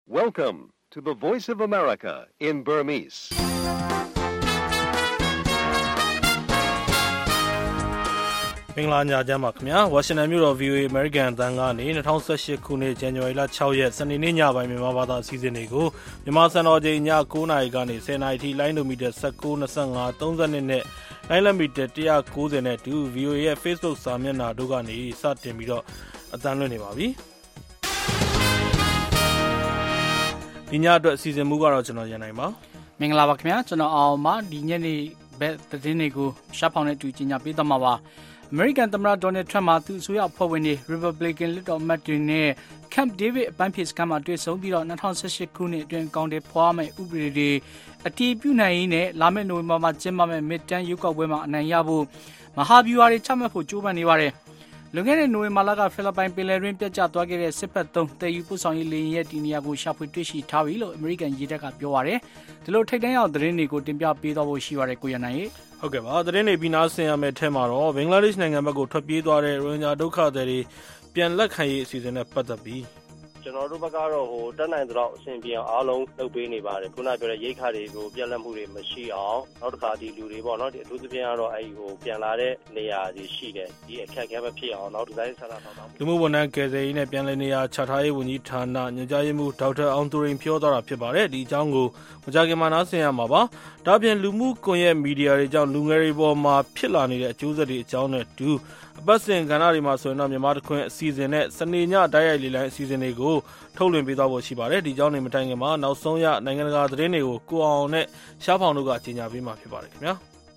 Welcome to the Voice of America in Burmese. ။မင်္ဂလာညချမ်းပါခင်ဗျာ။ Washington မြို့တော် VOA American အသံကနေ2018ခုနှစ် January 6 ရက်စနေနေ့ညပိုင်းမြန်မာဘာသာအစီအစဉ်တွေကိုမြန်မာစံတော်ချိန်ည9:00နာရီကနေ10:00နာရီထိလိုင်းဒိုမီတာ19, 25, 32နဲ့လိုင်းလမီတာ190နဲ့တူ VOA ရဲ့ Facebook စာမျက်နှာတို့ကနေစတင်ပြီးတော့အသံလွှင့်နေပါပြီ။ဒီညအတွက်အစီအစဉ်မူကတော့ကျွန်တော်ရန်နိုင်ပါ။မင်္ဂလာပါခင်ဗျာ။ကျွန်တော်အောင်ပါဒီညနေဘက်သတင်းတွေကိုရှားဖောင်နဲ့တူကြီးညာပေးသွားမှာပါ။ American သမ္မတ Donald Trump မှာသူ့အစိုးရအဖွဲ့ဝင်တွေ Republican လွှတ်တော်အမတ်တွေနဲ့ Camp David အပန်းဖြေစခန်းမှာတွေ့ဆုံပြီးတော့2018ခုနှစ်အတွင်းကောင်တယ်ဖွားမဲ့ဥပဒေတွေအတည်ပြုနိုင်ရေးနဲ့လာမယ့်နိုဝင်ဘာမှာကျင်းပမယ့် Midterm ရွေးကောက်ပွဲမှာအနိုင်ရဖို့မဟာဗျူဟာတွေချမှတ်ဖို့ကြိုးပမ်းနေပါတယ်။လွန်ခဲ့တဲ့နိုဝင်ဘာလကဖိလစ်ပိုင်ပင်လယ်တွင်းပြတ်ကျသွားခဲ့တဲ့စစ်ဖက်သုံးတည်ယူပို့ဆောင်ရေးလေယာဉ်ရဲ့ဒီနေရာကိုရှာဖွေတွေ့ရှိထားပြီလို့ American ရေတပ်ကပြောပါတယ်။ဒီလိုထိပ်တန်းရောက်သတင်းတွေကိုတင်ပြပေးသွားဖို့ရှိပါတယ်ကိုရနိုင်ရေ။ဟုတ်ကဲ့ပါသတင်းတွေပြီးနားဆင်ရမယ့်အထက်မှာတော့ဘင်္ဂလားဒေ့ရှ်နိုင်ငံဘက်ကိုထွက်ပြေးသွားတဲ့ရိုဟင်ဂျာဒုက္ခသည်တွေပြန်လက်ခံရေးအစီအစဉ်နဲ့ပတ်သက်ပြီးကျွန်တော်တို့ဘက်ကတော့တက်နိုင်သလောက်အဆင်ပြေအောင်အားလုံးလုပ်ပေးနေပါတယ်ခုနပြောတဲ့ရိတ်ခါတွေကိုပြက်လက်မှုတွေမရှိအောင်နောက်တစ်ခါဒီလူတွေပေါ့နော်ဒီအထူးသဖြင့်ကတော့ပြန်လာတဲ့နေရာတွေရှိတယ်ဒီအခက်အခဲမဖြစ်အောင်နောက်ဒီဇိုင်းဆန္ဒထောက်ထားလူမှုဝန်ထမ်းကယ်ဆယ်ရေးနဲ့ပြန်လည်နေရာချထားရေးဝန်ကြီးဌာနညွှန်ကြားရေးမှူးဒေါက်တာအောင်သူရိန်ပြောသွားတာဖြစ်ပါတယ်ဒီအကြောင်းကိုမကြာခင်မှာနားဆင်ရမှာပါဒါပြင်လူမှုကွန်ရက်မီဒီယာတွေကြောင့်လူငယ်တွေပေါ်မှာဖြစ်လာနေတဲ့အကျိုးဆက်တွေအကြောင်းနဲ့တူအပတ်စဉ်ကဏ္ဍတွေမှာဆိုရင်တော့မြန်မာတခွင်အစီအစဉ်နဲ့စနေညတိုက်ရိုက်လေလိုင်းအစီအစဉ်တွေကိုထုတ်လွှင့်ပေးသွားဖို့ရှိပါတယ်ဒီကြောင်းနေမတိုင်ခင်မှာနောက်ဆုံးရနိုင်ငံတကာသတင်းတွေကိုကိုအောင်နဲ့ရှားဖောင်တို့ကကြီးညာပေးမှာဖြစ်ပါတယ်ခင်ဗျာ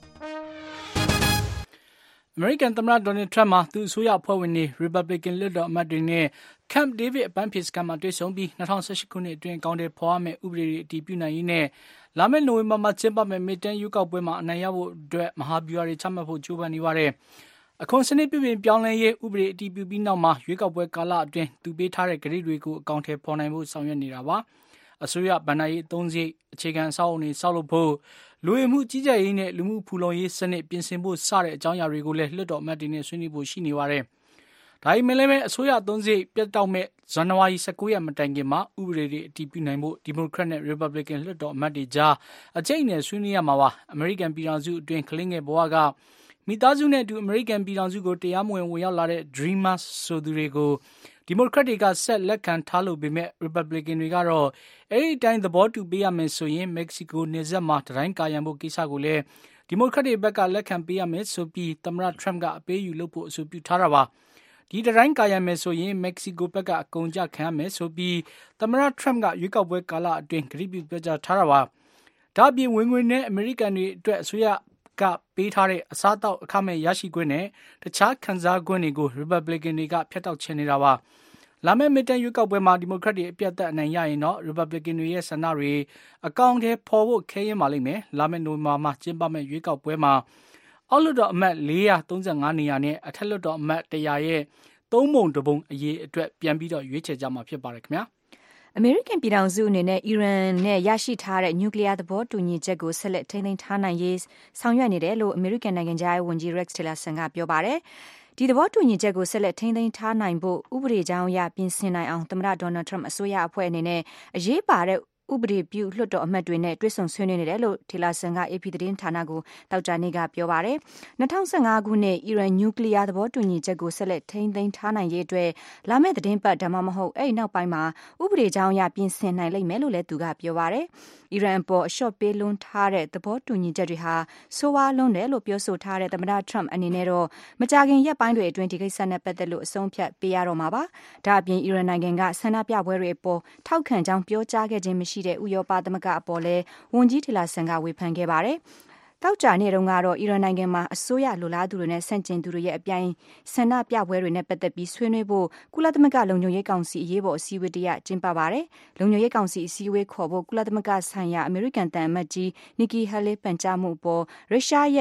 American သမ္မတ Donald Trump မှာသူ့အစိုးရအဖွဲ့ဝင်တွေ Republican လွှတ်တော်အမတ်တွေနဲ့ Camp David အပန်းဖြေစခန်းမှာတွေ့ဆုံပြီး2018ခုနှစ်အတွင်းကောင်တယ်ဖော်ရမယ့်ဥပဒေတွေအတည်ပြုနိုင်ရေးနဲ့လာမယ့်နိုဝင်ဘာမှာကျင်းပမယ့် Midterm ရွေးကောက်ပွဲမှာအနိုင်ရဖို့အတွက်မဟာဗျူဟာတွေချမှတ်ဖို့ကြိုးပမ်းနေပါတယ်။အခွန်စနစ်ပြုပြင်ပြောင်းလဲရေးဥပဒေအတည်ပြုပြီးနောက်မှာရွေးကောက်ပွဲကာလအတွင်းသူပေးထားတဲ့ကတိတွေကိုအကောင့်ထဲပေါ်နိုင်ဖို့ဆောင်ရွက်နေတာပါ။အစိုးရဗဏ္ဍာရေးအသုံးစရိတ်အခြေခံအဆောက်အအုံတွေဆောက်လုပ်ဖို့လူဝင်မှုကြီးကြပ်ရေးနဲ့လူမှုဖူလုံရေးစနစ်ပြင်ဆင်ဖို့စတဲ့အကြောင်းအရာတွေကိုလည်းလွှတ်တော်အမတ်တွေနဲ့ဆွေးနွေးဖို့ရှိနေပါတယ်။ဒါပေမဲ့လည်းအစိုးရအသုံးစရိတ်ပြတ်တောက်မဲ့ဇန်နဝါရီ19ရက်မတိုင်ခင်မှာဥပဒေတွေအတည်ပြုနိုင်ဖို့ဒီမိုကရက်နဲ့ Republican လွှတ်တော်အမတ်တွေကြားအကျိတ်နဲ့ဆွေးနွေးရမှာပါ။ American ပြည်ထောင်စုအတွင်းကလင်းငယ်ဘဝကမိသားစုနဲ့အတူ American ပြည်ထောင်စုကိုတရားမဝင်ဝင်ရောက်လာတဲ့ Dreamers ဆိုသူတွေကိုဒီမိုကရက်တွေကဆက်လက်ခံထားလို့ပေမဲ့ Republican တွေကတော့အဲ့ဒီတိုင်းသဘောတူပေးရမယ်ဆိုရင် Mexico နယ်စပ်မှာတိုင်းကာရံဖို့ကိစ္စကိုလည်းဒီမိုကရက်တွေဘက်ကလက်ခံပေးရမယ်ဆိုပြီးသမ္မတ Trump ကအပေးယူလုပ်ဖို့အဆိုပြုထားတာပါဒီတိုင်းကာရံမယ်ဆိုရင် Mexico ဘက်ကအကုန်ကြခံရမယ်ဆိုပြီးသမ္မတ Trump ကရွေးကောက်ပွဲကာလအတွင်းကတိပြုပြောကြားထားတာပါဒါ့အပြင်ဝင်ငွေနဲ့ American တွေအတွက်အစိုးရကပေးထားတဲ့အစားအသောက်အခမဲ့ရရှိခွင့်နဲ့တခြားခံစား권တွေကို Republican တွေကဖျက်တောက်ချင်နေတာပါလာမယ့် Midterm ရွေးကောက်ပွဲမှာဒီမိုကရက်တွေအပြတ်သက်အနိုင်ရရင်တော့ Republican တွေရဲ့ဆန္ဒတွေအကောင့်ထဲပေါ်ဖို့ခဲရင်ပါလိမ့်မယ်လာမယ့်နိုဝင်ဘာမှာကျင်းပမယ့်ရွေးကောက်ပွဲမှာအောက်လွှတ်တော်အမတ်435နေရာနဲ့အထက်လွှတ်တော်အမတ်100ရဲ့3ပုံ1ပုံအရေးအတွက်ပြန်ပြီးတော့ရွေးချယ်ကြမှာဖြစ်ပါတယ်ခင်ဗျာအမေရိကန်ပြည်ထောင်စုအနေနဲ့အီရန်နဲ့ရရှိထားတဲ့နျူကလ িয়ার သဘောတူညီချက်ကိုဆက်လက်ထိန်းသိမ်းထားနိုင်ရေးဆောင်ရွက်နေတယ်လို့အမေရိကန်နိုင်ငံခြားရေးဝန်ကြီး Rex Tillerson ကပြောပါတယ်ဒီသဘောတူညီချက်ကိုဆက်လက်ထိန်းသိမ်းထားနိုင်ဖို့ဥပဒေကြောင်းအရပြင်ဆင်နိုင်အောင်သမ္မတ Donald Trump အစိုးရအဖွဲ့အနေနဲ့အရေးပါတဲ့ဥပဒေပြုလွှတ်တော်အမတ်တွေနဲ့တွေ့ဆုံဆွေးနွေးနေတယ်လို့ Tillerson က AP သတင်းဌာနကိုတောက်ကြနေ့ကပြောပါတယ်2015ခုနှစ်အီရန်နျူကလ িয়ার သဘောတူညီချက်ကိုဆက်လက်ထိန်းသိမ်းထားနိုင်ရေးအတွက်လာမယ့်သတင်းပတ်ဒါမှမဟုတ်အဲ့နောက်ပိုင်းမှာဥပဒေကြောင်းအရပြင်ဆင်နိုင်လိမ့်မယ်လို့လည်းသူကပြောပါတယ်အီရန်ပေါ်အလျှော့ပေးလွန်းထားတဲ့သဘောတူညီချက်တွေဟာဆိုးဝါးလွန်းတယ်လို့ပြောဆိုထားတဲ့သမ္မတ Trump အနေနဲ့တော့မကြာခင်ရက်ပိုင်းတွေအတွင်းဒီကိစ္စနဲ့ပတ်သက်လို့အဆုံးဖြတ်ပေးရတော့မှာပါဒါအပြင်အီရန်နိုင်ငံကဆန္ဒပြပွဲတွေအပေါ်ထောက်ခံကြောင်းပြောကြားခဲ့ခြင်းမရှိတဲ့ဥရောပသမဂ္ဂအပေါ်လဲဝန်ကြီး Tillerson ကဝေဖန်ခဲ့ပါတယ်တောက်ကြနေ့တုန်းကတော့အီရန်နိုင်ငံမှာအစိုးရလိုလားသူတွေနဲ့ဆန့်ကျင်သူတွေရဲ့အပြိုင်ဆန္ဒပြပွဲတွေနဲ့ပတ်သက်ပြီးဆွေးနွေးဖို့ကုလသမဂ္ဂလုံခြုံရေးကောင်စီအရေးပေါ်အစည်းအဝေးတရကျင်းပပါတယ်။လုံခြုံရေးကောင်စီအစည်းအဝေးခေါ်ဖို့ကုလသမဂ္ဂဆိုင်ရာအမေရိကန်တန်အမတ်ကြီး Nikki Haley ပန်ကြားမှုပေါ်ရု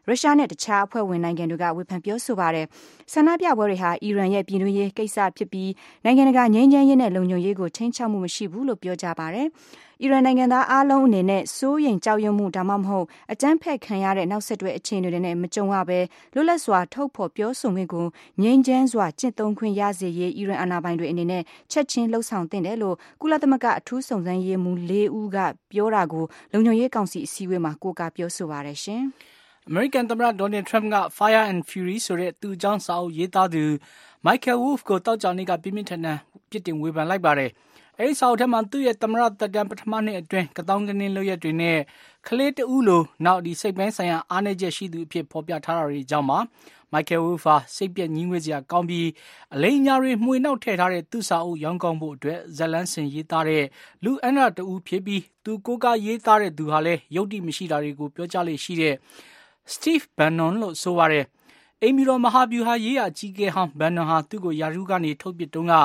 ရုရှားနဲ့တခြားအဖွဲ့ဝင်နိုင်ငံတွေကဝေဖန်ပြောဆိုပါတယ်။ဆန္ဒပြပွဲတွေဟာအီရန်ရဲ့ပြည်တွင်းရေးကိစ္စဖြစ်ပြီးနိုင်ငံတကာငြိမ်းချမ်းရေးနဲ့လုံခြုံရေးကိုထိန်းချုပ်မှုမရှိဘူးလို့ပြောကြပါတယ်။အီရန်နိုင်ငံသားအားလုံးအနေနဲ့စိုးရိမ်ကြောက်ရွံ့မှုဒါမှမဟုတ်အကြမ်းဖက်ခံရတဲ့နောက်ဆက်တွဲအခြေအနေတွေနဲ့မကြုံရဘဲလွတ်လပ်စွာထုတ်ဖော်ပြောဆိုခွင့်ကိုငြိမ်းချမ်းစွာကျင့်သုံးခွင့်ရစေရေးအီရန်အာဏာပိုင်တွေအနေနဲ့ချက်ချင်းလှုံ့ဆော်သင့်တယ်လို့ကုလသမဂ္ဂအထူးစုံစမ်းရေးမှူး၄ဦးကပြောတာကိုလုံခြုံရေးကောင်စီအစည်းအဝေးမှာကိုးကားပြောဆိုပါတယ်ရှင်။အမေရိကန်သမ္မတဒေါ်နယ်ထရမ့်က Fire and Fury ဆိုတဲ့သူ့အကြောင်းစာအုပ်ရေးသားသူ Michael Wolff ကိုသောကြာနေ့ကပြင်းပြင်းထန်ထန်ပြစ်တင်ဝေဖန်လိုက်ပါတယ်။အဲဒီစာအုပ်ထဲမှာသူ့ရဲ့သမ္မတသက်တမ်းပထမနှစ်အတွင်းကသောင်းကနင်းလုပ်ရက်တွေနဲ့ကလေးတဦးလိုနောက်စိတ်ပိုင်းဆိုင်ရာအားနည်းချက်ရှိသူအဖြစ်ဖော်ပြထားတာတွေအကြောင်းပါ Michael Wolff ဟာစိတ်ပြည့်ငြီးငွေ့စရာကောင်းပြီးအလိမ်ညာတွေမှွေနှောက်ထည့်ထားတဲ့သူ့စာအုပ်ရောင်းကောင်းဖို့အတွက်ဇတ်လန်းဆင်ရေးသားတဲ့လူအန္တရာတဦးဖြစ်ပြီးသူကိုးကားရေးသားတဲ့သူဟာလည်းယုတ်တိမရှိတာတွေကိုပြောကြားလေရှိတဲ့Steve Bannon လို့ဆိုပါတယ်။အိမ်ဖြူတော်မဟာဗျူဟာရေးရာအကြီးအကဲဟောင်း Bannon ဟာသူ့ကိုရာထူးကနေထုတ်ပစ်တုန်းက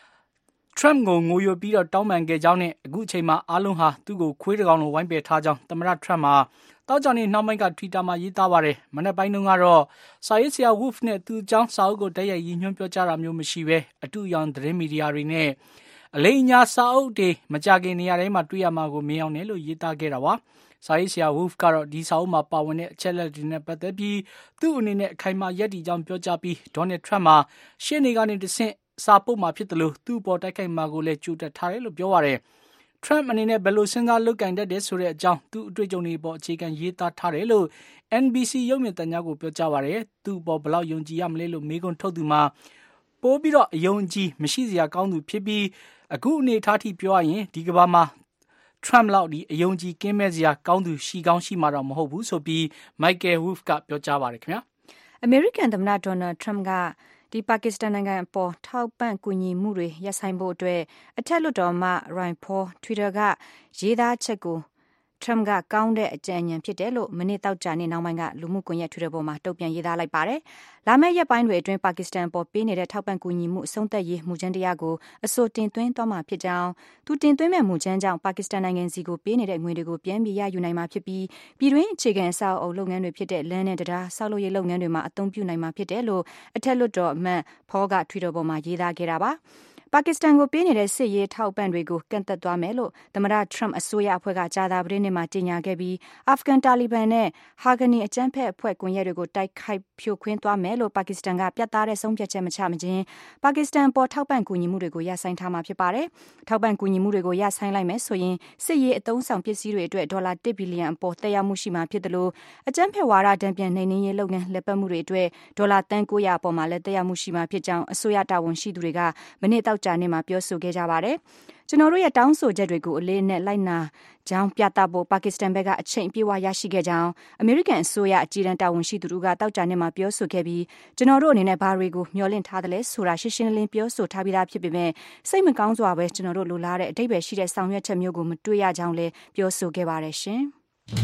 Trump ကိုငိုယိုပြီးတောင်းပန်ခဲ့ကြောင်းနဲ့အခုအချိန်မှာအားလုံးဟာသူ့ကိုခွေးတကောင်လိုဝိုင်းပယ်ထားကြောင်းသမ္မတ Trump ဟာတောက်ကြနေနှောင်းပိုင်းက Twitter မှာရေးသားပါတယ်။မနေ့ပိုင်းတုန်းကတော့စာရေးဆရာ Wolff နဲ့သူ့အကြောင်းစာအုပ်ကိုတိုက်ရိုက်ရည်ညွှန်းပြောကြားတာမျိုးမရှိဘဲအတူရောင်သတင်းမီဒီယာတွေနဲ့အလိမ်ညာစာအုပ်တွေမကြခင်နေရာတိုင်းမှာတွေ့ရမှာကိုမြင်အောင်လို့ရေးသားခဲ့တာပါ။စာရေးဆရာ Wolff ကတော့ဒီစာအုပ်မှာပါဝင်တဲ့အချက်လက်တွေနဲ့ပတ်သက်ပြီးသူ့အနေနဲ့အခိုင်အမာယက်တီကြောင်းပြောကြားပြီးဒေါ်နယ်ထရမ့်မှာရှင်းနေကနေတဆင့်စာပုတ်မှာဖြစ်တယ်လို့သူ့ပေါ်တိုက်ခိုက်မှာကိုလည်းကြိုတက်ထားတယ်လို့ပြောပါတယ်။ Trump အနေနဲ့ဘယ်လိုစဉ်းစားလုပ်ကင်တတ်တယ်ဆိုတဲ့အကြောင်းသူ့အတွေ့အကြုံတွေပေါ်အခြေခံရေးသားထားတယ်လို့ NBC ရုပ်မြင်သံကြားကိုပြောကြားပါတယ်။သူ့ပေါ်ဘယ်လောက်ယုံကြည်ရမလဲလို့မေးခွန်းထုတ်သူမှာပိုးပြီးတော့အယုံကြည်မရှိစရာကောင်းသူဖြစ်ပြီးအခုအနေအထားထိပြောရရင်ဒီကမ္ဘာမှာTrump လောက်အယုံကြည်ကင်းမဲ့စရာကောင်းသူရှိကောင်းရှိမှာတော့မဟုတ်ဘူးဆိုပြီး Michael Wolff ကပြောကြားပါတယ်ခင်ဗျာအမေရိကန်သမ္မတဒေါ်နယ်ထရမ့်ကပါကစ္စတန်နိုင်ငံအပေါ်ထောက်ပံ့ကူညီမှုတွေရပ်ဆိုင်းဖို့အတွက်အထက်လွှတ်တော်မှ Rand Paul Twitter ကရေးသားချက်ကိုထရမ့်ကကောင်းတဲ့အကြံဉာဏ်ဖြစ်တယ်လို့မနေ့တောက်ကြနေ့နောက်ပိုင်းကလူမှုကွန်ရက် Twitter ပေါ်မှာတုံ့ပြန်ရေးသားလိုက်ပါတယ်။လာမယ့်ရက်ပိုင်းတွေအတွင်းပါကစ္စတန်ပေါ်ပေးနေတဲ့ထောက်ပံ့ကူညီမှုအဆုံးသတ်ရေးမူကြမ်းတရားကိုအဆိုတင်သွင်းသွားမှာဖြစ်ကြောင်းသူတင်သွင်းမဲ့မူကြမ်းကြောင့်ပါကစ္စတန်နိုင်ငံစီကိုပေးနေတဲ့ငွေတွေကိုပြန်ပြီးရယူနိုင်မှာဖြစ်ပြီးပြည်တွင်းအခြေခံအဆောက်အအုံလုပ်ငန်းတွေဖြစ်တဲ့လမ်းနဲ့တရားဆောက်လုပ်ရေးလုပ်ငန်းတွေမှာအသုံးပြုနိုင်မှာဖြစ်တယ်လို့အထက်လွှတ်တော်အမတ် Paul က Twitter ပေါ်မှာရေးသားခဲ့တာပါ။ပါကစ္စတန်ကိုပေးနေတဲ့စစ်ရေးထောက်ပံ့တွေကိုကန့်သက်သွားမယ်လို့သမ္မတထရမ့်အစိုးရအဖွဲ့ကကြာသပတေးနေ့မှာကြေညာခဲ့ပြီးအာဖဂန်တာလီဘန်နဲ့ဟာဂနီအကြမ်းဖက်အဖွဲ့ကွန်ရက်တွေကိုတိုက်ခိုက်ဖြိုခွင်းသွားမယ်လို့ပါကစ္စတန်ကပြတ်သားတဲ့ဆုံးဖြတ်ချက်မချမခြင်းပါကစ္စတန်ပေါ်ထောက်ပံ့ကူညီမှုတွေကိုရပ်ဆိုင်းထားမှာဖြစ်ပါတယ်။ထောက်ပံ့ကူညီမှုတွေကိုရပ်ဆိုင်းလိုက်မယ်ဆိုရင်စစ်ရေးအသုံးဆောင်ပစ္စည်းတွေအတွက်ဒေါ်လာ1ဘီလီယံအပေါ်သက်ရောက်မှုရှိမှာဖြစ်တယ်လို့အကြမ်းဖက်ဝါဒတံပြန်နှိမ်နင်းရေးလုပ်ငန်းလက်ပတ်မှုတွေအတွက်ဒေါ်လာတန်900အပေါ်မှာလည်းသက်ရောက်မှုရှိမှာဖြစ်ကြောင်းအစိုးရတာဝန်ရှိသူတွေကမနေ့တောက်ကြနေ့မှာပြောဆိုခဲ့ကြပါတယ်။ကျွန်တော်တို့ရဲ့တောင်းဆိုချက်တွေကိုအလေးနဲ့လိုက်နာကြောင်းပြသဖို့ပါကစ္စတန်ဘက်ကအချိန်အပြည့်အဝရရှိခဲ့ကြောင်းအမေရိကန်အစိုးရအကြီးတန်းတာဝန်ရှိသူတို့ကတောက်ကြနေ့မှာပြောဆိုခဲ့ပြီးကျွန်တော်တို့အနေနဲ့ဘာတွေကိုမျှော်လင့်ထားတယ်လဲဆိုတာရှင်းရှင်းလင်းလင်းပြောဆိုထားပြီးသားဖြစ်ပေမဲ့စိတ်မကောင်းစွာပဲကျွန်တော်တို့လိုလားတဲ့အဓိပ္ပာယ်ရှိတဲ့ဆောင်ရွက်ချက်မျိုးကိုမတွေ့ရကြောင်းလည်းပြောဆိုခဲ့ပါတယ်ရှင်။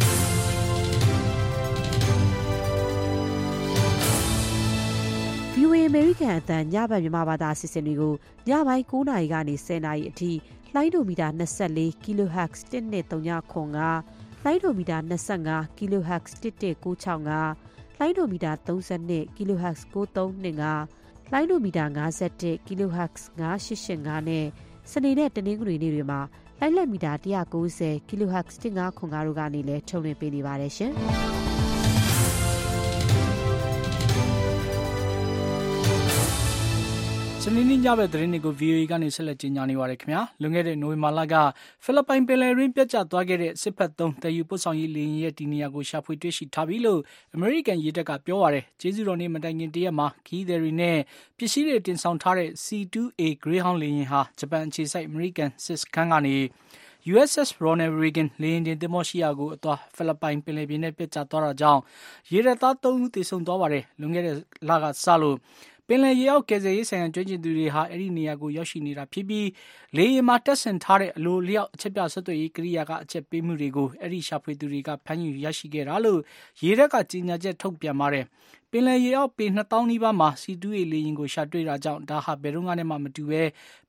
VOA အမေရိကန်အသံညဘက်မြန်မာဘာသာအစီအစဉ်တွေကိုညပိုင်း9:00 နာရီကနေ 10:00 နာရီအထိလိုင်းဒိုမီတာ24 kHz 1239လိုင်းဒိုမီတာ25 kHz 11965လိုင်းဒိုမီတာ32 kHz 9325လိုင်းဒိုမီတာ51 kHz 9885နဲ့စနေနဲ့တနင်္ဂနွေနေ့တွေမှာလိုင်းလက်မီတာ190 kHz 1505တို့ကနေလည်းထုတ်လွှင့်ပေးနေပါတယ်ရှင်။စနေနေ့ညဘက်သတင်းတွေကို VOA ကနေဆက်လက်ကြေညာနေပါရခင်ဗျာလွန်ခဲ့တဲ့နိုဝင်ဘာလကဖိလစ်ပိုင်ပင်လယ်တွင်းပြတ်ကျသွားခဲ့တဲ့စစ်ဖက်သုံးတည်ယူပို့ဆောင်ရေးလေယာဉ်ရဲ့ဒီနေရာကိုရှာဖွေတွေ့ရှိထားပြီလို့အမေရိကန်ရေတပ်ကပြောပါတယ်ကျေးဇူးတော်နေ့မတိုင်ခင်တရက်မှာခီးသည်တွေနဲ့ပစ္စည်းတွေတင်ဆောင်ထားတဲ့ C-2A Greyhound လေယာဉ်ဟာဂျပန်အခြေစိုက်အမေရိကန်စစ်စခန်းကနေUSS Ronald Reagan လေယာဉ်တင်သင်္ဘောရှိရာကိုအသွားဖိလစ်ပိုင်ပင်လယ်ပြင်နဲ့ပြတ်ကျသွားတာကြောင့်ရေတပ်သား3ဦးသေဆုံးသွားပါတယ်လွန်ခဲ့တဲ့လကစလို့ပင်လယ်ရေအောက်ကယ်ဆယ်ရေးဆိုင်ရာကျွမ်းကျင်သူတွေဟာအဲ့ဒီနေရာကိုရောက်ရှိနေတာဖြစ်ပြီးလေယာဉ်မှာတပ်ဆင်ထားတဲ့အလိုလျောက်အချက်ပြဆက်သွယ်ရေးကိရိယာကအချက်ပေးမှုတွေကိုအဲ့ဒီရှာဖွေသူတွေကဖမ်းယူရရှိခဲ့တာလို့ရေတပ်ကကြေညာချက်ထုတ်ပြန်ပါတယ်ပင်လယ်ရေအောက်ပေ2000နီးပါးမှာ C-2A လေယာဉ်ကိုရှာတွေ့တာကြောင့်ဒါဟာဘယ်တော့မှမတူပဲ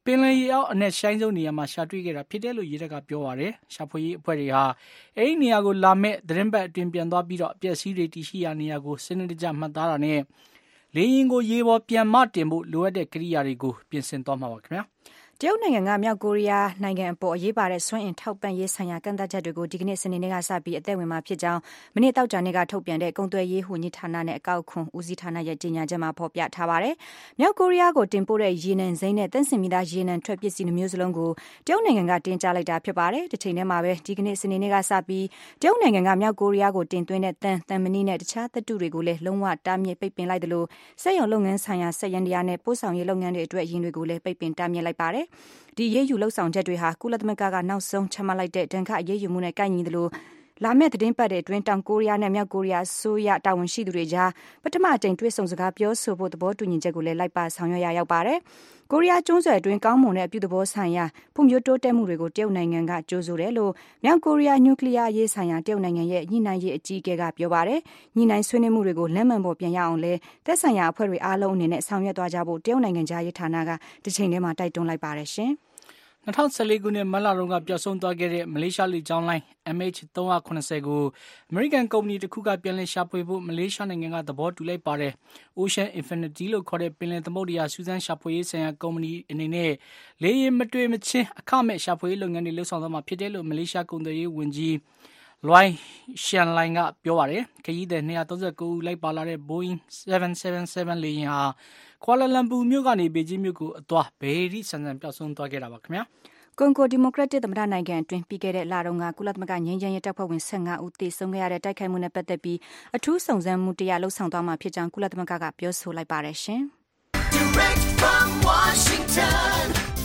ပင်လယ်ရေအောက်အနက်ရှိုင်းဆုံးနေရာမှာရှာတွေ့ခဲ့တာဖြစ်တယ်လို့ရဲတပ်ကပြောပါတယ်။ရှာဖွေရေးအဖွဲ့တွေဟာအဲဒီနေရာကိုလာမဲ့သတင်းပတ်အတွင်းပြန်သွားပြီးတော့အပျက်အစီးတွေတရှိရာနေရာကိုစနစ်တကျမှတ်သားတာနဲ့လေယာဉ်ကိုရေပေါ်ပြန်မတင်ဖို့လိုအပ်တဲ့ကိရိယာတွေကိုပြင်ဆင်သွားမှာပါခင်ဗျာ။တရုတ်နိုင်ငံကမြောက်ကိုရီးယားနိုင်ငံအပေါ်အရေးပါတဲ့စွမ်းအင်ထောက်ပံ့ရေးဆိုင်ရာကန့်သတ်ချက်တွေကိုဒီကနေ့စနေနေ့ကစပြီးအသက်ဝင်မှာဖြစ်ကြောင်းမနေ့တောက်ကြနေ့ကထုတ်ပြန်တဲ့ကုန်သွယ်ရေးဝန်ကြီးဌာနနဲ့အကောက်ခွန်ဦးစီးဌာနရဲ့ကြေညာချက်မှာဖော်ပြထားပါတယ်။မြောက်ကိုရီးယားကိုတင်ပို့တဲ့ရေနံစိမ်းနဲ့တန့်စင်မိသားရေနံထွက်ပစ္စည်းမျိုးစလုံးကိုတရုတ်နိုင်ငံကတင်ကြလိုက်တာဖြစ်ပါတယ်။ဒီချိန်ထဲမှာပဲဒီကနေ့စနေနေ့ကစပြီးတရုတ်နိုင်ငံကမြောက်ကိုရီးယားကိုတင်သွင်းတဲ့သံမဏိနဲ့တခြားသတ္တုတွေကိုလည်းလုံးဝတားမြစ်ပိတ်ပင်လိုက်တယ်လို့စက်ရုံလုပ်ငန်းဆိုင်ရာစက်ယန္တရားနဲ့ပို့ဆောင်ရေးလုပ်ငန်းတွေအတွက်ယင်းတွေကိုလည်းပိတ်ပင်တားမြစ်လိုက်ပါတယ်။ဒီရေးယူလှုပ်ဆောင်ချက်တွေဟာကုလသမဂ္ဂကနောက်ဆုံးချမှတ်လိုက်တဲ့ဒဏ်ခတ်အရေးယူမှုနဲ့ကိုက်ညီသလိုလာမယ့်သတင်းပတ်တဲ့အတွင်းတောင်ကိုရီးယားနဲ့မြောက်ကိုရီးယားအစိုးရတာဝန်ရှိသူတွေကြားပထမအကြိမ်တွေ့ဆုံစကားပြောဆိုဖို့သဘောတူညီချက်ကိုလည်းလိုက်ပါဆောင်ရွက်ရရောက်ပါတယ်။ကိုရီးယားကျွန်းဆွယ်အတွင်းကောင်းမွန်တဲ့အပြုသဘောဆိုင်ရာဖွံ့ဖြိုးတိုးတက်မှုတွေကိုတရုတ်နိုင်ငံကကြိုးဆိုတယ်လို့မြောက်ကိုရီးယားနျူကလ িয়ার ရေးဆိုင်ရာတရုတ်နိုင်ငံရဲ့ညှိနှိုင်းရေးအကြီးအကဲကပြောပါတယ်။ညှိနှိုင်းဆွေးနွေးမှုတွေကိုလက်မှန်ပေါ်ပြန်ရအောင်လဲသက်ဆိုင်ရာအဖွဲ့တွေအားလုံးအနေနဲ့ဆောင်ရွက်သွားကြဖို့တရုတ်နိုင်ငံသားရေးဌာနကဒီချိန်ထဲမှာတိုက်တွန်းလိုက်ပါတယ်ရှင်။ 2014ခုနှစ်မတ်လတုန်းကပျောက်ဆုံးသွားခဲ့တဲ့မလေးရှားလေကြောင်းလိုင်း MH370 ကိုအမေရိကန်ကုမ္ပဏီတစ်ခုကပြန်လည်ရှာဖွေဖို့မလေးရှားနိုင်ငံကသဘောတူလိုက်ပါတယ်။ Ocean Infinity လို့ခေါ်တဲ့ပင်လယ်သမုဒ္ဒရာစူးစမ်းရှာဖွေရေးဆိုင်ရာကုမ္ပဏီအနေနဲ့လေယာဉ်မတွေ့မချင်းအခမဲ့ရှာဖွေရေးလုပ်ငန်းတွေလုပ်ဆောင်သွားမှာဖြစ်တယ်လို့မလေးရှားကုန်သွယ်ရေးဝန်ကြီးLuai Shanlin ကပြောပါတယ်။ခရီးသည်239ဦးလိုက်ပါလာတဲ့ Boeing 777 လေယာဉ်ဟာကွာလာလမ်ပူမြို့ကနေဘေဂျင်းမြို့ကိုအသွားဘယ်ရီဆန်ဆန်ပျောက်ဆုံးသွားခဲ့တာပါခင်ဗျာ။ကွန်ကိုဒီမိုကရက်တစ်သမ္မတနိုင်ငံအတွင်းပြီးခဲ့တဲ့လတုန်းကကုလသမဂ္ဂငြိမ်းချမ်းရေးတပ်ဖွဲ့ဝင်15ဦးသေဆုံးခဲ့ရတဲ့တိုက်ခိုက်မှုနဲ့ပတ်သက်ပြီးအထူးစုံစမ်းမှုတရားလှုပ်ဆောင်သွားမှာဖြစ်ကြောင်းကုလသမဂ္ဂကပြောဆိုလိုက်ပါတယ်ရှင်။ Direct from Washington,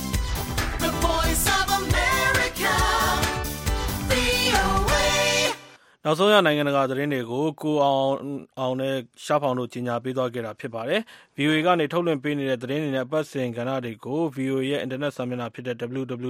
the Voice of America, VOA နောက်ဆုံးရနိုင်ငံတကာသတင်းတွေကိုကိုအောင်နဲ့ရှားဖောင်တို့ကြီးညာပေးသွားခဲ့တာဖြစ်ပါတယ်။ VOA ကနေထုတ်လွှင့်ပေးနေတဲ့သတင်းတွေနဲ့အပတ်စဉ်ကဏ္ဍတွေကို VOA ရဲ့အင်တာနက်စာမျက်နှာဖြစ်တဲ့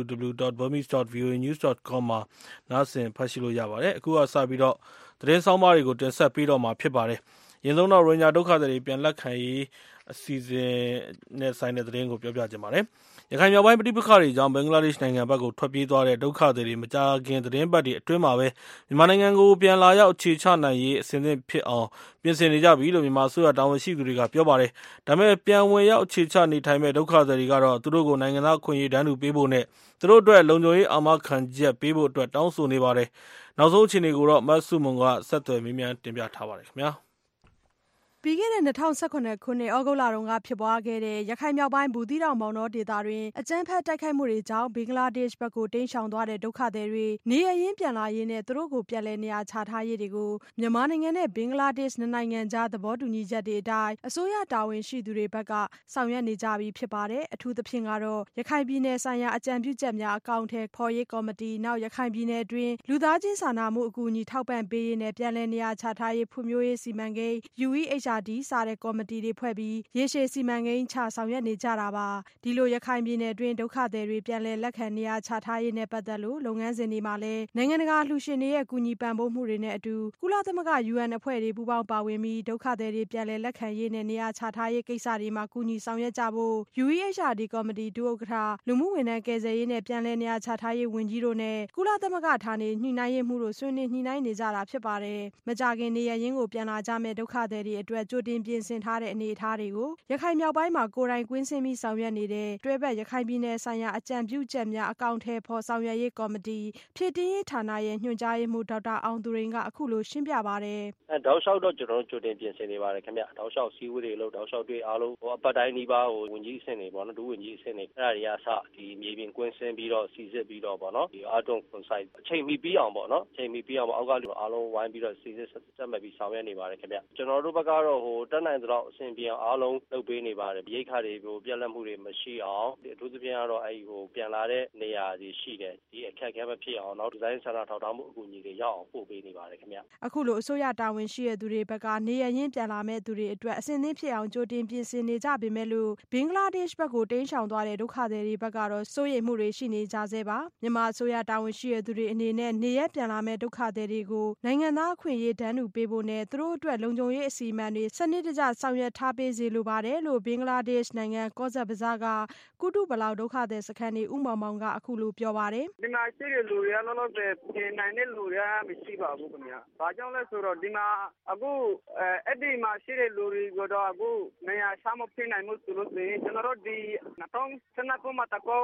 www.burmese.voanews.com မှာနားဆင်ဖတ်ရှုလို့ရပါတယ်။အခုကစပြီးတော့သတင်းဆောင်မတွေကိုတင်ဆက်ပေးတော့မှာဖြစ်ပါတယ်။ရင်ဆုံးတော့ရိုဟင်ဂျာဒုက္ခသည်တွေပြန်လက်ခံရေးအစီအစဉ်နဲ့ဆိုင်တဲ့သတင်းကိုပြောပြချင်ပါတယ်။ရခိုင်မြောက်ပိုင်းပဋိပက္ခတွေကြောင့်ဘင်္ဂလားဒေ့ရှ်နိုင်ငံဘက်ကိုထွက်ပြေးသွားတဲ့ဒုက္ခသည်တွေမကြာခင်သတင်းပတ်တွေအတွင်းမှာပဲမြန်မာနိုင်ငံကိုပြန်လာရောက်အခြေချနိုင်ရေးအစဉ်သင့်ဖြစ်အောင်ပြင်ဆင်နေကြပြီလို့မြန်မာအစိုးရတာဝန်ရှိသူတွေကပြောပါတယ်။ဒါပေမဲ့ပြန်ဝင်ရောက်အခြေချနေထိုင်မဲ့ဒုက္ခသည်တွေကတော့သူတို့ကိုနိုင်ငံသားအခွင့်အရေးတန်းတူပေးဖို့နဲ့သူတို့အတွက်လုံခြုံရေးအာမခံချက်ပေးဖို့အတွက်တောင်းဆိုနေပါတယ်။နောက်ဆုံးအခြေအနေကိုတော့မဆုမွန်ကဆက်သွယ်မေးမြန်းတင်ပြထားပါတယ်ခင်ဗျာ။ပြီးခဲ့တဲ့2018ခုနှစ်ဩဂုတ်လတုန်းကဖြစ်ပွားခဲ့တဲ့ရခိုင်မြောက်ပိုင်းဘူးသီးတောင်မောင်တောဒေသတွင်အကြမ်းဖက်တိုက်ခိုက်မှုတွေကြောင့်ဘင်္ဂလားဒေ့ရှ်ဘက်ကိုတိမ်းရှောင်သွားတဲ့ဒုက္ခသည်တွေနေရင်းပြန်လာရေးနဲ့သူတို့ကိုပြန်လည်နေရာချထားရေးတွေကိုမြန်မာနိုင်ငံနဲ့ဘင်္ဂလားဒေ့ရှ်နှစ်နိုင်ငံကြားသဘောတူညီချက်တွေအတိုင်းအစိုးရတာဝန်ရှိသူတွေဘက်ကဆောင်ရွက်နေကြပြီဖြစ်ပါတယ်။အထူးသဖြင့်ကတော့ရခိုင်ပြည်နယ်ဆိုင်ရာအကြံပြုချက်များအကောင့်ထဲဖော်ရေးကော်မတီနောက်ရခိုင်ပြည်နယ်အတွင်းလူသားချင်းစာနာမှုအကူအညီထောက်ပံ့ပေးရေးနဲ့ပြန်လည်နေရာချထားရေးဖွံ့ဖြိုးရေးစီမံကိန်း UEHRD စတဲ့ကော်မတီတွေဖွဲ့ပြီးရေရှည်စီမံကိန်းချဆောင်ရွက်နေကြတာပါ။ဒီလိုရခိုင်ပြည်နယ်အတွင်းဒုက္ခသည်တွေပြန်လည်လက်ခံနေရာချထားရေးနဲ့ပတ်သက်လို့လုပ်ငန်းစဉ်တွေမှာလည်းနိုင်ငံတကာလှူရှင်တွေရဲ့ကူညီပံ့ပိုးမှုတွေနဲ့အတူကုလသမဂ္ဂ UN အဖွဲ့တွေပူးပေါင်းပါဝင်ပြီးဒုက္ခသည်တွေပြန်လည်လက်ခံရေးနဲ့နေရာချထားရေးကိစ္စတွေမှာကူညီဆောင်ရွက်ကြဖို့ UEHRD ကော်မတီဒုဥက္ကဋ္ဌလူမှုဝန်ထမ်းကယ်ဆယ်ရေးနဲ့ပြန်လည်နေရာချထားရေးဝန်ကြီးတို့နဲ့ကုလသမဂ္ဂဌာနေညှိနှိုင်းရေးမှူးတို့ဆွေးနွေးညှိနှိုင်းနေကြတာဖြစ်ပါတယ်။မကြာခင်နေရင်းကိုပြန်လာကြမဲ့ဒုက္ခသည်တွေအတွက်ကြိုတင်ပြင်ဆင်ထားတဲ့အနေအထားတွေကိုရခိုင်မြောက်ပိုင်းမှာကိုယ်တိုင်ကွင်းဆင်းပြီးဆောင်ရွက်နေတဲ့တွဲဘက်ရခိုင်ပြည်နယ်ဆိုင်ရာအကြံပြုချက်များအကောင့်ထဲဖော်ဆောင်ရွက်ရေးကော်မတီဖြည့်တင်းရေးဌာနရဲ့ညွှန်ကြားရေးမှူးဒေါက်တာအောင်သူရိန်ကအခုလိုရှင်းပြပါတယ်။တောက်လျှောက်တော့ကျွန်တော်တို့ကြိုတင်ပြင်ဆင်နေပါတယ်ခင်ဗျ။တောက်လျှောက်စည်းဝေးတွေလို့တောက်လျှောက်တွေ့အားလုံးအပတ်တိုင်းဒီပါဝန်ကြီးအဆင့်တွေပေါ့နော်ဒုဝန်ကြီးအဆင့်တွေအဲ့ဒါတွေကစဒီမြေပြင်ကွင်းဆင်းပြီးတော့စီစစ်ပြီးတော့ပေါ့နော်ဒီအာတွန်ကွန်ဆိုင်အချိန်မီပြီးအောင်ပေါ့နော်အချိန်မီပြီးအောင်အောက်ကလူအားလုံးဝိုင်းပြီးတော့စီစစ်ဆက်မှတ်ပြီးဆောင်ရွက်နေပါတယ်ခင်ဗျ။ကျွန်တော်တို့ဘက်ကတော့တက်နိုင်သလောက်အဆင်ပြေအောင်အားလုံးလုပ်ပေးနေပါတယ်ရိတ်ခါတွေကိုပြက်လက်မှုတွေမရှိအောင်အထူးသဖြင့်ကတော့ပြန်လာတဲ့နေရာတွေရှိတယ်ဒီအခက်အခဲမဖြစ်အောင်နောက်ဒီဇိုင်းဆန္ဒထောက်ထားမှုအကူအညီတွေရောက်အောင်ပို့ပေးနေပါတယ်ခင်ဗျအခုလိုအစိုးရတာဝန်ရှိတဲ့သူတွေဘက်ကနေရရင်ပြန်လာမဲ့သူတွေအတွက်အဆင်သင့်ဖြစ်အောင်ကြိုတင်ပြင်ဆင်နေကြပေမဲ့လို့ဘင်္ဂလားဒေ့ရှ်ဘက်ကိုတိမ်းရှောင်သွားတဲ့ဒုက္ခသည်တွေဘက်ကတော့စိုးရိမ်မှုတွေရှိနေကြဆဲပါမြန်မာအစိုးရတာဝန်ရှိတဲ့သူတွေအနေနဲ့နေရပြန်လာမဲ့ဒုက္ခသည်တွေကိုနိုင်ငံသားအခွင့်အရေးတန်းတူပေးဖို့နဲ့သူတို့အတွက်လုံခြုံရေးအစီအမံတွေတွေစနစ်တကျဆောင်ရွက်ထားပေးစေလိုပါတယ်လို့ဘင်္ဂလားဒေ့ရှ်နိုင်ငံကော့ဇက်ဘဇားကကုတုပလောင်ဒုက္ခသည်စခန်းနေဦးမောင်မောင်ကအခုလိုပြောပါတယ်ဒီမှာရှိတဲ့လူတွေကလောလောဆယ်ပြင်နိုင်တဲ့လူတွေကမရှိပါဘူးခင်ဗျာ။ဘာကြောင့်လဲဆိုတော့ဒီမှာအခုအဲ့ဒီမှာရှိတဲ့လူတွေကတော့အခုနေရာရှာမဖြစ်နိုင်မှုဆိုလို့ဆိုရင်ကျွန်တော်တို့ဒီ2019ခုမှတကော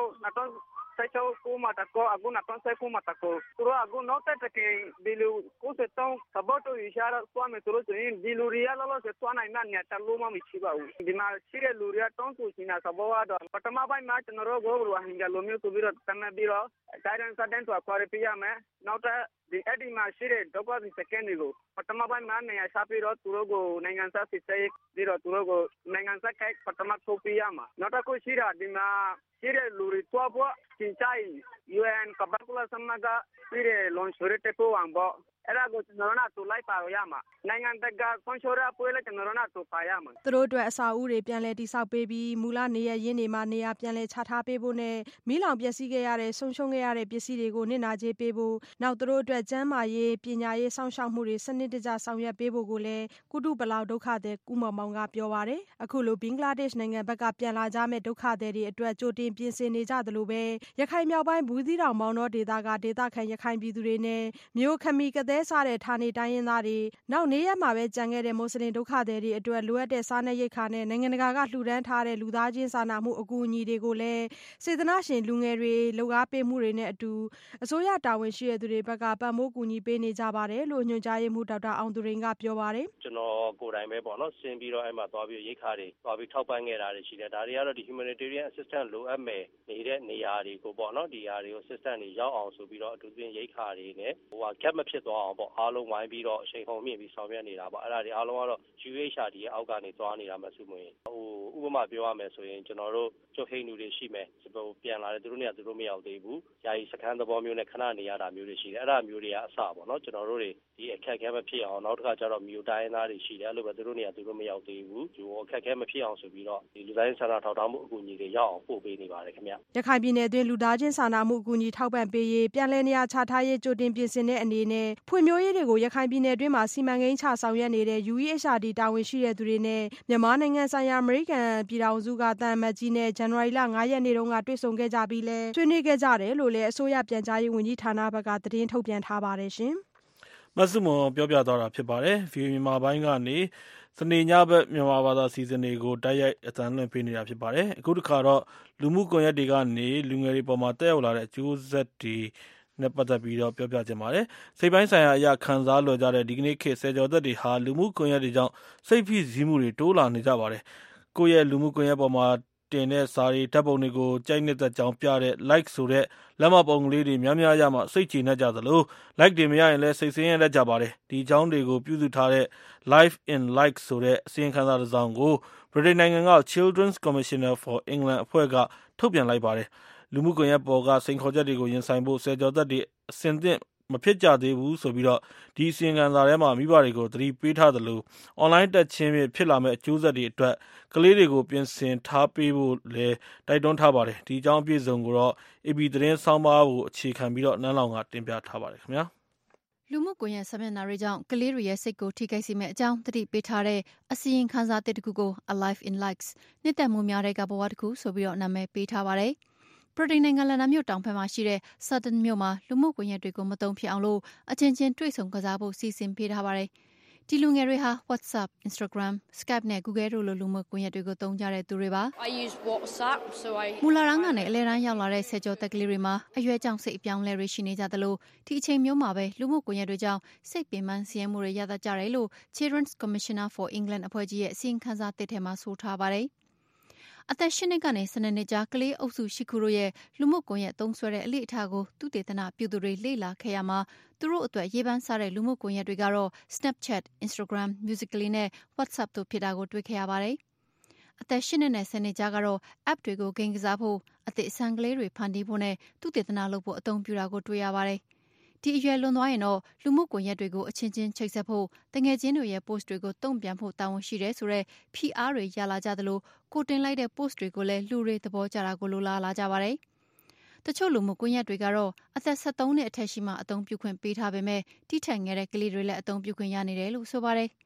16ခုမှတကောအခု2019ခုမှတကောသူတို့အခုနောက်တဲ့တကယ်ဒီလူ93သဘောတူရရှာသွားမယ်ဆိုလို့ဆိုရင်ဒီလူတွေကလောလောဆယ်သွားနိုင်မှနေတလို့မရှိပါဘူးဒီမှာရှိတဲ့လူတွေကတောင်းဆိုနေတာသဘောကတော့ပထမပိုင်းမှာကျွန်တော်တို့ကိုဟင်္ဂါလိုမျိုးဆိုပြီးတော့တမန်ပြီးတော့ guidance တဲ့တော့ခေါ်ပြရမယ်နောက်တဲ့ဒီအဲ့ဒီမှာရှိတဲ့ဒုက္ခသည်စခန်းတွေကိုပထမပိုင်းမှာနေရာချပြီးတော့သူတို့ကိုနိုင်ငံသားစစ်ဆေးပြီးတော့သူတို့ကိုနိုင်ငံသားကပထမထုတ်ပြရမှာနောက်တစ်ခုရှိတာဒီမှာရှိတဲ့လူတွေတွားဖို့သင်ချိုင်း UN ကဘာကူလာစမကပြည်တဲ့လွန်ဆိုရတဲ့ပုံအောင်ပေါ့အဲ့ဒါကိုကျွန်တော်တို့လိုက်ပါရမှာနိုင်ငံတကာဆွန်ချိုရာပွဲလဲကျွန်တော်တို့ပါရမှာသူတို့အတွက်အစာအုပ်တွေပြန်လည်တိစောက်ပေးပြီးမူလနေရရင်းတွေမှာနေရပြန်လည်ချထားပေးဖို့နဲ့မိလောင်ပျက်စီးခဲ့ရတဲ့ဆုံးရှုံးခဲ့ရတဲ့ပစ္စည်းတွေကိုနစ်နာကြေးပေးဖို့နောက်သူတို့အတွက်ကျန်းမာရေးပညာရေးစောင့်ရှောက်မှုတွေစနစ်တကျဆောင်ရွက်ပေးဖို့ကိုလည်းကုတုပလောင်ဒုက္ခသည်ကုမောင်မောင်ကပြောပါတယ်အခုလိုဘင်္ဂလားဒေ့ရှ်နိုင်ငံဘက်ကပြန်လာကြမဲ့ဒုက္ခသည်တွေအတွက်ကြိုတင်ပြင်ဆင်နေကြသလိုပဲရခိုင်မြောက်ပိုင်းဘူးသီးတောင်မောင်တော်ဒေသကဒေသခံရခိုင်ပြည်သူတွေနဲ့မြို့ခမီကသဲစားတဲ့ဌာနေတိုင်းရင်းသားတွေနောက်နေရက်မှာပဲကြံခဲ့တဲ့မွတ်စလင်ဒုက္ခသည်တွေအတွက်လိုအပ်တဲ့စားနပ်ရိက္ခာနဲ့နိုင်ငံတကာကလှူဒန်းထားတဲ့လူသားချင်းစာနာမှုအကူအညီတွေကိုလည်းစေတနာရှင်လူငယ်တွေလုပ်အားပေးမှုတွေနဲ့အတူအစိုးရတာဝန်ရှိတဲ့သူတွေဘက်ကပံ့ပိုးကူညီပေးနေကြပါတယ်လို့ညွှန်ကြားရေးမှူးဒေါက်တာအောင်သူရိန်ကပြောပါတယ်ကျွန်တော်ကိုယ်တိုင်ပဲပေါ့နော်ဆင်းပြီးတော့အဲ့မှာသွားပြီးရိက္ခာတွေသွားပြီးထောက်ပံ့ခဲ့တာတွေရှိတယ်ဒါတွေကတော့ဒီ humanitarian assistance လိုအပ်မယ်နေတဲ့နေရာတွေကိုပေါ့နော်ဒီနေရာတွေကို assistance တွေရောက်အောင်ဆိုပြီးတော့အထူးသဖြင့်ရိက္ခာတွေနဲ့gap မဖြစ်သွားအောင်ပေါ့အားလုံးဝိုင်းပြီးတော့အချိန်ကုန်မြင့်ပြီးဆောင်ရွက်နေတာပေါ့အဲ့ဒါတွေအားလုံးကတော့ UHRD ရဲ့အောက်ကနေသွားနေတာမှစုမဝင်ဥပမာပြောရမယ်ဆိုရင်ကျွန်တော်တို့ချုပ်ဟိန်းလူတွေရှိမယ်ပြန်လာတယ်သူတို့နေရာသူတို့မရောက်သေးဘူးယာယီစခန်းသဘောမျိုးနဲ့ခဏနေရတာမျိုးတွေရှိတယ်အဲ့ဒါမျိုးတွေကအစပေါ့နော်ကျွန်တော်တို့တွေဒီအခက်အခဲမဖြစ်အောင်နောက်တစ်ခါကျတော့မြို့တိုင်းသားတွေရှိတယ်အဲ့လိုပဲသူတို့နေရာသူတို့မရောက်သေးဘူးဒီအခက်အခဲမဖြစ်အောင်ဆိုပြီးတော့ဒီလူသားချင်းစာနာထောက်ထားမှုအကူအညီတွေရောက်အောင်ပို့ပေးနေပါတယ်ခင်ဗျရခိုင်ပြည်နယ်အတွင်းလူသားချင်းစာနာမှုအကူအညီထောက်ပံ့ပေးရေးပြန်လည်နေရာချထားရေးကြိုတင်ပြင်ဆင်တဲ့အနေနဲ့ဖွံ့ဖြိုးရေးတွေကိုရခိုင်ပြည်နယ်အတွင်းမှာစီမံကိန်းချဆောင်ရွက်နေတဲ့ UEHRD တာဝန်ရှိတဲ့သူတွေနဲ့မြန်မာနိုင်ငံဆိုင်ရာအမေရိကန်ပြည်ထောင်စုကသံအမတ်ကြီးနဲ့ဇန်နဝါရီလ9ရက်နေ့တုန်းကတွေ့ဆုံခဲ့ကြပြီးလဲဆွေးနွေးခဲ့ကြတယ်လို့လည်းအစိုးရပြန်ကြားရေးဝန်ကြီးဌာနဘက်ကသတင်းထုတ်ပြန်ထားပါတယ်ရှင်မဆုမွန်ပြောပြသွားတာဖြစ်ပါတယ်။ VOA မြန်မာပိုင်းကနေစနေညဘက်မြန်မာဘာသာစီစဉ်တွေကိုတိုက်ရိုက်အသံလွှင့်ပေးနေတာဖြစ်ပါတယ်။အခုတစ်ခါတော့လူမှုကွန်ရက်တွေကနေလူငယ်တွေပေါ်မှာတက်ရောက်လာတဲ့အကျိုးဆက်တွေနဲ့ပတ်သက်ပြီးတော့ပြောပြခြင်းပါတယ်။စိတ်ပိုင်းဆိုင်ရာအရာခံစားလွယ်ကြတဲ့ဒီကနေ့ခေတ်ဆယ်ကျော်သက်တွေဟာလူမှုကွန်ရက်တွေကြောင့်စိတ်ဖိစီးမှုတွေတိုးလာနေကြပါတယ်။ကိုယ့်ရဲ့လူမှုကွန်ရက်ပေါ်မှာတင်တဲ့စာတွေဓာတ်ပုံတွေကိုကြိုက်နှစ်သက်ကြောင်းပြတဲ့ like ဆိုတဲ့လက်မပုံကလေးတွေများများရမှစိတ်ချနေကြသလို like တွေမရရင်လည်းစိတ်ဆင်းရဲတတ်ကြပါတယ်ဒီအကြောင်းတွေကိုပြုစုထားတဲ့ Life in Like ဆိုတဲ့အစီရင်ခံစာတစ်စောင်ကိုဗြိတိန်နိုင်ငံက Children's Commissioner for England အဖွဲ့ကထုတ်ပြန်လိုက်ပါတယ်လူမှုကွန်ရက်ပေါ်ကစိန်ခေါ်ချက်တွေကိုရင်ဆိုင်ဖို့ဆယ်ကျော်သက်တွေအဆင်သင့်မဖြစ်ကြသေးဘူးဆိုပြီးတော့ဒီအစီရင်ခံစာထဲမှာမိဘတွေကိုသတိပေးထားသလိုအွန်လိုင်းတက်ချင်းဖြစ်လာမဲ့အကျိုးဆက်တွေအတွက်ကလေးတွေကိုပြင်ဆင်ထားပေးဖို့လည်းတိုက်တွန်းထားပါတယ်ဒီအကြောင်းအပြည့်စုံကိုတော့ AB သတင်းဆောင်းပါးကိုအခြေခံပြီးတော့နန်းလောင်ကတင်ပြထားပါတယ်ခင်ဗျာလူမှုကွန်ရက်စာမျက်နှာတွေကြောင့်ကလေးတွေရဲ့စိတ်ကိုထိခိုက်စေမယ့်အကြောင်းသတိပေးထားတဲ့အစီရင်ခံစာတစ်ခုကို Alive in Likes နှစ်သက်မှုများတဲ့ကဘဝတစ်ခုဆိုပြီးတော့နာမည်ပေးထားပါတယ်ဗြိတိန်နိုင်ငံလန်ဒန်မြို့တောင်ဘက်မှာရှိတဲ့ Sutton မြို့မှာလူမှုကွန်ရက်တွေကိုမသုံးဖြစ်အောင်လို့အချင်းချင်းတွေ့ဆုံကစားဖို့စီစဉ်ပေးထားပါတယ်။ဒီလူငယ်တွေဟာ WhatsApp, Instagram, Skype နဲ့ Google တို့လိုလူမှုကွန်ရက်တွေကိုသုံးကြတဲ့သူတွေပါ။မူလာရန်ကနေအလဲတန်းရောက်လာတဲ့ဆယ်ကျော်သက်ကလေးတွေမှာအရွယ်ကြောင့်စိတ်အပြောင်းလဲတွေရှိနေကြသလိုဒီအချိန်မျိုးမှာပဲလူမှုကွန်ရက်တွေကြောင့်စိတ်ပင်ပန်းဆင်းရဲမှုတွေရတတ်ကြတယ်လို့ Children's Commissioner for England အဖွဲ့ကြီးရဲ့အစီရင်ခံစာတစ်ထဲမှာဆိုထားပါတယ်။အသက်8နှစ်ကနေ12နှစ်ကြားကလေးအုပ်စုရှိခုတို့ရဲ့လူမှုကွန်ရက်သုံးစွဲတဲ့အလေအထကိုသူတေသနပြုသူတွေလေ့လာခဲ့ရမှာသူတို့အတွက်ရေးပန်းစားတဲ့လူမှုကွန်ရက်တွေကတော့ Snapchat, Instagram, Musical.ly နဲ့ WhatsApp တို့ဖြစ်တာကိုတွေ့ခဲ့ရပါတယ်။အသက်8နှစ်နဲ့10နှစ်ကြားကတော့ app တွေကိုဂိမ်းကစားဖို့အသည့်အဆန်းကလေးတွေဖန်တီးဖို့နဲ့သူတေသနလုပ်ဖို့အသုံးပြုတာကိုတွေ့ရပါတယ်။ဒီအရွယ်လွန်သွားရင်တော့လူမှုကွန်ရက်တွေကိုအချင်းချင်းချိတ်ဆက်ဖို့တငယ်ချင်းတွေရဲ့ post တွေကိုတုံ့ပြန်ဖို့တာဝန်ရှိတယ်ဆိုတော့ PR တွေရလာကြသလိုကိုတင်လိုက်တဲ့ post တွေကိုလည်းလူတွေသဘောကျတာကိုလိုလားလာကြပါတယ်။တချို့လူမှုကွန်ရက်တွေကတော့အသက်73နှစ်အထက်ရှိမှအသုံးပြုခွင့်ပေးထားပေမဲ့တိထက်ငယ်တဲ့ကလေးတွေလည်းအသုံးပြုခွင့်ရနေတယ်လို့ဆိုပါတယ်။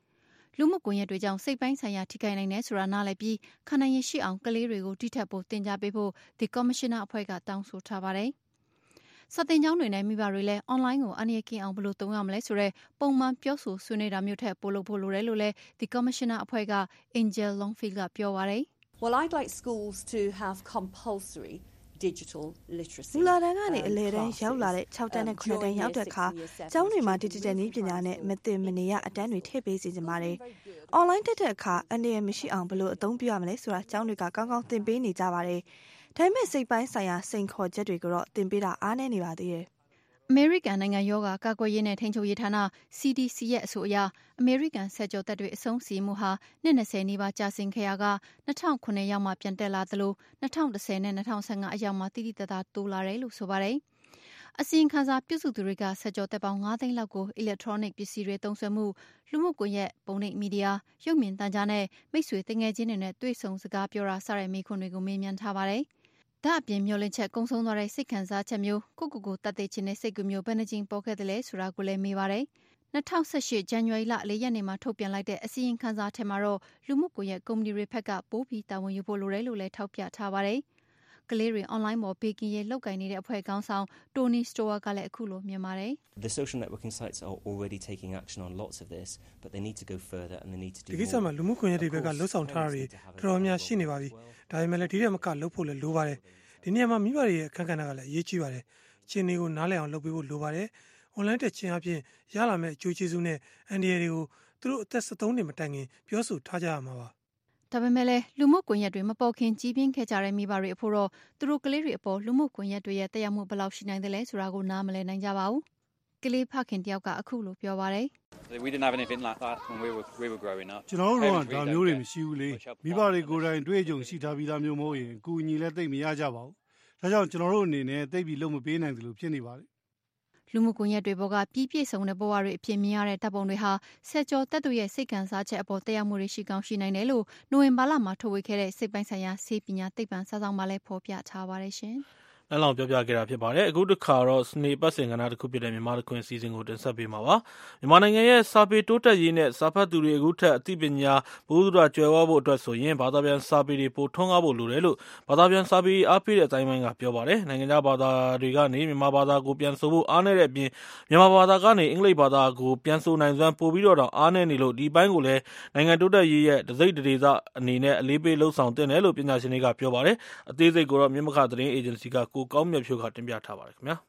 လူမှုကွန်ရက်တွေကြောင့်စိတ်ပိုင်းဆိုင်ရာထိခိုက်နိုင်တယ်ဆိုတာနားလည်ပြီးခံနိုင်ရရှိအောင်ကလေးတွေကိုတိထက်ဖို့တင် ပေးဖို့ The Commissioner အဖွဲ့ကတောင်းဆိုထားပါတယ်။စာသင်ကျောင်းတွေနဲ့မိဘတွေလည်း online ကိုအန္တရာယ်ကင်းအောင်ဘယ်လိုသုံးရမလဲဆိုတဲ့ပုံမှန်ပြောဆိုဆွေးနွေးတာမျိုးထက်ပိုလုပ်ဖို့လိုတယ်လို့လည်း The Commissioner အဖွဲ့က Angel Longfield ကပြောပါတယ်။ Well, I'd like schools to have compulsory digital literacy. မူလတန်းကနေအလယ်တန်းရောက်လာတဲ့6တန်းနဲ့9တန်းရောက်တဲ့အခါကျောင်းတွေမှာ digital နည်းပညာနဲ့မသိမနေရအတန်းတွေထည့်ပေးစီကြပါတယ်။ online တက်တဲ့အခါအန္တရာယ်မရှိအောင်ဘယ်လိုအသုံးပြုရမလဲဆိုတာကျောင်းတွေကကောင်းကောင်းသင်ပေးနေကြပါတယ်။ဒါပေမဲ့စိတ်ပိုင်းဆိုင်ရာစိန်ခေါ်ချက်တွေကိုတော့သင်ပေးတာအားနည်းနေပါသေးတယ်။အမေရိကန်နိုင်ငံရောဂါကာကွယ်ရေးနဲ့ထိန်းချုပ်ရေးဌာန CDC ရဲ့အဆိုအရအမေရိကန်ဆယ်ကျော်သက်တွေအဆုံးစီမှုဟာနှစ်20နီးပါးကြာဆင်းခဲ့ရာက2009ရောက်မှပြန်တက်လာသလို2010နဲ့2015အရောက်မှတိတိတသားတိုးလာတယ်လို့ဆိုပါတယ်။အစီရင်ခံစာပြုစုသူတွေကဆယ်ကျော်သက်ပေါင်း9သိန်းလောက်ကို electronic ပစ္စည်းတွေသုံးစွဲမှုလူမှုကွန်ရက်ပုံနှိပ်မီဒီယာရုပ်မြင်သံကြားနဲ့မိတ်ဆွေတငယ်ချင်းတွေနဲ့တွေ့ဆုံစကားပြောတာစတဲ့မိခွန်းတွေကိုမေးမြန်းထားပါတယ်။ဒါအပြင်မျောလင့်ချက်ကုံဆုံးသွားတဲ့စိတ်ခံစားချက်မျိုးကိုတတ်သိခြင်းနဲ့စိတ်ကူးမျိုးဘယ်နှကြိမ်ပေါ်ခဲ့တယ်လဲဆိုတာကိုလည်းမေးပါတယ်။2018ဇန်နဝါရီလ4ရက်နေ့မှာထုတ်ပြန်လိုက်တဲ့အစီရင်ခံစာထဲမှာတော့လူမှုကွန်ရက်ကုမ္ပဏီတွေဘက်ကပိုပြီးတာဝန်ယူဖို့လိုတယ်လို့လည်းထောက်ပြထားပါတယ်။ကလေးတွေ online ပေါ်ဘေကင်းရေးလုပ်ကိုင်နေတဲ့အဖွဲ့ခေါင်းဆောင် Tony Stower ကလည်းအခုလိုမြင်ပါတယ်။ The social networking sites are already taking action on lots of this, but they need to go further and they need to do more. ဒီကိစ္စမှာလူမှုကွန်ရက်တွေဘက်ကလှုပ်ဆောင်ထားတာတွေတော်တော်များရှိနေပါပြီ။ဒါပေမဲ့လည်းဒီထက်မကလုပ်ဖို့လည်းလိုပါတယ်။ဒီနေရာမှာမိဘတွေရဲ့အခက်အခဲကလည်းအရေးကြီးပါတယ်။အခြေအနေကိုနားလည်အောင်လုပ်ပေးဖို့လိုပါတယ်။ online တက်ခြင်းအပြင်ရလာမယ့်အကျိုးကျေးဇူးနဲ့အန္တရာယ်တွေကိုသူတို့အသက်73နှစ်မတိုင်ခင်ပြောဆိုထားကြရမှာပါ။ဒါပေမဲ့လည်းလူမှုကွန်ရက်တွေမပေါ်ခင်ကြီးပြင်းခဲ့ကြတဲ့မိဘတွေအဖို့တော့သူတို့ကလေးတွေအပေါ်လူမှုကွန်ရက်တွေရဲ့တက်ရောက်မှုဘယ်လောက်ရှိနိုင်တယ်လဲဆိုတာကိုနားမလည်နိုင်ကြပါဘူး။ကလေးဖခင်တယောက်ကအခုလိုပြောပါတယ်။ We didn't have anything like that when we were growing up. ကျွန်တော်တို့ကဒါမျိုးတွေမရှိဘူးလေ။မိဘတွေကိုယ်တိုင်တွေ့ကြုံရှိထားပြီးသားမျိုးမဟုတ်ရင်အကူအညီလည်းသိမရကြပါဘူး။ဒါကြောင့်ကျွန်တော်တို့အနေနဲ့သိပြီးလုံးမပေးနိုင်သလိုဖြစ်နေပါတယ်လူမှုကွန်ရက်တွေပေါ်ကပြည့်စုံတဲ့ဘဝတွေအဖြစ်မြင်ရတဲ့တပ်ပုံတွေဟာဆက်ကျော်တက်သူရဲ့စိတ်ခံစားချက်အပေါ်တရားမှုတွေရှိကောင်းရှိနိုင်တယ်လို့နိုဝင်ဘာလမှာထုတ်ဝေခဲ့တဲ့စိတ်ပိုင်းဆိုင်ရာဆေးပညာသိပ္ပံစာဆောင်မှာလည်းဖော်ပြထားပါတယ်ရှင်။နောက်လောက်ပြောပြခဲ့တာဖြစ်ပါတယ်အခုတစ်ခါတော့စနေပတ်စင်ကဏ္ဍတစ်ခုဖြစ်တဲ့မြန်မာတခွင်စီစဉ်ကိုတင်ဆက်ပေးမှာပါမြန်မာနိုင်ငံရဲ့စာပေတိုးတက်ရေးနဲ့စာဖတ်သူတွေအခုထက်အသိပညာဘုဒ္ဓကျွယ်ဝဖို့အတွက်ဆိုရင်ဘာသာပြန်စာပေတွေပိုထွန်းကားဖို့လိုတယ်လို့ဘာသာပြန်စာပေအားပေးတဲ့အတိုင်းပိုင်းကပြောပါတယ်နိုင်ငံခြားဘာသာတွေကနေမြန်မာဘာသာကိုပြန်ဆိုဖို့အားနည်းတဲ့အပြင်မြန်မာဘာသာကနေအင်္ဂလိပ်ဘာသာကိုပြန်ဆိုနိုင်စွမ်းပိုပြီးတော့အားနည်းနေလို့ဒီပိုင်းကိုလည်းနိုင်ငံတိုးတက်ရေးရဲ့တစိမ့်တဒေသအနေနဲ့အလေးပေးလှုံ့ဆော်တင်တယ်လို့ပညာရှင်တွေကပြောပါတယ်အသေးစိတ်ကိုတော့မြမခသတင်းအေဂျင်စီကကောင်းမြတ်ဖြိုးကတင်ပြထားပါတယ်ခင်ဗျာ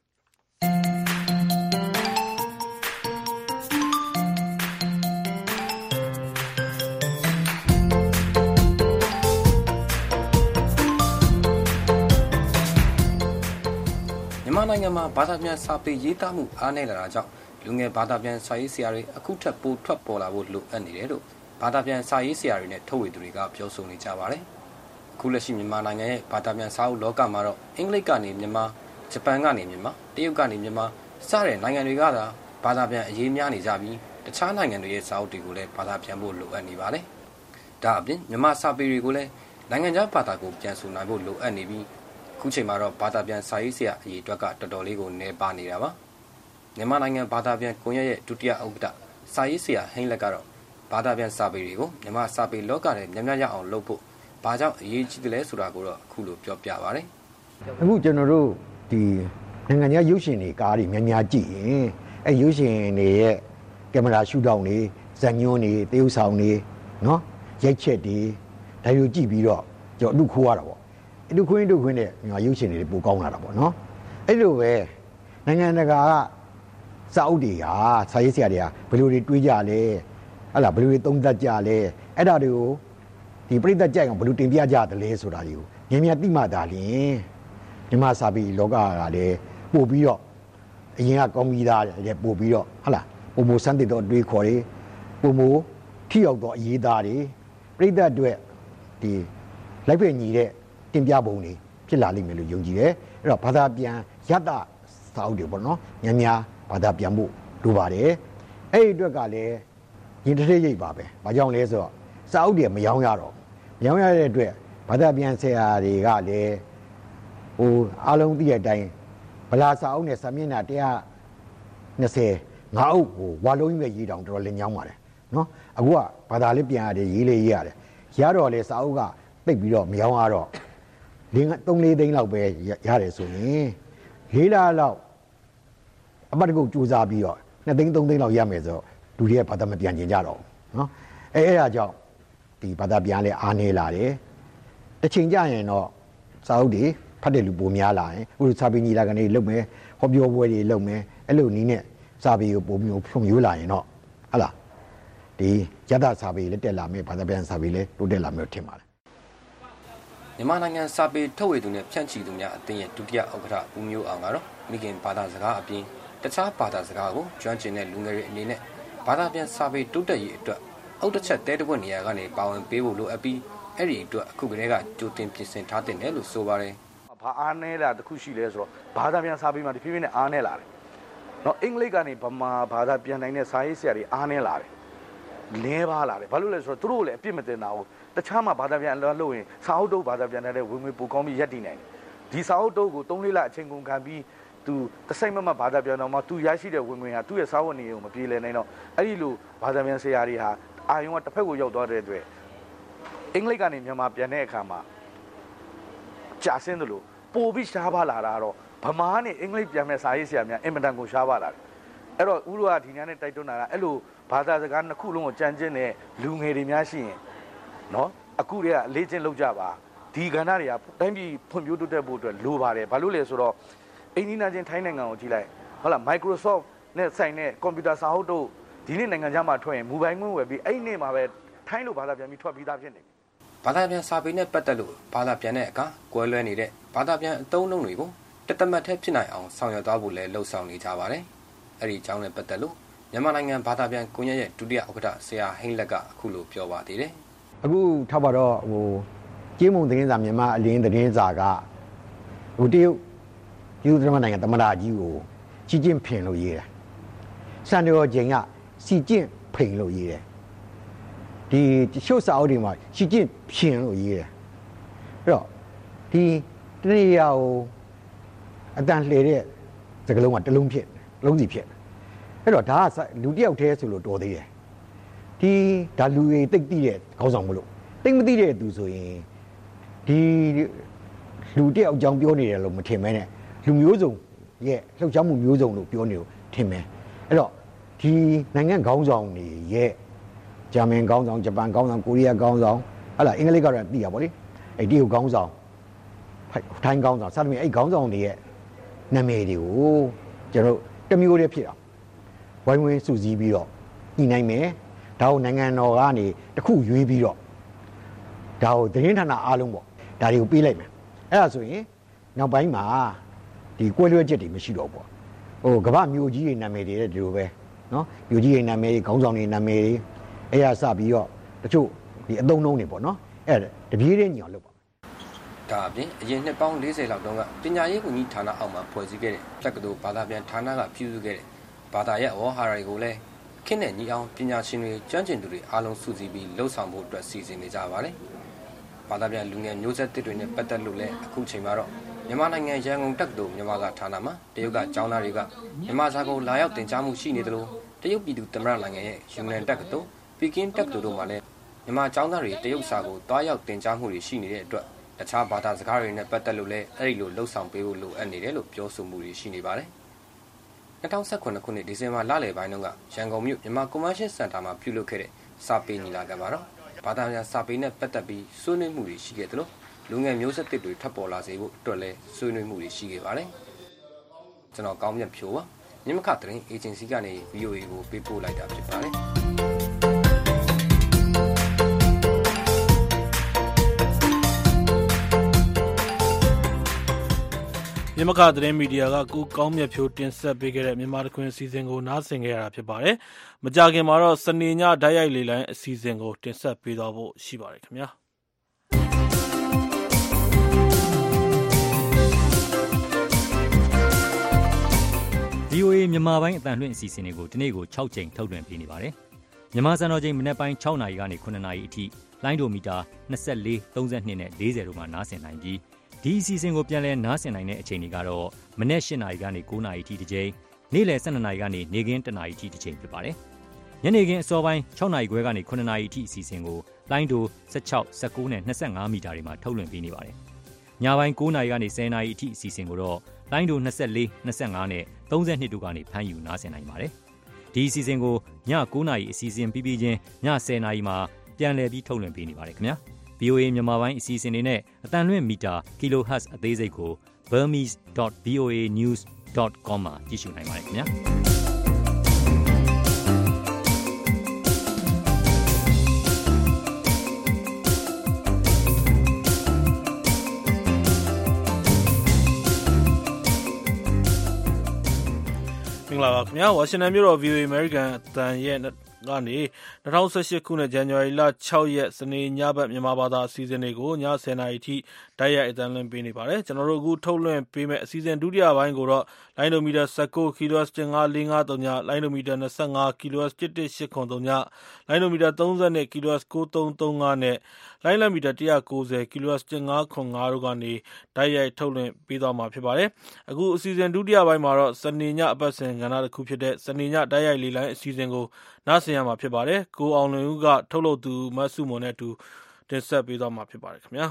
မြန်မာနိုင်ငံမှာဘာသာပြန်စာပေရေးသားမှုအားနည်းလာတာကြောင့်လူငယ်ဘာသာပြန်စာရေးဆရာတွေအခုထပ်ပိုထွက်ပေါ်လာဖို့လိုအပ်နေတယ်လို့ဘာသာပြန်စာရေးဆရာတွေနဲ့ထုတ်ဝေသူတွေကပြောဆိုနေကြပါတယ်အခုလက်ရှိမြန်မာနိုင်ငံရဲ့ဘာသာပြန်စာအုပ်လောကမှာတော့အင်္ဂလိပ်ကနေမြန်မာဂျပန်ကနေမြန်မာတရုတ်ကနေမြန်မာစတဲ့နိုင်ငံတွေကသာဘာသာပြန်အရေးများနေကြပြီးတခြားနိုင်ငံတွေရဲ့စာအုပ်တွေကိုလည်းဘာသာပြန်ဖို့လိုအပ်နေပါတယ်ဒါအပြင်မြန်မာစာပေတွေကိုလည်းနိုင်ငံခြားဘာသာကိုပြန်ဆိုနိုင်ဖို့လိုအပ်နေပြီးခုချိန်မှာတော့ဘာသာပြန်စာရေးဆရာအရေးအတွက်ကတော်တော်လေးကိုနည်းပါးနေတာပါမြန်မာနိုင်ငံဘာသာပြန်ကွန်ရက်ရဲ့ဒုတိယဥက္ကဋ္ဌစာရေးဆရာဟိန်းလက်ကတော့ဘာသာပြန်စာပေတွေကိုမြန်မာစာပေလောကထဲများများရအောင်လုပ်ဖို့ဘာကြောင့်အရေးကြီးတယ်လဲဆိုတာကိုတော့အခုလိုပြောပြပါရစေအခုကျွန်တော်တို့ဒီနိုင်ငံခြားရုပ်ရှင်တွေကားတွေများများကြည့်ရင်အဲရုပ်ရှင်တွေရဲ့ကင်မရာရှုထောင့်တွေဇာတ်ညွှန်းတွေတရုပ်ဆောင်တွေနော်ရိုက်ချက်တွေဒါတွေကိုကြည့်ပြီးတော့ကျွန်တော်အတုခိုးရတာပေါ့အတုခွင်းနဲ့မြန်မာရုပ်ရှင်တွေပိုကောင်းလာတာပေါ့နော်အဲ့လိုပဲနိုင်ငံတကာကစာအုပ်တွေကစာရေးဆရာတွေကဘယ်လိုတွေတွေးကြလဲဟလာဘယ်လိုတွေသုံးသပ်ကြလဲအဲ့ဒါတွေကိုဒီပြိဿကြိုက်အောင်ဘယ်လိုတင်ပြကြတယ်လဲဆိုတာတွေကိုမြင်မြင်သိမှသာလျှင်မြန်မာစာပေလောကကလည်းပို့ပြီးတော့အရင်ကကောင်းပြီးသားလည်းပို့ပြီးတော့ဟလာပုံမစမ်းသစ်တော့တွေးခေါ်တွေပုံမထိရောက်တော့အရေးသားတွေပြိဿအတွက်ဒီလိုက်ပဲညီတဲ့တင်ပြပုံတွေဖြစ်လာလိမ့်မယ်လို့ယုံကြည်တယ်အဲ့တော့ဘာသာပြန်ယတ္တစာအုပ်တွေပေါ့နော်များဘာသာပြန်ဖို့လိုပါတယ်အဲ့ဒီအတွက်ကလည်းရင်တစ်ထည့်ရိပ်ပါပဲဘာကြောင့်လဲဆိုတော့စာအုပ်တွေမရောင်းရတော့မရောင်းရတဲ့အတွက်ဘာသာပြန်ဆရာတွေကလည်းဟိုအားလုံးသိတဲ့အတိုင်းဗလာစာအုပ်နဲ့စာမျက်နှာ120 5အုပ်ဟိုဝါလုံးကြီးပဲရေးတောင်တော်တော်လင်းညောင်းပါတယ်နော်အခုကဘာသာလေးပြန်ရတယ်ရေးလေးရေးရတယ်ရတော့လေစာအုပ်ကပိတ်ပြီးတော့မရောင်းရတော့3-4 သိန်းလောက်ပဲရတယ်ဆိုရင်4 လလောက်အပတ်တကုတ်စူးစမ်းပြီးတော့2 သိန်း 3 သိန်းလောက်ရမယ်ဆိုတော့လူတွေကဘာသာမပြန်ကျင်ကြတော့ဘူးနော်အဲ့ဒါကြောင့်ဒီဘာသာပြန်လဲအားနေလာတယ်တစ်ချိန်ကျရင်တော့စာအုပ်တွေဖတ်တဲ့လူပိုများလာရင်ဥပစာပေညီလာကနေလုပ်မယ်ဟောပြောပွဲတွေလုပ်မယ်အဲ့လိုနည်းနဲ့စာပေကိုပုံမျိုးဖြုံမျိုးလာရင်တော့ဟုတ်လားဒီရတစာပေလည်းတက်လာမယ်ဘာသာပြန်စာပေလည်းတိုးတက်လာမယ်ထင်ပါတယ်မြန်မာနိုင်ငံစာပေထုတ်ဝေသူနဲ့ဖြန့်ချီသူများအသင်းရဲ့ဒုတိယဥက္ကဋ္ဌဦးမျိုးအောင်ကတော့မိခင်ဘာသာစကားအပြင်တခြားဘာသာစကားကိုကျွမ်းကျင်တဲ့လူငယ်တွေအနေနဲ့ဘာသာပြန်စာပေတိုးတက်ရေးအတွက်အုတ်တစ်ချက်တဲတပွက်နေရာကနေပါဝင်ပေးဖို့လိုအပ်ပြီးအဲ့ဒီအတွက်အခုကတည်းကကြိုတင်ပြင်ဆင်ထားတဲ့လို့ဆိုပါတယ်ဘာအားနည်းလာတခုရှိလဲဆိုတော့ဘာသာပြန်စာပေမှာတဖြည်းဖြည်းနဲ့အားနည်းလာတယ်နော်အင်္ဂလိပ်ကနေဗမာဘာသာပြန်နိုင်တဲ့စာရေးဆရာတွေအားနည်းလာတယ်လဲပါလာတယ်ဘာလို့လဲဆိုတော့သူတို့လည်းအပြစ်မတင်တာဘူးတခြားမှာဘာသာပြန်လို့ရင်စာအုပ်တုပ်ဘာသာပြန်တဲ့ဝင်ငွေပိုကောင်းပြီးရက်တည်နိုင်တယ်ဒီစာအုပ်တုပ်ကို3-4 လအချိန်ကုန်ခံပြီးသူတစိုက်မမဘာသာပြန်တော့မှသူရရှိတဲ့ဝင်ငွေဟာသူ့ရဲ့စာဝတ်နေရုံမပြေလည်နိုင်တော့အဲ့ဒီလိုဘာသာပြန်ဆရာတွေဟာအာယုံကတစ်ဖက်ကိုရောက်သွားတဲ့အတွက်အင်္ဂလိပ်ကနေမြန်မာပြန်တဲ့အခါမှာကြာဆင်းတယ်လို့ပို့ပြီးရှားပါလာတာတော့ဗမာနဲ့အင်္ဂလိပ်ပြန်မဲ့စာရေးဆရာများအင်မတန်ကိုရှားပါလာတယ်အဲ့တော့ဦးတို့ကဒီညနဲ့တိုက်တွန်းတာကအဲ့လိုဘာသာစကားနှစ်ခုလုံးကိုကြံကျင်းတဲ့လူငယ်တွေများရှိရင်နော်အခုတည်းကအလေးချင်းလုပ်ကြပါဒီကဏ္ဍတွေကတိုင်းပြည်ဖွံ့ဖြိုးတိုးတက်ဖို့အတွက်လိုပါတယ်ဘာလို့လဲဆိုတော့အိန္ဒိယချင်းထိုင်းနိုင်ငံကိုကြည့်လိုက်ဟုတ်လား Microsoft နဲ့ဆိုင်တဲ့ကွန်ပျူတာစာအုပ်တို့ဒီနေ့နိုင်ငံခြားမှာထွက်ရင်မူပိုင်ခွင့်ဝယ်ပြီးအဲ့ဒီနေ့မှာပဲထိုင်းလိုဘာသာပြန်ပြီးထွက်ပြီးသားဖြစ်နေပြီဘာသာပြန်စာပေနဲ့ပတ်သက်လို့ဘာသာပြန်တဲ့အခါကွဲလွဲနေတဲ့ဘာသာပြန်အသုံးအနှုန်းတွေကိုတသမတ်ထဲဖြစ်နိုင်အောင်ဆောင်ရွက်သွားဖို့လည်းလှုံ့ဆော်နေကြပါတယ်အဲ့ဒီအကြောင်းနဲ့ပတ်သက်လို့မြန်မာနိုင်ငံဘာသာပြန်ကွန်ရက်ရဲ့ဒုတိယဥက္ကဋ္ဌဆရာဟိန်းလက်ကအခုလိုပြောပါသေးတယ်အခုထောက်ပါတော့ကျေးမုံသတင်းစာမြန်မာအလင်းသတင်းစာကတရုတ်ယူဒရမနိုင်ငံသမ္မတကြီးကိုစီကျင့်ဖင်လို့ရေးတယ်စံတော်ချိန်ကစီကျင့်ဖိန်လို့ရေးတယ်ဒီရှုပ်စာအုပ်တွေမှာစီကျင့်ဖင်လို့ရေးတယ်အဲ့တော့ဒီတရေရာကိုအတန်လှည့်တဲ့စကလုံးကတစ်လုံးဖြစ်လုံးစီဖြစ်အဲ့တော့ဒါကလူတယောက်တည်းဆိုလို့တော်သေးတယ်ဒီဒါလူတွေတိတ်တိတဲ့ခေါင်းဆောင်မလို့တိတ်မသိတဲ့သူဆိုရင်ဒီလူတယောက်အကြောင်းပြောနေတယ်လို့မထင်မဲနဲ့လူမျိုးစုံရဲ့လှုပ်ရှားမှုမျိုးစုံလို့ပြောနေလို့ထင်မယ်အဲ့တော့ဒီနိုင်ငံခေါင်းဆောင်တွေရဲ့ဂျာမန်ခေါင်းဆောင်ဂျပန်ခေါင်းဆောင်ကိုရီးယားခေါင်းဆောင်ဟုတ်လားအင်္ဂလိပ်ကတော့သိရပါလိအဲ့ဒီခေါင်းဆောင်ထိုင်းခေါင်းဆောင်စသဖြင့်အဲ့ခေါင်းဆောင်တွေရဲ့နာမည်တွေကိုကျွန်တော်တမျိုးတည်းဖြစ်အောင်ဝိုင်းဝန်းစုစည်းပြီးတော့ညှိနှိုင်းမယ်ဒါကိုနိုင်ငံတော်ကနေတခုရွေးပြီးတော့ဒါကိုသတင်းဌာနအားလုံးပေါ့ဒါတွေကိုပေးလိုက်မယ်အဲ့ဒါဆိုရင်နောက်ပိုင်းမှာဒီကွဲလွဲချက်တွေမရှိတော့ဘူးကမ္ဘာမျိုးကြီးတွေနာမည်တွေဒီလိုပဲနော်မျိုးကြီးတွေနာမည်တွေခေါင်းဆောင်တွေနာမည်တွေအဲ့ရစပြီးတော့တချို့ဒီအသုံးနှုန်းတွေပေါ့နော်အဲ့တပြေးတဲ့ညီအောင်လုပ်ပါဒါအပြင်အရင်နှစ်ပေါင်း40လောက်တုန်းကပညာရေးဝန်ကြီးဌာနအောက်မှာဖွဲ့စည်းခဲ့တဲ့တက္ကသိုလ်ဘာသာပြန်ဌာနကပြုစုခဲ့တဲ့ဘာသာရဲ့ဝေါ်ဟာတွေကိုလည်းခင်းနဲ့ညီအောင်ပညာရှင်တွေကျွမ်းကျင်သူတွေအားလုံးစုစည်းပြီးလှုပ်ဆောင်ဖို့အတွက်စီစဉ်နေကြပါတယ်။ဘာသာပြန်လူငယ်မျိုးဆက်သစ်တွေနဲ့ပတ်သက်လို့လည်းအခုချိန်မှာတော့မြန်မာနိုင်ငံရန်ကုန်တက္ကသိုလ်မြန်မာကဌာနမှာတရုတ်ကကျောင်းသားတွေကမြန်မာစာကိုလာရောက်သင်ကြားမှုရှိနေတယ်လို့တရုတ်ပြည်သူသမ္မတနိုင်ငံရဲ့ယူနန်တက္ကသိုလ်ပီကင်းတက္ကသိုလ်တို့မှာလည်းမြန်မာကျောင်းသားတွေတရုတ်စာကိုတွားရောက်သင်ကြားမှုတွေရှိနေတဲ့အတွက်တခြားဘာသာစကားတွေနဲ့ပတ်သက်လို့လည်းအဲ့ဒီလိုလှုပ်ဆောင်ပေးဖို့လိုအပ်နေတယ်လို့ပြောဆိုမှုတွေရှိနေပါတယ်။2019ခုနှစ်ဒီဇင်ဘာလလယ်ပိုင်းတုန်းကရန်ကုန်မြို့မြန်မာကွန်မန်ရှင်းစင်တာမှာပြုလုပ်ခဲ့တဲ့စာပေညီလာခံမှာတော့ဘာသာပြန်စာပေနဲ့ပတ်သက်ပြီးဆွေးနွေးမှုတွေရှိခဲ့တယ်လို့လူငယ်မျိုးဆက်သစ်တွေထပ်ပေါ်လာစေဖို့အတွက်လည်းဆွေးနွေးမှုတွေရှိခဲ့ပါတယ်။ကျွန်တော်ကောင်းမြတ်ဖြိုးပါမြင်းမခသတင်းအေဂျင်စီကနေ VOA ကိုပေးပို့လိုက်တာဖြစ်ပါတယ်။မြမခသတင်းမီဒီယာကကိုကောင်းမြတ်ဖြိုးတင်ဆက်ပေးခဲ့တဲ့မြန်မာတခွင်အစီအစဉ်ကိုနားဆင်ခဲ့ရတာဖြစ်ပါတယ်။မကြခင်မှာတော့စနေညဓာတ်ရိုက်လေလိုင်းအစီအစဉ်ကိုတင်ဆက်ပေးသွားဖို့ရှိပါတယ်ခင်ဗျာ။ VOA မြန်မာပိုင်းအတန်လွှင့်အစီအစဉ်တွေကိုဒီနေ့ကို6ချိန်ထုတ်လွှင့်ပေးနေပါတယ်။မြန်မာစံတော်ချိန်မနေ့ပိုင်း6နာရီကနေ9နာရီအထိလိုင်းဒိုမီတာ24 32နဲ့40တို့မှာနားဆင်နိုင်ပြီးဒီအစီအစဉ်ကိုပြန်လည်နားဆင်နိုင်တဲ့အချိန်တွေကတော့မနေ့8နာရီကနေ9နာရီအထိတစ်ချိန်နေ့လယ်12နာရီကနေနေ့ခင်း1နာရီအထိတစ်ချိန်ဖြစ်ပါတယ်။ညနေခင်းအစောပိုင်း6နာရီခွဲကနေ9နာရီအထိအစီအစဉ်ကိုလိုင်းဒို16 19နဲ့25မီတာတွေမှာထုတ်လွှင့်ပေးနေပါတယ်ညပိုင်း9နာရီကနေ10နာရီအထိအစီအစဉ်ကိုတော့လိုင်းဒို24 25နဲ့32တို့ကနေဖမ်းယူနားဆင်နိုင်ပါတယ်ဒီအစီအစဉ်ကိုည9နာရီအစီအစဉ်ပြီးချင်းည10နာရီမှာပြန်လည်ပြီးထုတ်လွှင့်ပေးနေပါတယ်ခင်ဗျာ VOA မြန်မာပိုင်းအစီအစဉ်တွေနဲ့အတန်လွင့်မီတာ kilohertz အသေးစိတ်ကို burmese.voanews.com မှာကြည့်ရှုနိုင်ပါတယ်ခင်ဗျာမင်္ဂလာပါခင်ဗျာဝါရှင်တန်မြို့တော် VOA American အသံရဲ့ကနေ2018ခုနှစ်ဇန်နဝါရီလ6ရက်စနေညဘက်မြန်မာဘာသာအစီအစဉ်တွေကိုည10:00နာရီထိတိုက်ရိုက်အသံလွှင့်ပေးနေပါတယ်ကျွန်တော်တို့အခုထုတ်လွှင့်ပေးမယ့်အစီအစဉ်ဒုတိယပိုင်းကိုတော့လိုင်းဒိုမီတာ19 kHz 15453ညလိုင်းဒိုမီတာ25 kHz 11803ညလိုင်းဒိုမီတာ32 kHz 9335နဲ့လိုင်းလံမီတာ190 kHz 1505တို့ကနေတိုက်ရိုက်ထုတ်လွှင့်ပေးသွားမှာဖြစ်ပါတယ်အခုအစီအစဉ်ဒုတိယပိုင်းမှာတော့စနေညအပတ်စဉ်ကဏ္ဍတစ်ခုဖြစ်တဲ့စနေညတိုက်ရိုက်လေလိုင်းအစီအစဉ်ကိုနားဆင်ရမှာဖြစ်ပါတယ်ကိုအောင်လွင်ဦးကထုတ်လုပ်သူမဆုမွန်နဲ့အတူတင်ဆက်ပေးသွားမှာဖြစ်ပါတယ်ခင်ဗျာ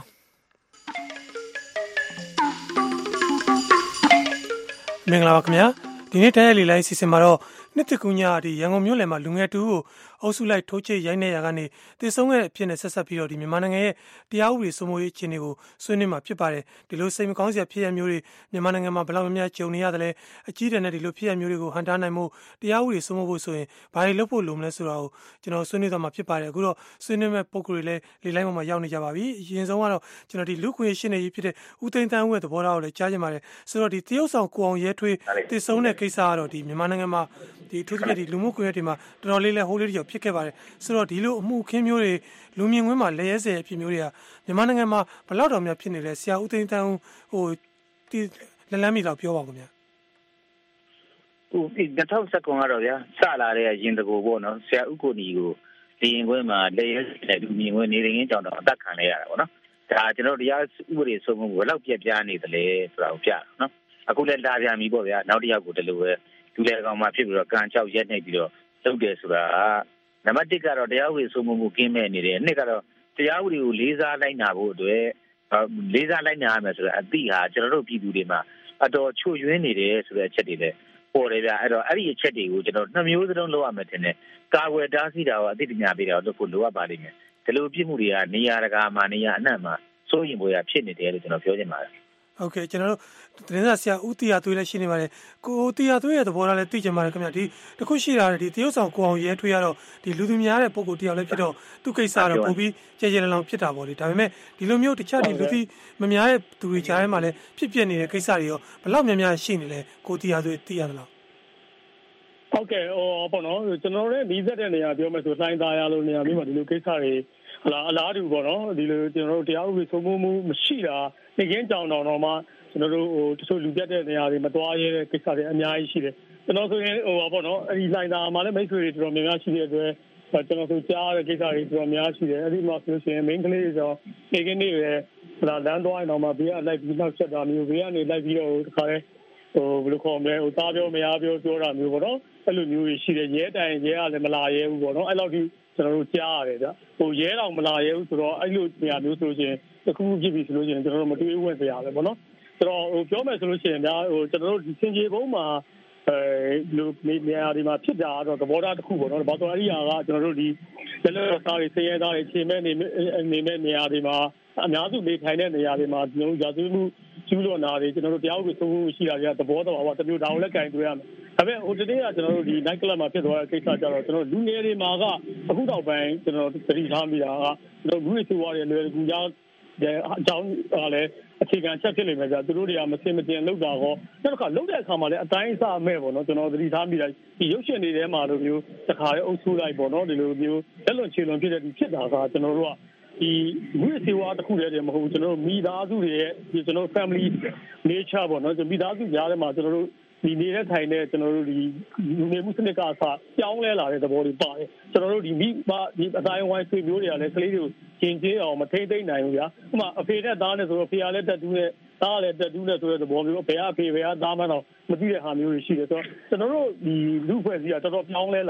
မင်္ဂလာပါခင်ဗျာဒီနေ့တိုက်ရိုက်လေလိုင်းအစီအစဉ်မှာတော့နှစ်တကူညဒီရန်ကုန်မြို့လယ်မှာလူငယ်တူကိုအုပ်စုလိုက်ထိုးချစ်ရိုက်နေရကနေတည်ဆုံးခဲ့တဲ့အဖြစ်နဲ့ဆက်ဆက်ပြီးတော့ဒီမြန်မာနိုင်ငံရဲ့တရားဥပဒေစိုးမိုးရေးအခြေအနေကိုဆွေးနွေးမှာဖြစ်ပါတယ်ဒီလိုစိတ်မကောင်းစရာဖြစ်ရမျိုးတွေမြန်မာနိုင်ငံမှာဘယ်လောက်များကြုံနေရတယ်လဲအကြီးတန်းနဲ့ဒီလိုဖြစ်ရမျိုးတွေကိုဟန်တားနိုင်မှုတရားဥပဒေစိုးမိုးဖို့ဆိုရင်ဘာတွေလုပ်ဖို့လိုမလဲဆိုတာကိုကျွန်တော်ဆွေးနွေးသွားမှာဖြစ်ပါတယ်အခုတော့ဆွေးနွေးမဲ့ပုံကိုယ်တွေလည်းလေလိုင်းပေါ်မှာရောက်နေကြပါပြီအရင်ဆုံးကတော့ကျွန်တော်ဒီလူခွင့်ရှင်းနေရေးဖြစ်တဲ့ဦးသိန်းတန်းဦးရဲ့သဘောထားကိုလည်းကြားချင်ပါတယ်ဆိုတော့ဒီတရုတ်ဆောင်ကိုအောင်ရဲထွေးတည်ဆုံးတဲ့ကိစ္စကတော့ဒီမြန်မာနိုင်ငံမှာဒီအထူးသဖြင့်ဒီလူမှုကွန်ရက်တွေမှာတော်တော်လေးလဲဟိုးလေးတကြောဖြစ်ခဲ့ပါတယ်ဆိုတော့ဒီလိုအမှုအခင်းမျိုးတွေလူမြင်ကွင်းမှာလဲရဲစဲအဖြစ်မျိုးတွေကမြန်မာနိုင်ငံမှာဘယ်လောက်တောင်များဖြစ်နေလဲဆရာဦးသိန်းတန်းဟိုဒီလလန်းမီတော့ပြောပါဦးခင်ဗျာဟို2019ကတော့ဗျာစလာတဲ့ရင်တကူပေါ့နော်ဆရာဦးကိုနီကိုဒီရင်ကွင်းမှာလဲရဲစဲလူမြင်ကွင်းနေရင်ကြောင့်တော့အသက်ခံရတာပေါ့နော်ဒါကျွန်တော်တရားဥပဒေစိုးမိုးမှုဘယ်လောက်ပြက်ပြားနေသလဲဆိုတာကိုပြတာနော်အခုလည်းလာပြန်ပြီပေါ့ဗျာနောက်တစ်ယောက်ကိုတလူပဲလူလေကောင်မှဖြစ်ပြီးတော့ကန်ချောက်ရက်နေပြီးတော့လုပ်တယ်ဆိုတာနံပါတ်1ကတော့တရားဥပဒေစိုးမိုးမှုကင်းမဲ့နေတယ်နှစ်ကတော့တရားဥပဒေကိုလေးစားလိုက်နာဖို့အတွက်လေးစားလိုက်နာရမယ်ဆိုတော့အတိဟာကျွန်တော်တို့ပြည်သူတွေမှာအတော်ချွတ်ယွင်းနေတယ်ဆိုတဲ့အချက်တွေလည်းပေါ်တယ်ဗျအဲ့တော့အဲ့ဒီအချက်တွေကိုကျွန်တော်နှစ်မျိုးစလုံးလုပ်ရမယ်ထင်တယ်ကာဝယ်တားဆီးတာကိုအသိပညာပေးတာကိုလုပ်ဖို့လိုအပ်ပါလိမ့်မယ်ဒီလိုပြစ်မှုတွေကနေရာတကာမှာနေရာအနှံ့မှာစိုးရင်ပေါ်ရဖြစ်နေတယ်လို့ကျွန်တော်ပြောချင်ပါတယ်ဟုတ်ကဲ့ကျွန်တော်တို့သတင်းစာဆရာဦးတီယာသွေးလည်းရှိနေပါတယ်ကိုတီယာသွေးရဲ့သဘောထားလည်းသိကြပါတယ်ခင်ဗျာဒီတခုရှိတာဒီတရုတ်ဆောင်ကိုအောင်ရဲထွေးရတော့ဒီလူသူများတဲ့ပုံကိုတယောက်လည်းဖြစ်တော့သူ့ကိစ္စတော့ပုံပြီးကြဲကြဲလောင်ဖြစ်တာပေါ့လေဒါပေမဲ့ဒီလိုမျိုးတခြားဒီလူသူမများတဲ့သူတွေကြားထဲမှာလည်းဖြစ်ပြနေတဲ့ကိစ္စတွေရောဘယ်လောက်များများရှိနေလဲကိုတီယာသွေးသိရတယ်လားဟုတ်ကဲ့ဟိုပေါ့နော်ကျွန်တော်တို့ပြီးသက်တဲ့နေရာပြောမယ်ဆိုတိုင်းသားရလို့နေရာမျိုးမှာဒီလိုကိစ္စတွေအလားတူပေါ့နော်ဒီလိုကျွန်တော်တို့တရားဥပဒေစိုးမိုးမှုမရှိတာနေကင်းကြောင်တော်မှကျွန်တော်တို့ဟိုတချို့လူပြတ်တဲ့နေရာတွေမသွားရဲတဲ့ကိစ္စတွေအများကြီးရှိတယ်ကျွန်တော်ဆိုရင်ဟိုပေါ့နော်အဲဒီလိုင်းသားမှာလည်းမိတ်ဆွေတွေတော်တော်များများရှိတဲ့အတွက်ကျွန်တော်ဆိုကြားတဲ့ကိစ္စတွေတော်တော်များရှိတယ်အဲဒီမှာဆိုရှင် main ကလေးဆိုနေကင်းနေရလမ်းသွားရင်တော့မှဘေးကလိုက်ပြီးနောက်ဆက်တာမျိုးဘေးကနေလိုက်ပြီးတော့တခါလဲဟိုဘယ်လိုခေါ်မလဲဟိုသားပြောမရပြောတာမျိုးပေါ့နော်အဲ့လိုမျိုးရှိတယ်ရဲတိုင်ရဲကလည်းမလာရဲဘူးပေါ့နော်အဲ့လောက်ဒီကျွန်တော်တို့ကြားရတယ်ဗျဟိုရဲတော်မလာရဲဘူးဆိုတော့အဲ့လိုနေရာမျိုးဆိုလို့ရှိရင်တစ်ခုဖြစ်ပြီဆိုလို့ရှိရင်ကျွန်တော်တို့မတွေးဝင့်စရာပဲပေါ့နော်ဆိုတော့ဟိုပြောမယ်ဆိုလို့ရှိရင်ဗျာဟိုကျွန်တော်တို့ဒီစင်ကြေဘုံမှာလူနေရာဒီမှာဖြစ်တာတော့သဘောထားတစ်ခုပေါ့နော်ဘာလို့အဲ့ဒီဟာကကျွန်တော်တို့ဒီလက်လက်စားတွေဆင်းရဲသားတွေချိန်မဲ့နေမဲ့နေရာတွေမှာအများစုနေထိုင်တဲ့နေရာတွေမှာကျွန်တော်တို့ရာဇဝတ်မှုကျူးလွန်တာတွေကျွန်တော်တို့တရားဥပဒေစိုးမိုးမှုရှိတာတွေကသဘောတော်ပါတမျိုးဒါကိုလည်းကင်တွေ့ရမယ်ဒါပေမဲ့ဟိုတနေ့ကကျွန်တော်တို့ဒီ night club မှာဖြစ်သွားတဲ့ကိစ္စကြတော့ကျွန်တော်လူငယ်တွေမှာကအခုတော့ပိုင်းကျွန်တော်သတိထားမိတာကကျွန်တော်လူတွေဆိုရတယ်လွယ်ကူကြအကြောင်းလည်းအခြေခံချက်ဖြစ်နေမှာကြာသူတို့တွေကမစင်မတင်လောက်တာကောနောက်တစ်ခါလောက်တဲ့အခါမှာလည်းအတိုင်းအဆမဲ့ပေါ့နော်ကျွန်တော်သတိထားမိတာဒီရုပ်ရှင်တွေထဲမှာလိုမျိုးတစ်ခါလေးအုပ်စုလိုက်ပေါ့နော်ဒီလိုမျိုးလက်လွန်ခြေလွန်ဖြစ်တဲ့ဒီဖြစ်တာကကျွန်တော်တို့ကဒီဝိသေဝါတစ်ခုတည်းမဟုတ်ဘူးကျွန်တော်တို့မိသားစုတွေရဲ့ဒီကျွန်တော် family nature ပေါ့နော်မိသားစုကြားထဲမှာကျွန်တော်တို့ဒီနေတဲ့ထိုင်တဲ့ကျွန်တော်တို့ဒီလူနေမှုစနစ်ကအစပြောင်းလဲလာတဲ့သဘောတွေပါတယ်ကျွန်တော်တို့ဒီမိဘဒီအတိုင်းဝိုင်းဆွေမျိုးတွေကလည်းကလေးတွေကိုကျင်ကျင်းအောင်မထိမ့်သိမ့်နိုင်ဘူးဗျာဥပမာအဖေနဲ့သားနဲ့ဆိုတော့ဖေကလည်းတက်တူးနဲ့သားလည်းတက်တူးနဲ့ဆိုတဲ့သဘောမျိုးဘယ်ကအဖေဘယ်ကသားမှတော့မသိတဲ့ဟာမျိုးတွေရှိတယ်ဆိုတော့ကျွန်တော်တို့ဒီလူဖွဲ့စည်းကတော်တော်ပြောင်းလဲလာတယ်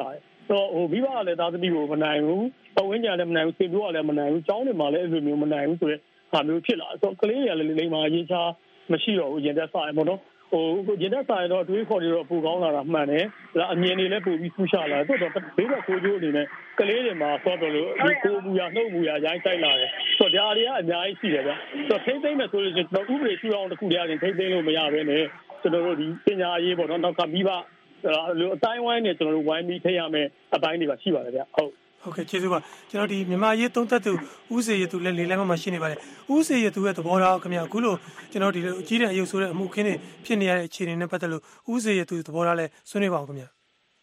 တော့မိဘကလည်းသားသမီးကိုမနိုင်ဘူးပတ်ဝန်းကျင်လည်းမနိုင်ဘူးစေပြောကလည်းမနိုင်ဘူးကျောင်းတွေမှာလည်းအဲ့လိုမျိုးမနိုင်ဘူးဆိုတော့ဟာမျိုးဖြစ်လာဆိုတော့ကလေးတွေကလည်းလိမ္မာရေးချမရှိတော့ဘူးရင်သက်ဆိုင်ပေါ့နော်ရင်သက်ဆိုင်တော့တွေးခေါ်နေတော့ပိုကောင်းလာတာမှန်တယ်ဒါအမြင်တွေလည်းပိုပြီးဆူရှာလာတယ်ဆိုတော့ဘေးဘက်ကိုကျိုးအနေနဲ့ကလေးတွေမှာဆော့တော့လို့ဒီကိုမူရနှုတ်မူရရိုင်းတိုက်လာတယ်ဆိုတော့ဒါတွေကအများကြီးရှိတယ်ဗျဆိုတော့ထိမ့်သိမ့်မယ်ဆိုလို့ရှိရင်ကျွန်တော်ဥပဒေထူအောင်တစ်ခုတည်းကနေထိမ့်သိမ့်လို့မရဘဲနဲ့ကျွန်တော်တို့ဒီပညာရေးပေါ့နော်နောက်ကမိဘအတိုင်းဝိုင်းနဲ့ကျွန်တော်တို့ဝိုင်းပြီးထိရမယ်အပိုင်းတွေပါရှိပါတယ်ဗျဟုတ်ကဲ့ကျေးဇူးပါကျွန်တော်ဒီမြန်မာရေးသုံးသက်သူဦးစေရသူလည်းလေးလမ်းမှာရှိနေပါတယ်ဦးစေရသူရဲ့သဘောထားခင်ဗျာအခုလို့ကျွန်တော်ဒီလိုအကြီးတဲ့အယုတ်ဆိုတဲ့အမှုခင်းတွေဖြစ်နေရတဲ့အခြေအနေနဲ့ပတ်သက်လို့ဦးစေရသူသဘောထားလည်းဆွေးနွေးပါအောင်ခင်ဗျာ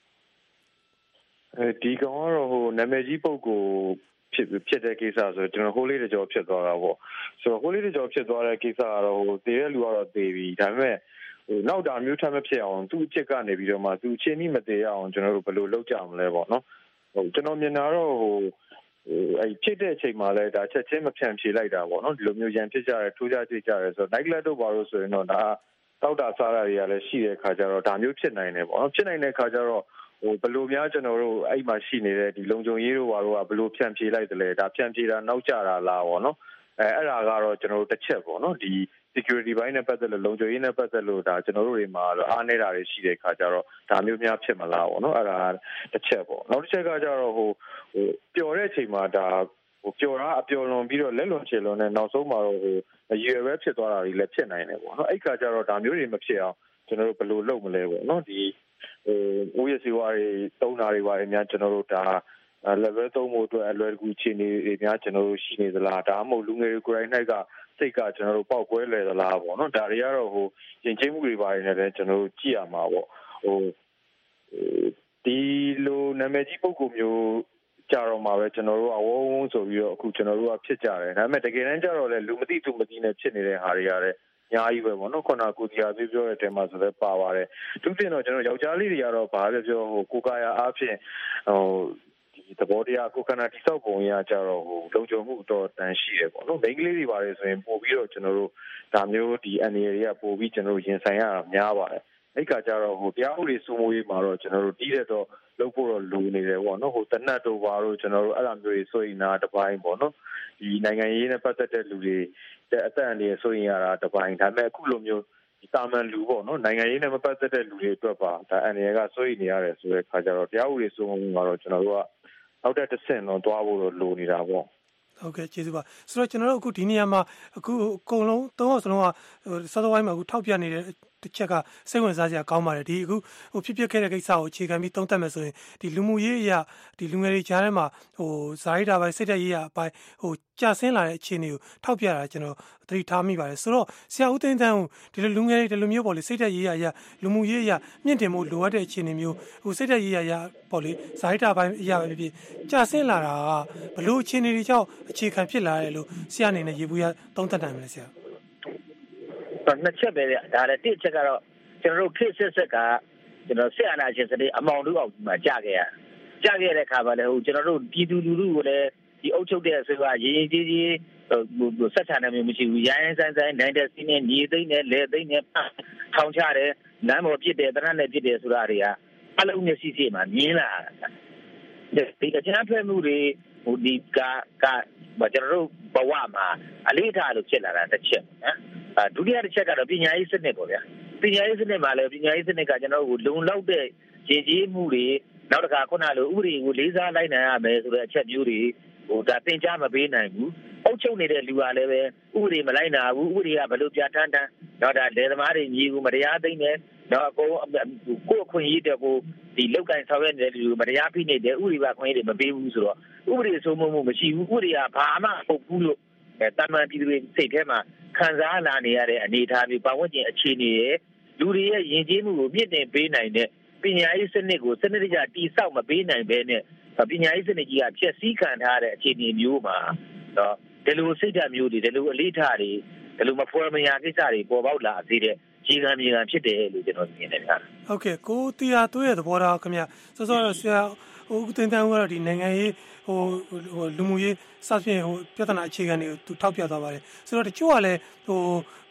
ဒီကောင်ကတော့နာမည်ကြီးပုဂ္ဂိုလ်ဖြစ်တဲ့ကိစ္စဆိုကျွန်တော်ဟိုးလေးတကြောဖြစ်သွားတာပေါ့ဆိုတော့ဟိုးလေးတကြောဖြစ်သွားတဲ့ကိစ္စကတော့တည်တဲ့လူကတော့တည်ပြီဒါပေမဲ့နောက်တာမျိုးထပ်မဖြစ်အောင်သူ့အချက်ကနေပြီးတော့မှသူအချင်းကြီးမတည်အောင်ကျွန်တော်တို့ဘယ်လိုလုပ်ကြမလဲပေါ့နော်ကျွန်တော်မြင်တာတော့အဲ့ဖြစ်တဲ့အချိန်မှာလည်းဒါချက်ချင်းမဖြန့်ဖြေလိုက်တာပေါ့နော်ဒီလိုမျိုးရန်ဖြစ်ကြတယ်ထိုးကြကြည့်ကြတယ်ဆိုတော့ night club တို့ပါလို့ဆိုရင်တော့ဒါတောက်တာစားတာတွေကလည်းရှိတဲ့ခါကျတော့ဒါမျိုးဖြစ်နိုင်တယ်ပေါ့နော်ဖြစ်နိုင်တဲ့ခါကျတော့ဘယ်လိုများကျွန်တော်တို့အဲ့မှာရှိနေတဲ့ဒီလုံခြုံရေးတို့ဘာတို့ကဘယ်လိုဖြန့်ဖြေလိုက်တယ်လဲဒါဖြန့်ဖြေတာနောက်ကျတာလားပေါ့နော်အဲ့ဒါကတော့ကျွန်တော်တို့တစ်ချက်ပေါ့နော်ဒီ security ဘိုင်းနဲ့ပတ်သက်လို့လုံခြုံရေးနဲ့ပတ်သက်လို့ဒါကျွန်တော်တို့တွေမှာအားနေတာတွေရှိတဲ့ခါကျတော့ဒါမျိုးများဖြစ်မလားပေါ့နော်အဲ့ဒါတစ်ချက်ပေါ့နောက်တစ်ချက်ကကျတော့ပျော်တဲ့အချိန်မှာဒါပျော်တာအပျော်လွန်ပြီးတော့လက်လွန်ချေလွန်နဲ့နောက်ဆုံးမှာတော့အရွယ်ပဲဖြစ်သွားတာတွေလည်းဖြစ်နိုင်တယ်ပေါ့နော်အဲ့ခါကျတော့ဒါမျိုးတွေမဖြစ်အောင်ကျွန်တော်တို့ဘယ်လိုလုပ်မလဲပေါ့နော်ဒီဦးရစီဝါတွေတုံးတာတွေပါတယ်များကျွန်တော်တို့ဒါ level 3မို့အတွက်အလွယ်တကူခြေနေတွေများကျွန်တော်တို့ရှိနေသလားဒါမှမဟုတ်လူငယ်တွေကိုယ်တိုင်၌ကစိတ်ကကျွန်တော်တို့ပေါက်ကွဲလဲသလားပေါ့နော်ဒါတွေကတော့ရင်ကျိမှုတွေပါတယ်နဲ့လည်းကျွန်တော်တို့ကြည့်ရမှာပေါ့ဒီလိုနာမည်ကြီးပုဂ္ဂိုလ်မျိုးကြတော့မှာပဲကျွန်တော်တို့အဝုန်းဆိုပြီးတော့အခုကျွန်တော်တို့ကဖြစ်ကြတယ်ဒါပေမဲ့တကယ်တမ်းကျတော့လေလူမသိသူမသိနဲ့ဖြစ်နေတဲ့ဟာတွေကလည်းအများကြီးပဲပေါ့နော်ခုနကကိုတရားသေးပြောတဲ့အချိန်မှာဆိုလည်းပါပါတယ်သူတင်တော့ကျွန်တော်ယောက်ျားလေးတွေကတော့ဘာပဲပြောကိုကာယာအားဖြင့်ဒီသဘောတရားကိုကနာတိဆောက်ပုံရကြတော့လုံခြုံမှုတော့တန်ရှိတယ်ပေါ့နော်မိန်းကလေးတွေပါတယ်ဆိုရင်ပို့ပြီးတော့ကျွန်တော်တို့ဒါမျိုးဒီအနေတွေကပို့ပြီးကျွန်တော်တို့ရင်ဆိုင်ရတာများပါတယ်အဲ့ကကြတော့တရားဥပဒေစိုးမိုးရေးမှာတော့ကျွန်တော်တို့တီးတဲ့တော့လုပ်ဖို့တော့လိုနေတယ်ပေါ့နော်တနတ်တို့ဘာလို့ကျွန်တော်တို့အဲ့လိုမျိုးတွေဆိုရင်နာတစ်ပိုင်းပေါ့နော်ဒီနိုင်ငံရေးနဲ့ပတ်သက်တဲ့လူတွေတဲ့အသက်အန္တရာယ်ဆိုရင်ရတာတစ်ပိုင်းဒါပေမဲ့အခုလိုမျိုးဒီတာမန်လူပေါ့နော်နိုင်ငံရေးနဲ့မပတ်သက်တဲ့လူတွေအတွက်ပါဒါအန္တရာယ်ကဆိုရင်နေရတယ်ဆိုတဲ့ခါကျတော့တရားဥပဒေစိုးမိုးမှုမှာတော့ကျွန်တော်တို့ကနောက်တဲ့တစ်ဆင့်တော့သွားဖို့တော့လိုနေတာပေါ့ဟုတ်ကဲ့ကျေးဇူးပါဆိုတော့ကျွန်တော်တို့အခုဒီနေရာမှာအခုအကုန်လုံးသုံးအောင်စလုံးကစောစောပိုင်းမှာအခုထောက်ပြနေတဲ့တစ်ချက်ကစိတ်ဝင်စားစရာကောင်းပါတယ်ဒီအခုဖြစ်ခဲ့တဲ့ကိစ္စကိုအခြေခံပြီးသုံးသပ်မယ်ဆိုရင်ဒီလူမှုရေးအရာဒီလူငယ်တွေကြားထဲမှာဇာတိတာပိုင်းစိတ်ဓာတ်ရေးရာအပိုင်းကြာဆင်းလာတဲ့အခြေအနေကိုထောက်ပြတာကျွန်တော်သတိထားမိပါတယ်ဆိုတော့ဆရာဦးသိန်းသန်းကိုဒီလိုလူငယ်တွေဒီလိုမျိုးပေါ့လေစိတ်ဓာတ်ရေးရာလူမှုရေးအရာမြင့်တင်မှုလိုအပ်တဲ့အခြေအနေမျိုးစိတ်ဓာတ်ရေးရာပေါ့လေဇာတိတာပိုင်းအရာပဲဖြစ်ကြာဆင်းလာတာကဘလို့အခြေအနေတွေကြောင့်အခြေခံဖြစ်လာတယ်လို့ဆရာအနေနဲ့ရေဘူးရသုံးသပ်နိုင်မလဲဆရာနှစ်ချက်ပဲဒါလည်းတစ်ချက်ကတော့ကျွန်တော်တို့ခေတ်ဆက်ဆက်ကကျွန်တော်ဆက်အာဏာရှင်စနစ်အမောင်တို့အောင်မှာကြာခဲ့တဲ့အခါမှာလည်းကျွန်တော်တို့ပြည်သူလူထုကိုလည်းဒီအုပ်ချုပ်တဲ့အစိုးရရင်းကြီးကြီးဆက်ဆံနေမျိုးမရှိဘူးရိုင်းဆိုင်နိုင်တဲ့စီးနဲ့ညီသိမ့်နဲ့လေသိမ့်နဲ့ထောင်ချတယ်လမ်းပေါ်ပြစ်တယ်တနတ်နဲ့ပြစ်တယ်ဆိုတာတွေကအလုံးမျက်စိမှာမြင်လာတာဒီအကြမ်းဖက်မှုတွေဒီကကျွန်တော်တို့ဘဝမှာအလေးထားလို့ဖြစ်လာတာတစ်ချက်နော်ဒုတိယတစ်ချက်ကတော့ပညာရေးစနစ်ပေါ့ဗျာပညာရေးစနစ်မှာလည်းပညာရေးစနစ်ကကျွန်တော်တို့လုံလောက်တဲ့ရည်ကြီးမှုတွေနောက်တစ်ခါခုနလိုဥပဒေကိုလေးစားလိုက်နိုင်ရမယ်ဆိုတဲ့အချက်မျိုးတွေဒါသင်ကြားမပေးနိုင်ဘူးအုပ်ချုပ်နေတဲ့လူကလည်းပဲဥပဒေမလိုက်နိုင်ဘူးဥပဒေကဘယ်လိုပြဋ္ဌာန်းတော့ဒါလယ်သမားတွေညီကူမတရားသိမ့်တယ်တော့ကိုယ့်အခွင့်အရေးတဲ့ကိုဒီလောက်ကင်ဆောင်ရွက်နေတဲ့လူမတရားဖိနေတယ်ဥပဒေပါခွင့်ရေးတွေမပေးဘူးဆိုတော့ဥပဒေစိုးမိုးမှုမရှိဘူးဥပဒေကဘာမှမဟုတ်ဘူးလို့တာမန်ပြည်သူတွေစိတ်ထဲမှာခံစားလာနေရတဲ့အနေအထားမျိုးပတ်ဝန်းကျင်အခြေအနေရဲ့လူတွေရဲ့ယဉ်ကျေးမှုကိုမြင့်တင်ပေးနိုင်တဲ့ပညာရေးစနစ်ကိုစနစ်တကျတိဆောက်မပေးနိုင်ဘဲနဲ့ပညာရေးစနစ်ကြီးကဖျက်ဆီးခံထားတဲ့အခြေအနေမျိုးမှာတော့ဒီလိုစိတ်ဓာတ်မျိုးတွေဒီလိုအလေးထားတွေဒီလိုမဖွယ်မရာကိစ္စတွေပေါ်ပေါက်လာသေးတဲ့ခြေခံမြေခံဖြစ်တယ်လို့ကျွန်တော်မြင်တယ်ဗျာဟုတ်ကဲ့ကိုတီယာတို့ရဲ့သဘောထားခင်ဗျစောစောဆရာဦးတင်တန်းကတော့ဒီနိုင်ငံရေးလူမှုရေးစသဖြင့်ပြဿနာအခြေခံတွေကိုသူထောက်ပြသွားပါတယ်ဆိုတော့တချို့ကလည်းပြော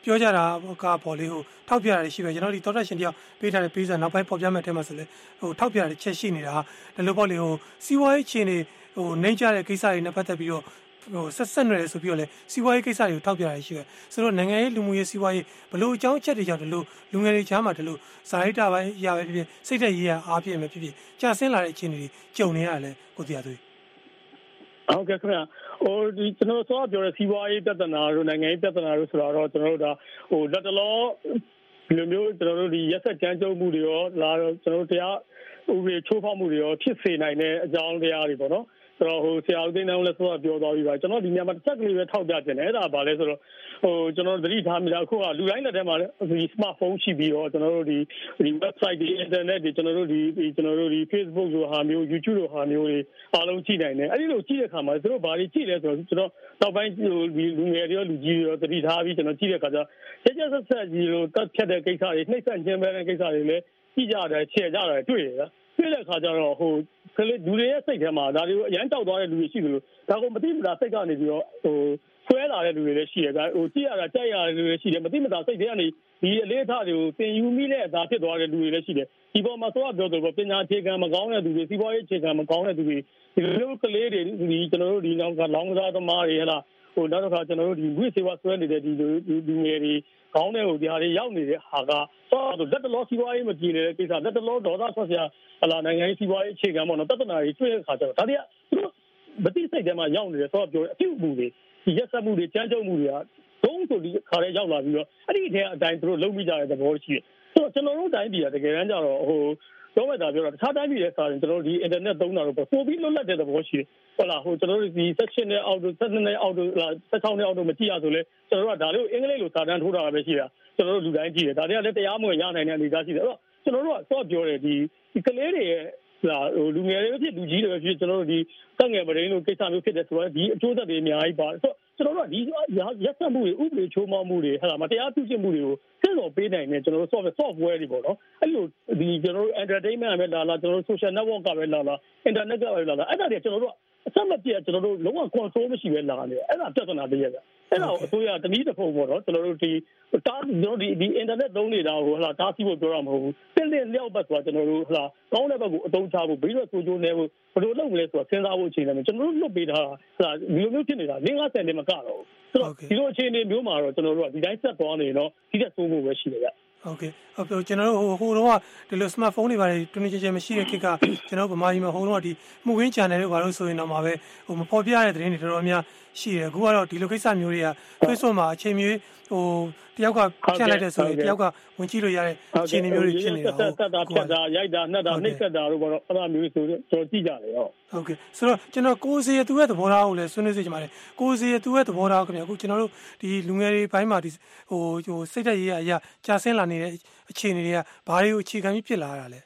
ပြောကြတာကပေါ်လေးထောက်ပြတာရှိပဲကျွန်တော်ဒီသောတာရှင်တယောက်ပေးထားတဲ့ပေးစာနောက်ပိုင်းပေါ်ပြမဲ့အထက်မှာဆိုလဲထောက်ပြတဲ့ချက်ရှိနေတာဒီလိုပေါ့လေစီးပွားရေးအခြေအနေနှိမ့်ကြတဲ့ကိစ္စတွေနဲ့ပတ်သက်ပြီးတော့ဆက်နွယ်ဆိုပြီးတော့လဲစီးပွားရေးကိစ္စတွေကိုထောက်ပြရရှိတယ်ဆိုတော့နိုင်ငံရေးလူမှုရေးစီးပွားရေးဘလို့အကြောင်းအချက်တွေကြောင့်ဒီလိုလူငယ်တွေကြားမှာဒီလိုဇာတိတာပိုင်းရပဲဖြစ်ဖြစ်စိတ်သက်ရေးရအားဖြစ်မယ်ဖြစ်ဖြစ်ကြာဆင်းလာတဲ့အခြေအနေတွေကြုံနေရတယ်ကိုတရားသွေးဟုတ်ကဲ့ခင်ဗျာဒီကျွန်တော်ဆိုပြောတဲ့စီးပွားရေးပြဿနာတို့နိုင်ငံရေးပြဿနာတို့ဆိုတော့ကျွန်တော်တို့ဒါလက်တလောဒီလိုမျိုးကျွန်တော်တို့ဒီရက်ဆက်ကြမ်းကြုတ်မှုတွေရောလာတော့ကျွန်တော်တို့တရားဥပဒေချိုးဖောက်မှုတွေရောဖြစ်စေနိုင်တဲ့အကြောင်းတရားတွေပေါ့နော်ဆိုတော့ဆရာဦးသိန်းအောင်လည်းပြောသွားပြီးပါကျွန်တော်ဒီညမှာတစ်ချက်ကလေးပဲထောက်ပြတင်တယ်အဲ့ဒါဘာလဲဆိုတော့ကျွန်တော်သတိထားမိတာအခုကလူတိုင်းလက်ထဲမှာဒီ smartphone ရှိပြီးတော့ကျွန်တော်တို့ဒီ website ဒီ internet တွေကျွန်တော်တို့ဒီ Facebook လိုဟာမျိုး YouTube လိုဟာမျိုးတွေအားလုံးကြည့်နိုင်တယ်အဲ့ဒီလိုကြည့်တဲ့အခါမှာသူတို့ဘာတွေကြည့်လဲဆိုတော့ကျွန်တော်နောက်ပိုင်းဒီလူငယ်တွေရောလူကြီးတွေရောသတိထားပြီးကျွန်တော်ကြည့်တဲ့အခါကျချက်ဆက်ကြီးလိုတက်ဖြတ်တဲ့ကိစ္စတွေနှိမ့်ဆက်ခြင်းပဲတဲ့ကိစ္စတွေလည်းကြည့်ကြတယ်ချဲ့ကြတယ်တွေ့ရတယ်တွေ့တဲ့အခါကျတော့ကလေးလူတွေရဲ့စိတ်ထဲမှာဒါတွေကိုအရန်တောက်သွားတဲ့လူတွေရှိတယ်လို့ဒါကိုမသိမသာစိတ်ကနေပြီးတော့ဆွဲလာတဲ့လူတွေလည်းရှိတယ်ဒါကြည့်ရတာကြိုက်ရတဲ့လူတွေရှိတယ်မသိမသာစိတ်ထဲကနေဒီအလေးထားတွေကိုသင်ယူမိတဲ့အသာဖြစ်သွားတဲ့လူတွေလည်းရှိတယ်ဒီပေါ်မှာပြောတော့ပညာအခြေခံမကောင်းတဲ့လူတွေစီးပွားရေးအခြေခံမကောင်းတဲ့လူတွေဒီလိုကလေးတွေဒီကျွန်တော်တို့ဒီနောက်ကလောင်းကစားသမားတွေဟဲ့လားနောက်တစ်ခါကျွန်တော်တို့ဒီဝိစေဝဆွဲနေတဲ့ဒီလူငယ်တွေကောင်းတဲ့ဟိုဒီဟာတွေရောက်နေတဲ့ဟာကတော့တက်တလောစီးပွားရေးမကြည့်နေတဲ့ကိစ္စတက်တလောဒေါသဆွဆရာနိုင်ငံရေးစီးပွားရေးအခြေခံပေါ့နော်တက္ကနာတွေတွေ့တဲ့အခါကျတော့ဒါတွေကသူတို့မတိစိတ်ထဲမှာရောက်နေတယ်ဆိုတော့ပြောအပြုတ်မှုတွေဒီရက်ဆက်မှုတွေကြမ်းကြုတ်မှုတွေကသုံးဆိုဒီခါလေးရောက်လာပြီးတော့အဲ့ဒီအထက်အတိုင်းသူတို့လုံးမိကြတဲ့သဘောရှိတယ်ဆိုတော့ကျွန်တော်တို့တိုင်းပြည်ကတကယ်တမ်းကျတော့တော့မဲ့တာပြောတာတခြားတိုင်းပြည်ရဲ့စာရင်ကျွန်တော်တို့ဒီ internet သုံးတာတော့ပိုပြီးလွတ်လပ်တဲ့သဘောရှိတယ်ဟုတ်လားကျွန်တော်တို့ဒီ section နဲ့ အောက်တို့ section နဲ့အောက်တို့16နဲ့အောက်တို့မကြည့်ရဆိုလဲကျွန်တော်တို့ကဒါလေးကိုအင်္ဂလိပ်လိုစာတန်းထိုးတာပဲရှိတာကျွန်တော်တို့လူတိုင်းကြည့်တယ်ဒါတွေကလည်းတရားမဝင်ရနိုင်တဲ့အနေအထားရှိတယ်အဲ့တော့ကျွန်တော်တို့ကတော့ပြောတယ်ဒီကလေးတွေရဲ့လူငယ်တွေဖြစ်လူကြီးတွေဖြစ်ကျွန်တော်တို့ဒီတက်ငယ်ပရင်းလိုကိစ္စမျိုးဖြစ်တဲ့ဆိုတော့ဒီအကျိုးသက်တွေအများကြီးပါဆိုတော့ကျွန်တော်တို့ကဒီရက်ဆက်မှုတွေဥပဒေချိုးဖောက်မှုတွေဟာမတရားပြုကျင့်မှုတွေကိုဆက်တော်ပေးနိုင်တယ်ကျွန်တော်တို့ software တွေပေါ့နော်အဲ့လိုဒီကျွန်တော်တို့ entertainment ပဲလာကျွန်တော်တို့ social network ကပဲလာ internet ကပဲလာအဲ့ဒါတွေကျွန်တော်တို့အစမပြတ်ကျွန်တော်တို့လုံးဝ control မရှိပဲလာတယ်အဲ့ဒါပြဿနာတည်းရဲ့အဲ့ဒါကိုအစိုးရတနည်းတစ်ဖုံပေါ့နော်ကျွန်တော်တို့ဒီတားကျွန်တော်ဒီ internet သုံးနေတာကိုဟလာတားဆီးဖို့ပြောတာမဟုတ်ဘူးတင်းတင်းလျောက်ပတ်ဆိုတာကျွန်တော်တို့ဟလာကောင်းတဲ့ဘက်ကိုအသုံးချဖို့ပြီးတော့ဆိုကြိုးနေဖို့ဘယ်လိုလုပ်မလဲဆိုတာစဉ်းစားဖို့အခြေအနေမှာကျွန်တော်တို့လွတ်ပေးထားတာဟလာဒီလိုမျိုးဖြစ်နေတာ50နဲ့မကတော့ဆိုတော့ဒီလိုအခြေအနေမျိုးမှာတော့ကျွန်တော်တို့ကဒီတိုင်းဆက်သွားနေတော့ဒီတက်ဆိုးဖို့ပဲရှိတယ်ဗျဟုတ်ကဲ့ဟုတ်ကျွန်တော်တို့ဟိုတော့ဒီလို smartphone တွေပါတယ်တူနေချေမရှိတဲ့ခေတ်ကကျွန်တော်ဗမာပြည်မှာဟိုတော့ဒီမှုဝင်း channel တွေဘာလို့ဆိုရင်တော့မှာပဲမပေါ်ပြရတဲ့သတင်းတွေတော်တော်များရှိတယ်အခုကတော့ဒီလိုကိစ္စမျိုးတွေက Facebook မှာအချိန်မျိုးတယောက်ကဖြတ်လိုက်တဲ့ဆိုရင်တယောက်ကဝင်ကြည့်လို့ရတဲ့အခြေအနေမျိုးတွေဖြစ်နေတာဟုတ်တက်တာဖြတ်တာရိုက်တာနှက်တာနှိပ်စက်တာတို့ကတော့အဲ့လိုမျိုးဆိုတော့ကြည့်ကြတယ်ဟုတ်ကဲ့ဆိုတော့ကျွန်တော်ကိုစီရသူရဲ့သဘောထားကိုလည်းဆွေးနွေးစေချင်ပါတယ်ကိုစီရသူရဲ့သဘောထားခင်ဗျအခုကျွန်တော်တို့ဒီလူငယ်တွေဘိုင်းမှာဒီစိတ်ဓာတ်ရေးအရာကြာဆင်းလာနေတဲ့အခြေအနေတွေကဘာတွေကိုအခြေခံပြီးဖြစ်လာရတာလဲ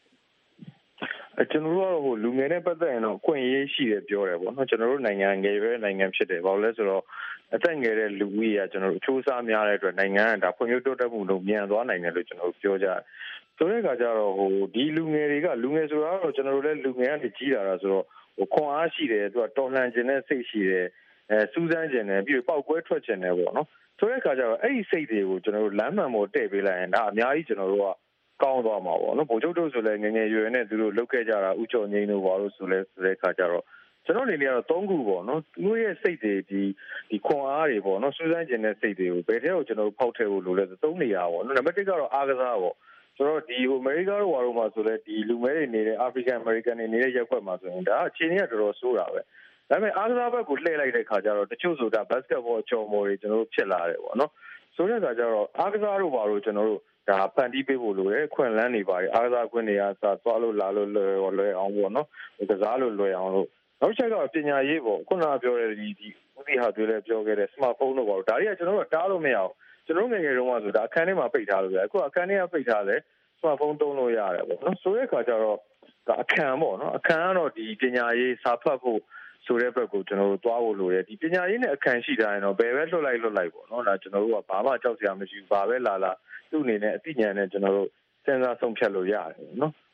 ကျွန်တော်တို့ကတော့လူငယ်နဲ့ပတ်သက်ရင်တော့အခွင့်အရေးရှိတယ်ပြောတယ်ပေါ့နော်ကျွန်တော်တို့နိုင်ငံငယ်ပဲနိုင်ငံဖြစ်တယ်ဘာလို့လဲဆိုတော့အသက်ငယ်တဲ့လူကြီးကကျွန်တော်တို့အချိုးစားများတဲ့အတွက်နိုင်ငံကဒါဖွံ့ဖြိုးတိုးတက်မှုလုံးမြန်သွားနိုင်တယ်လို့ကျွန်တော်တို့ပြောကြတယ်ဆိုတဲ့အခါကျတော့ဒီလူငယ်တွေကလူငယ်ဆိုတာကတော့ကျွန်တော်တို့လည်းလူငယ်ကနေကြီးလာတာဆိုတော့ခွန်အားရှိတယ်သူကတော်လှန်ခြင်းနဲ့စိတ်ရှိတယ်စူးစမ်းခြင်းနဲ့ပြီးတော့ပောက်ကွဲထွက်ခြင်းနဲ့ပေါ့နော်ဆိုတဲ့အခါကျတော့အဲ့ဒီစိတ်တွေကိုကျွန်တော်တို့လမ်းမှန်ပေါ်တည့်ပေးလိုက်ရင်ဒါအများကြီးကျွန်တော်တို့ကကောင်းသွားမှာပေါ့နော်ဗိုလ်ချုပ်တို့ဆိုလည်းငငယ်ရွယ်နဲ့သူတို့လုတ်ခဲ့ကြတာဥကျော်ငိမ့်တို့ဘာလို့ဆိုလဲဆိုတဲ့အခါကျတော့ကျွန်တော်အနေနဲ့ကတော့3ခုပေါ့နော်သူတို့ရဲ့စိတ်တွေဒီခွန်အားတွေပေါ့နော်စူးစမ်းခြင်းနဲ့စိတ်တွေကိုဘယ်ထဲကိုကျွန်တော်တို့ဖောက်ထည့်ဖို့လိုလဲ3နေရာပေါ့နော်နံပါတ်1ကတော့အားကစားပေါ့ဆိုတော့ဒီအမေရိကန်တို့ဘာလို့မှဆိုလဲဒီလူမဲတွေနေတဲ့ African American တွေနေတဲ့ရက်ွက်မှာဆိုရင်ဒါအခြေအနေကတော်တော်ဆိုးတာပဲဒါပေမဲ့အားကစားဘက်ကိုလှည့်လိုက်တဲ့ခါကျတော့တချို့ဆိုတာ basketball အကျော်မော်တွေကျွန်တော်တို့ဖြစ်လာတယ်ပေါ့နော်ဆိုတဲ့အခါကျတော့အားကစားတို့ဘာလို့ကျွန်တော်တို့ဒါဖန်တီးပေးဖို့လိုတယ်ခွင့်လန်းနေပါတယ်အားကစားခွင့်တွေကသွားလို့လာလို့လွယ်အောင်ပေါ့နော်ကစားလို့လွယ်အောင်လို့နောက်ချက်ကတော့ပညာရေးပေါ့ခုနကပြောတဲ့ဒီဦးစီးဟာတွေလည်းပြောခဲ့တဲ့ smartphone တို့ပေါ့ဒါတွေကကျွန်တော်တို့တားလို့မရအောင်ကျွန်တော်ငယ်ငယ်တုန်းကဆိုဒါအခန်းထဲမှာပိတ်ထားလို့ရတယ်အခုအခန်းထဲကပိတ်ထားတယ် smartphone သုံးလို့ရတယ်ပေါ့နော်ဆိုတဲ့အခါကျတော့ဒါအခန်းပေါ့နော်အခန်းကတော့ဒီပညာရေးစာဖတ်ဖို့ဆိုတဲ့ဘက်ကိုကျွန်တော်တို့သွားဖို့လိုတယ်ဒီပညာရေးနဲ့အခန်းရှိတာရင်တော့ဘယ်ပဲလွတ်လိုက်ပေါ့နော်ဒါကျွန်တော်တို့ကဘာမှကြောက်စရာမရှိဘူးဘာပဲလာသူ့အနေနဲ့အသိဉာဏ်နဲ့ကျွန်တော်တို့စဉ်းစားဆုံးဖြတ်လို့ရတယ်နော်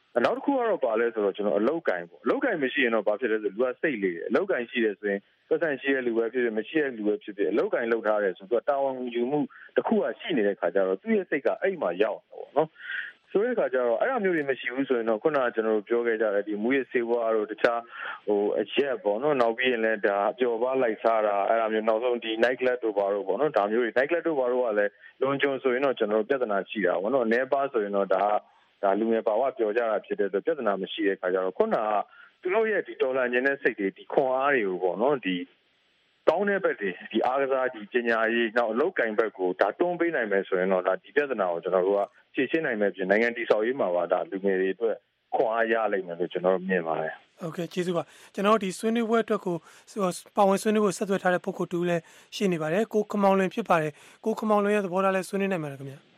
နောက်တစ်ခုကတော့ပါလဲဆိုတော့ကျွန်တော်အလောက်ကင်ပေါ့အလောက်ကင်မရှိရင်တော့ဘာဖြစ်လဲဆိုလူကစိတ်လေးတယ်အလောက်ကင်ရှိတယ်ဆိုရင်သက်ဆိုင်ရှိတဲ့လူပဲဖြစ်ဖြစ်မရှိတဲ့လူပဲဖြစ်ဖြစ်အလောက်ကင်လောက်ထားတယ်ဆိုတော့တာဝန်ယူမှုတစ်ခုကရှိနေတဲ့ခါကျတော့သူ့ရဲ့စိတ်ကအဲ့မှာရောက်တော့ပေါ့နော်ဆိုတဲ့အခါကျတော့အဲ့လိုမျိုးတွေမရှိဘူးဆိုရင်တော့ခုနကကျွန်တော်တို့ပြောခဲ့ကြတယ်ဒီမူရစေဝါတို့တခြားအရက်ပေါ့နော်နောက်ပြီးရင်လည်းဒါပျော်ပါလိုက်စားတာအဲ့လိုမျိုးနောက်ဆုံးဒီ night club တို့ဘာတို့ပေါ့နော်ဒါမျိုးတွေ night club တို့ဘာတို့ကလည်းလွန်ကျွံဆိုရင်တော့ကျွန်တော်တို့ပြဿနာရှိတာပေါ့နော်အနေပါဆိုရင်တော့ဒါလူငယ်ပါဝပျော်ကြတာဖြစ်တဲ့အတွက်ပြဿနာမရှိတဲ့အခါကျတော့ခုနကသူတို့ရဲ့ဒီဒေါ်လာညင်တဲ့စိတ်တွေဒီခွန်အားတွေကိုပေါ့နော်ဒီကောင်းတဲ့ဘက်တွေဒီအားကစားဒီပညာရေးနောက်အလုပ်ကင်ဘက်ကိုဒါတွန်းပေးနိုင်မယ်ဆိုရင်တော့ဒါဒီပြဿနာကိုကျွန်တော်တို့ကဖြေရှင်းနိုင်မယ်ပြင်နိုင်ငံတည်ဆောက်ရေးမှာပါဒါလူငယ်တွေအတွက်ခွန်အားရလိမ့်မယ်လို့ကျွန်တော်မြင်ပါတယ်ဟုတ်ကဲ့ကျေးဇူးပါကျွန်တော်ဒီဆွေးနွေးပွဲအတွက်ကိုပါဝင်ဆွေးနွေးဖို့ဆက်သွယ်ထားတဲ့ပုဂ္ဂိုလ်တူလည်းရှိနေပါတယ်ကိုခမောင်လွင်ဖြစ်ပါတယ်ကိုခမောင်လွင်ရဲ့သဘောထားလည်းဆွေးနွေးနိုင်ပါတယ်ခင်ဗျာ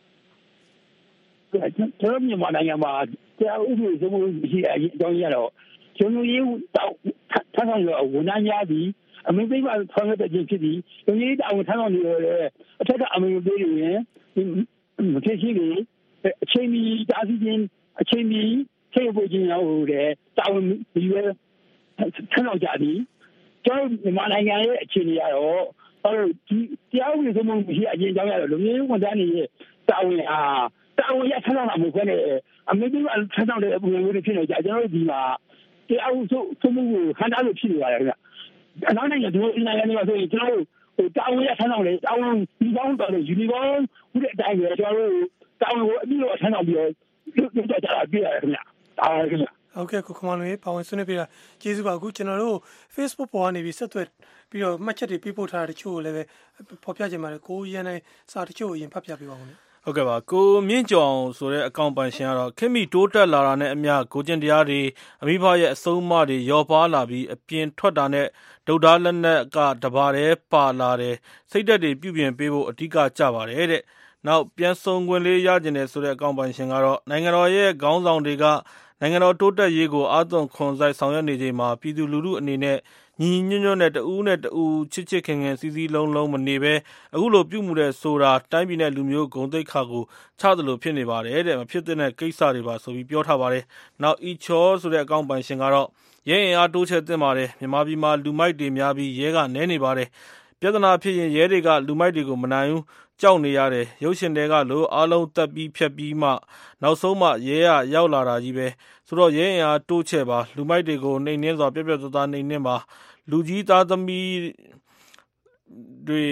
ကျွန်တော်မြန်မာနိုင်ငံမှာတရားဥပဒေစိုးမိုးမှုရှိအကြောင်းရတော့ကျွန်တော်ရေးတောက်ထပ်ဆောင်ရဝန်ထမ်းများသည်အမေသိပါဆောင်ရွက်တဲ့ခြင်းဖြစ်ပြီးကျွန်တော်ရေးတောက်ထပ်ဆောင်ရအထက်ကအမေပေးရင်မဖြစ်ရှိလေအချိန်မီတားဆီးခြင်းအချိန်မီခေဖို့ခြင်းရောတဲ့တာဝန်ဒီရဲထပ်ဆောင်ကြသည်ကျွန်တော်မြန်မာနိုင်ငံရဲ့အခြေအနေကတော့ဒီတရားဥပဒေစိုးမိုးမှုရှိအကြောင်းရတော့လူမျိုးဝန်ထမ်းတွေရဲ့တာဝန်အားတာဝန်ရထပ်ဆောင်တာမဟုတ်ဘဲနဲ့အမေတို့ကထပ်ဆောင်တဲ့ပုံစံမျိုးတွေဖြစ်နေကြကျွန်တော်တို့ဒီမှာတရားဥပဒေစိုးမိုးမှုဟန်တာလို့ဖြစ်နေပါတယ်ခင်ဗျအနောက်နိုင်ငံတို့နိုင်ငံတွေမှာဆိုရင်ကျွန်တော်တို့တာဝန်ရထပ်ဆောင်တယ်တာဝန်ဒီကောင်းတော့ယူနီဖောင်းဥတဲ့အတိုင်းပဲကျွန်တော်တို့တာဝန်ကိုအပြည့်အဝထပ်ဆောင်ပြီးတော့လုပ်ကြတာပြရတယ်ခင်ဗျအားခင်ဗျဟုတ်ကဲ့ကိုခမလွေပါဝင်ဆွေးနွေးပြတာကျေးဇူးပါအခုကျွန်တော်တို့ Facebook ပေါ်ကနေပြီးဆက်သွယ်ပြီးတော့မှတ်ချက်တွေပေးပို့ထားတဲ့တချို့ကိုလည်းပဲဖော်ပြကြပါတယ်ကိုရန်နိုင်စာတချို့ကိုအရင်ဖတ်ပြပေးပါဦးဟုတ်ကဲ့ပါကိုမြင့်ကျော်ဆိုတဲ့အကောင့်ပိုင်ရှင်ကတော့ခင်မီတိုးတက်လာတာနဲ့အမျှကိုကျင်တရားတွေအမိဘရဲ့အဆုံးအမတွေရောပါလာပြီးအပြင်ထွက်တာနဲ့ဒုတ်သားလက်နက်ကတပါးတည်းပါလာတယ်စိတ်သက်တွေပြုပြင်ပေးဖို့အဓိကကြပါတယ်တဲ့နောက်ပြန်ဆုံခွင့်လေးရကျင်တယ်ဆိုတဲ့အကောင့်ပိုင်ရှင်ကတော့နိုင်ငံတော်ရဲ့ခေါင်းဆောင်တွေကနိုင်ငံတော်တိုးတက်ရေးကိုအာသွန်ခွန်စိုက်ဆောင်ရွက်နေချိန်မှာပြည်သူလူထုအနေနဲ့ညီညွတ်ညွတ်နဲ့တဦးနဲ့တဦးချစ်ချစ်ခင်ခင်စီစီလုံးလုံးမနေပဲအခုလိုပြုမှုတဲ့ဆိုတာတိုင်းပြည်နဲ့လူမျိုးဂုဏ်သိက္ခာကိုချသလိုဖြစ်နေပါတယ်တဲ့မဖြစ်တဲ့ကိစ္စတွေပါဆိုပြီးပြောထားပါတယ်နောက်အီချောဆိုတဲ့အကောင့်ပိုင်ရှင်ကတော့ရဲရင်အားတိုးချဲ့တင်ပါတယ်မြန်မာပြည်မှာလူမိုက်တွေများပြီးရဲကနဲနေပါတယ်ပြဿနာဖြစ်ရင်ရဲတွေကလူမိုက်တွေကိုမနိုင်ဘူးကြောက်နေရတယ်ရုပ်ရှင်တွေကလို့အားလုံးတက်ပြီးဖြတ်ပြီးမှနောက်ဆုံးမှရဲရရောက်လာတာကြီးပဲဆိုတော့ရဲရင်အားတိုးချဲ့ပါလူမိုက်တွေကိုနှိမ်နှင်းစွာပြပြသားသားနှိမ်နှင်းပါလူကြီးသားသမီးတွေ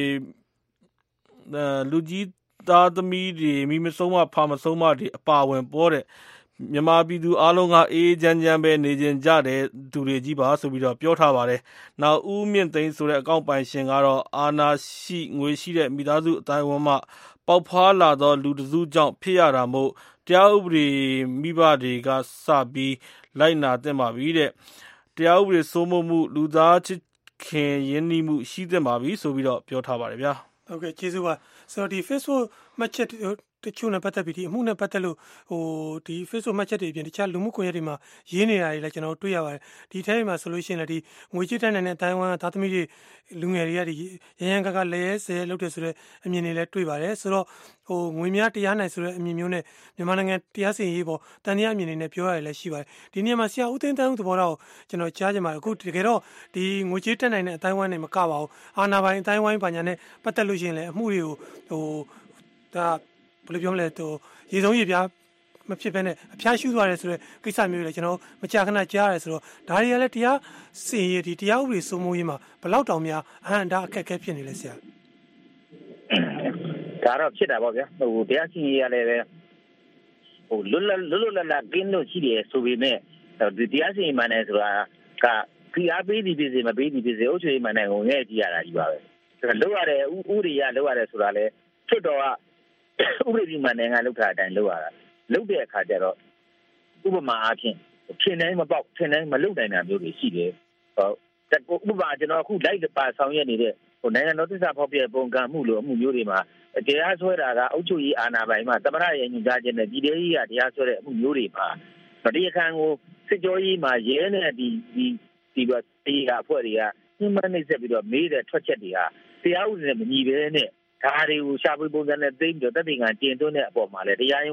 မိမဆုံးမဖာမဆုံးမတွေအပါဝင်ပေါ်တဲ့မြန်မာပြည်သူအားလုံးကအေးချမ်းချမ်းပဲနေကြတဲ့သူတွေကြီးပါဆိုပြီးတော့ပြောထားပါတယ်။နောက်ဦးမြင့်သိန်းဆိုတဲ့အကောင့်ပိုင်ရှင်ကတော့အာနာရှိငွေရှိတဲ့မိသားစုအတိုင်းအဝန်းမှပေါက်ဖွားလာသောလူတစုကြောင့်ဖြစ်ရတာမို့တရားဥပဒေမိဘတွေကစပြီးလိုက်နာသင့်ပါပြီတဲ့။တရားဥပဒေစိုးမိုးမှုလူသားချစ်ခင်ရင်းနှီးမှုရှိသင့်ပါပြီဆိုပြီးတော့ပြောထားပါတယ်ဗျာ။ဟုတ်ကဲ့ကျေးဇူးပါဆိုတော့ဒီ Facebook မှတ်ချက်တချို့နဲ့ပတ်သက်ပြီးဒီအမှုနဲ့ပတ်သက်လို့ဒီ Facebook မှတ်ချက်တွေအပြင်တခြားလူမှုကွန်ရက်တွေမှာရေးနေတာတွေလည်းကျွန်တော်တွေ့ရပါတယ်ဒီထဲမှာဆိုလို့ရှိရင်လည်းဒီငွေကြေးတန်းနိုင်တဲ့အတိုင်းဝမ်သားသမီးတွေလူငယ်တွေကဒီရရန်ကလဲဆဲလုပ်တယ်ဆိုတဲ့အမြင်တွေလည်းတွေ့ပါတယ်ဆိုတော့ငွေများတရားနိုင်ဆိုတဲ့အမြင်မျိုးနဲ့မြန်မာနိုင်ငံတရားစီရင်ရေးပေါ်တန်တရားအမြင်တွေနဲ့ပြောရတယ်လည်းရှိပါတယ်ဒီနေရာမှာဆရာဦးသိန်းတန်းဦးသဘောထားကိုကျွန်တော်ကြားချင်ပါတယ်အခုတကယ်တော့ဒီငွေကြေးတန်းနိုင်တဲ့အတိုင်းဝမ်နဲ့မကပါဘူးအာဏာပိုင်အတိုင်းဝမ်ဘာညာနဲ့ပတ်သက်လို့ရှိရင်လည်းအမှုတွေကိုဒါဘယ်လိုပြောမလဲရေဆုံးရေပြားမဖြစ်ဘဲနဲ့အဖျားရှူသွားတယ်ဆိုတဲ့ကိစ္စမျိုးတွေကျွန်တော်မကြာခဏကြားရတယ်ဆိုတော့ဒါတွေကလည်းတရားစီရင်ရေးဒီတရားဥပဒေစိုးမိုးရေးမှာဘယ်လောက်တောင်များအဟံဒါအခက်အခဲဖြစ်နေလဲဆရာဒါတော့ဖြစ်တာပေါ့ဗျာတရားစီရင်ရေးရလည်းပဲလွတ်လပ်ကင်းလို့ရှိတယ်ဆိုပေမဲ့ဒီတရားစီရင်မှန်းတယ်ဆိုတာကဖိအားပေးသည်ဖြစ်စေမပေးသည်ဖြစ်စေအုပ်ချုပ်ရေးမှန်းတယ်ကိုငဲ့ကြည့်ရတာကြီးပါပဲဒါလောက်ရတယ်ဥပဒေရလောက်ရတယ်ဆိုတာလေထွတ်တော်ကဥပဒေမှန်တယ်ငါလောက်တာအတိုင်းလောက်ရတာလောက်တဲ့အခါကျတော့ဥပမာအားဖြင့်ထင်တိုင်းမပေါက်ထင်တိုင်းမလုပ်နိုင်တာမျိုးတွေရှိတယ်ဥပမာကျွန်တော်အခုလိုက်ပါဆောင်ရွက်နေတဲ့နိုင်ငံတော်သစ္စာဖောက်ပြပုံကံမှုလိုအမှုမျိုးတွေမှာတရားစွဲတာကအုပ်ချုပ်ရေးအာဏာပိုင်မှာသမရရဲ့ညွှန်ကြားချက်နဲ့ပြည်ထောင်ကြီးကတရားစွဲတဲ့အမှုမျိုးတွေမှာတရားခံကိုစစ်ကြောရေးမှာရဲနဲ့ဒီကအဖွဲ့တွေကညှိနှိုင်းနှိပ်စက်ပြီးတော့မေးတဲ့ထွက်ချက်တွေဟာတရားဥပဒေနဲ့မညီဘဲနဲ့ဒါတွေကိုရှာဖွေပုံစံနဲ့သိပြီးတော့တပ်တွေကကျင့်သွင်းတဲ့အပေါ်မှာလည်းတရားရုံးက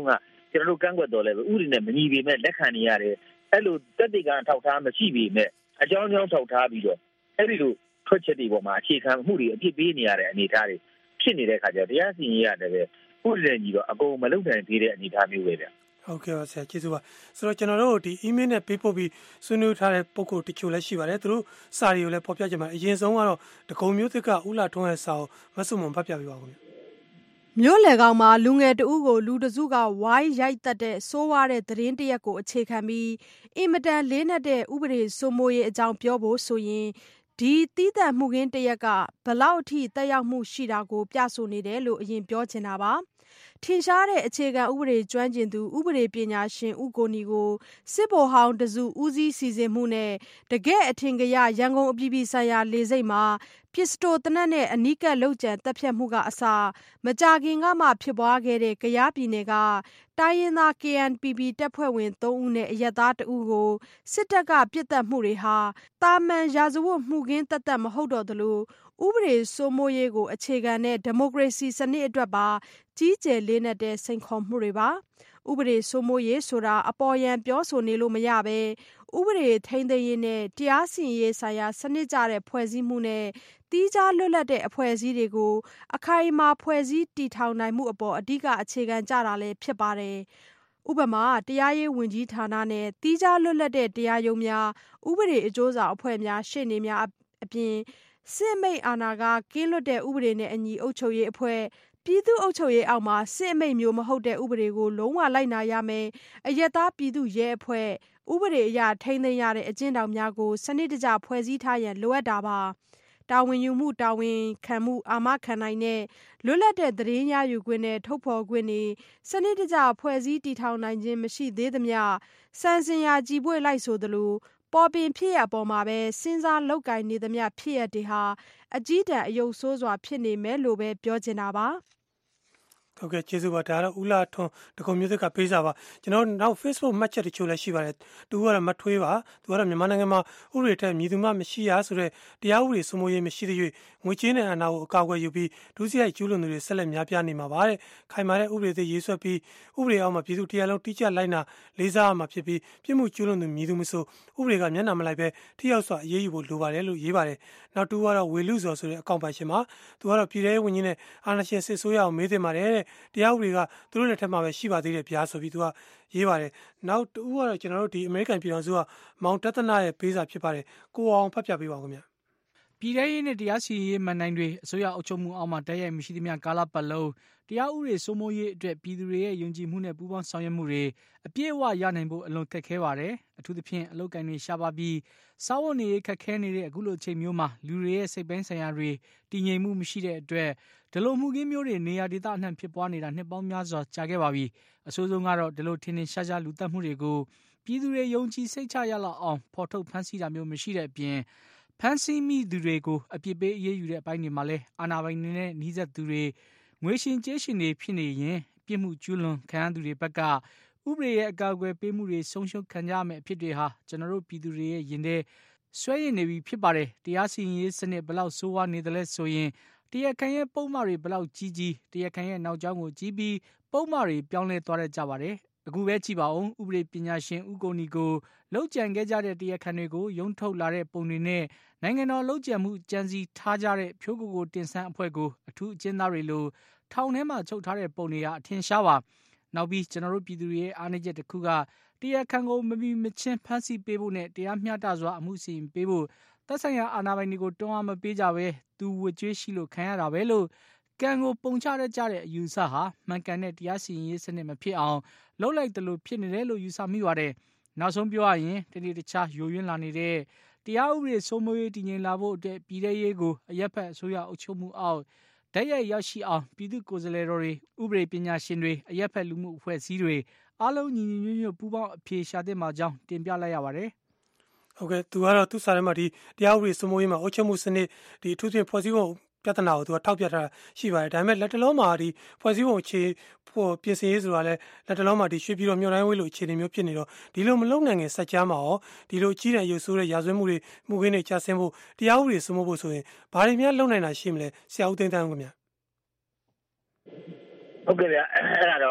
ကျွန်တော်တို့ကန့်ကွက်တော်လဲပဲဥပဒေနဲ့မညီပေမဲ့လက်ခံနေရတယ်အဲ့လိုတက်တေကအထောက်ထားမရှိပေမဲ့အကြောင်းကြောင့်ထောက်ထားပြီးတော့အဲ့ဒီလိုထွက်ချက်တွေပေါ်မှာအခြေခံမှုတွေအပြစ်ပေးနေရတဲ့အနေအထားတွေဖြစ်နေတဲ့အခါကျတော့တရားစီရင်ရတယ်ပဲဥပဒေကြီးတော့အကုန်မလုံနိုင်သေးတဲ့အနေအထားမျိုးပဲဗျဟုတ်ကဲ့ပါဆရာကျေးဇူးပါဆိုတော့ကျွန်တော်တို့ဒီ email နဲ့ပေးပို့ပြီးဆွေးနွေးထားတဲ့ပုံကိုတချို့လည်းရှိပါတယ်သူတို့စာတွေကိုလည်းဖော်ပြကြမှာအရင်ဆုံးကတော့ဒဂုံမျိုးသစ်ကဥလာထွန်းရဲ့စာကိုမဆုမွန်ဖတ်ပြပေးပါဦးခင်ဗျမြို့လေကောင်မှာလူငယ်တဦးကိုလူတစုကဝိုင်းရိုက်တက်တဲ့စိုးဝါတဲ့သတင်းတရက်ကိုအခြေခံပြီးအင်မတန်လေးနက်တဲ့ဥပဒေစိုးမိုးရေးအကြောင်းပြောဖို့ဆိုရင်ဒီတီးတဲ့မှုခင်းတရက်ကဘလောက်အထိတက်ရောက်မှုရှိတာကိုပြဆိုနေတယ်လို့အရင်ပြောချင်တာပါထင်ရှားတဲ့အခြေခံဥပဒေကျွမ်းကျင်သူဥပဒေပညာရှင်ဦးကိုနီကိုစစ်ဗိုလ်ဟောင်းတစုဦးစီးစီစဉ်မှုနဲ့တကယ့်အထင်ကရရန်ကုန်အပြည်ပြည်ဆိုင်ရာလေဆိပ်မှာပစ္စတိုတနက်နဲ့အနီးကပ်လောက်ကျန်တပ်ဖြတ်မှုကအစမကြာခင်ကမှဖြစ်ပွားခဲ့တဲ့ကယားပြည်နယ်ကတိုင်းရင်းသား KNPP တပ်ဖွဲ့ဝင်3ဦးနဲ့အရက်သား2ဦးကိုစစ်တပ်ကပြစ်တက်မှုတွေဟာတာမန်ရာဇဝတ်မှုခင်းတသက်မဟုတ်တော့သလိုဥပဒေစိုးမိုးရေးကိုအခြေခံတဲ့ဒီမိုကရေစီစနစ်အတွက်ပါကြီးကျယ်လေးနက်တဲ့စိန်ခေါ်မှုတွေပါဥပဒေစိုးမိုးရေးဆိုတာအပေါ်ယံပြောဆိုနေလို့မရပဲဥပဒေထိန်းသိမ်းရေးနဲ့တရားစီရင်ရေးဆိုင်ရာစနစ်ကျတဲ့ဖွဲ့စည်းမှုနဲ့တီးခြားလွတ်လပ်တဲ့အဖွဲ့အစည်းတွေကိုအခိုင်အမာဖွဲ့စည်းတည်ထောင်နိုင်မှုအပေါ်အဓိကအခြေခံကြတာလည်းဖြစ်ပါတယ်ဥပမာတရားရေးဝန်ကြီးဌာနနဲ့တီးခြားလွတ်လပ်တဲ့တရားရုံးများဥပဒေအကျိုးဆောင်အဖွဲ့များရှေ့နေများအပြင်စစ်အမိန့်အာဏာကကင်းလွတ်တဲ့ဥပဒေနဲ့အညီအုပ်ချုပ်ရေးအဖွဲ့ပြည်သူ့အုပ်ချုပ်ရေးအောက်မှာစစ်အမိန့်မျိုးမဟုတ်တဲ့ဥပဒေကိုလုံးဝလိုက်နာရမယ်အယက်သားပြည်သူရဲအဖွဲ့ဥပဒေအရထိန်းသိမ်းရတဲ့အကျဉ်းထောင်များကိုစနစ်တကျဖွဲ့စည်းထားရန်လိုအပ်တာပါတာဝန်ယူမှုတာဝန်ခံမှုအာမခံနိုင်တဲ့လွတ်လပ်တဲ့သတင်းရယူခွင့်နဲ့ထုတ်ဖော်ခွင့်တွေစနစ်တကျဖွဲ့စည်းတည်ထောင်နိုင်ခြင်းမရှိသေးသမျှစံစင်ရာကြည်ပွေလိုက်ဆိုသလိုပေါ်ပင်ဖြစ်ရပေါ်မှာပဲစဉ်းစားလောက်ကင်နေသမျှဖြစ်ရတွေဟာအကြီးတန်းအယုတ်ဆိုးစွာဖြစ်နေမယ်လို့ပဲပြောချင်တာပါဟုတ်ကဲ့ကျေးဇူးပါဒါတော့ဦးလာထွန်းဒဂုံမျိုးသစ်ကပေးစာပါကျွန်တော်နောက် Facebook မှတ်ချက်တချို့လည်းရှိပါတယ်သူကတော့မထွေးပါသူကတော့မြန်မာနိုင်ငံမှာဥပဒေထက်မြည်သူမှမရှိရဆိုတဲ့တရားဥပဒေစိုးမိုးရေးမရှိသေး၍ငွေကြေးနဲ့အာဏာကိုအကာအကွယ်ယူပြီးဒုစရိုက်ကျူးလွန်သူတွေဆက်လက်များပြားနေမှာပါတဲ့ခိုင်မာတဲ့ဥပဒေတွေရေးဆွဲပြီးဥပဒေအောက်မှာပြည်သူတရားလုံးတိကျလိုက်နာလေးစားရမှာဖြစ်ပြီးပြစ်မှုကျူးလွန်သူမြည်သူမဆိုဥပဒေကမျက်နှာမလိုက်ပဲထိရောက်စွာအရေးယူဖို့လိုပါတယ်လို့ရေးပါတယ်နောက်သူကတော့ဝေလူစော်ဆိုတဲ့အကောင့်ပိုင်ရှင်မှာသူကတော့ပြည်ထောင်စုဝန်ကြီးနဲ့အာဏာရှင်စစ်ဆိုးရအောင်မေးသင့်ပါတယ်တဲ့တရားဥပဒေကသူတို့လက်ထက်မှာပဲရှိပါသေးတယ်ဗျာဆိုပြီးသူကရေးပါတယ်နောက်တူကတော့ကျွန်တော်တို့ဒီအမေရိကန်ပြည်ထောင်စုကမောင်တသနာရဲ့ပေးစာဖြစ်ပါတယ်ကိုအောင်ဖတ်ပြပေးပါဦးခင်ဗျပြည်ထောင်ရေးနဲ့တရားစီရင်ရေးမန်နိုင်တွေအစိုးရအုပ်ချုပ်မှုအောက်မှာတိုက်ရိုက်မရှိသမျှကာလပတ်လုံးတရားဥပဒေစိုးမိုးရေးအတွက်ပြည်သူတွေရဲ့ယုံကြည်မှုနဲ့ပူးပေါင်းဆောင်ရွက်မှုတွေအပြည့်အဝရနိုင်ဖို့အလွန်ခက်ခဲပါတယ်အထူးသဖြင့်အလုပ်ကိုင်တွေရှားပါပြီးစာဝတ်နေရေးခက်ခဲနေတဲ့အခုလိုအချိန်မျိုးမှာလူတွေရဲ့စိတ်ပိုင်းဆိုင်ရာတွေတည်ငြိမ်မှုမရှိတဲ့အတွက်ဒီလိုမှုခင်းမျိုးတွေနေရာဒေသအနှံ့ဖြစ်ပွားနေတာနှစ်ပေါင်းများစွာကြာခဲ့ပါပြီအဆိုးဆုံးကတော့ဒီလိုထင်ထင်ရှားရှားလူသတ်မှုတွေကိုပြည်သူတွေယုံကြည်စိတ်ချရလောက်အောင်ဖော်ထုတ်ဖမ်းဆီးတာမျိုးမရှိတဲ့အပြင်ဖမ်းဆီးမိသူတွေကိုအပြစ်ပေးအရေးယူတဲ့အပိုင်းတွေမှာလည်းအာဏာပိုင်တွေနဲ့နှီးစပ်သူတွေငွေရှင်ကြေးရှင်တွေဖြစ်နေရင်ပြစ်မှုကျူးလွန်ခံရသူတွေဘက်ကဥပဒေရဲ့အကာအကွယ်ပေးမှုတွေဆုံးရှုံးခံကြရမယ့်အဖြစ်တွေဟာကျွန်တော်တို့ပြည်သူတွေရဲ့ရင်ထဲဆွဲရင်နေပြီဖြစ်ပါတယ်တရားစီရင်ရေးစနစ်ဘလောက်ဆိုးဝါးနေတယ်လဲဆိုရင်တရားခံရဲ့ပုံမှန်တွေဘလောက်ကြီးတရားခံရဲ့နောက်ကျောင်းကိုကြီးပြီးပုံမှန်တွေပြောင်းလဲသွားတတ်ကြပါတယ်အခုပဲကြည့်ပါဦးဥပဒေပညာရှင်ဦးကိုနီကိုလောက်ကျန်ခဲ့ကြတဲ့တရားခံတွေကိုယုံထုတ်လာတဲ့ပုံတွေနဲ့နိုင်ငံတော်လောက်ကျန်မှုကြံစီထားကြတဲ့ဖြိုးကိုတင်ဆန်းအဖွဲ့ကိုအထူးအကျဉ်းသားတွေလိုထောင်ထဲမှာချုပ်ထားတဲ့ပုံတွေကအထင်ရှားပါနောက်ပြီးကျွန်တော်တို့ပြည်သူတွေရဲ့အားနည်းချက်တစ်ခုကတရားခံကိုမပြီးမချင်းဖမ်းဆီးပေးဖို့နဲ့တရားမျှတစွာအမှုစီရင်ပေးဖို့သက်ဆိုင်ရာအာဏာပိုင်တွေကိုတွန်းအားမပေးကြဘဲသူဝကြွေးရှိလို့ခံရတာပဲလို့ကံကိုပုံချရကြတဲ့အယူဆဟာမှန်ကန်တဲ့တရားစီရင်ရေးစနစ်မဖြစ်အောင်လှုပ်လိုက်တယ်လို့ဖြစ်နေတယ်လို့ယူဆမိပါတယ်နောက်ဆုံးပြောရရင်တနေ့တခြားယိုယွင်းလာနေတဲ့တရားဥပဒေစိုးမိုးရေးတည်ငြိမ်လာဖို့အတွက်ပြည်ထရေးကိုအရက်ဖက်အစိုးရအုပ်ချုပ်မှုအောက်ဓာတ်ရိုက်ရောက်ရှိအောင်ပြည်သူကိုယ်စားလှယ်တော်တွေဥပဒေပညာရှင်တွေအရက်ဖက်လူမှုအဖွဲ့အစည်းတွေအားလုံးညီညီညွတ်ညွတ်ပူးပေါင်းအဖြေရှာတဲ့မှာကြောင်းတင်ပြလိုက်ရပါတယ်ဟုတ်ကဲ့သူကတော့သူ့စာထဲမှာဒီတရားဥပဒေစိုးမိုးရေးမှာအုပ်ချုပ်မှုစနစ်ဒီအထူးသဖြင့်ဖွဲ့စည်းပုံပြဿနာကိုသူကထောက်ပြထားတာရှိပါတယ်ဒါပေမဲ့လက်တလုံးမှာဒီဖွဲ့စည်းပုံအခြေပြင်ဆင်ရေးဆိုတာလဲလက်တလုံးမှာဒီရွှေပြည်တော်မြို့တိုင်းဝေးလို့အခြေအနေမျိုးဖြစ်နေတော့ဒီလိုမလုံနိုင်ခင်စက်ကြားမှာရောဒီလိုအကြီးတန်းရုပ်ဆိုးတဲ့ရာဇဝတ်မှုတွေမှုခင်းတွေကြာဆင်းဖို့တရားဥပဒေစိုးမိုးဖို့ဆိုရင်ဘာတွေများလုံနိုင်တာရှိမလဲဆရာဦးသိန်းတန်းခင်ဗျဟုတ်ကဲ့ဗျအဲ့ဒါတော့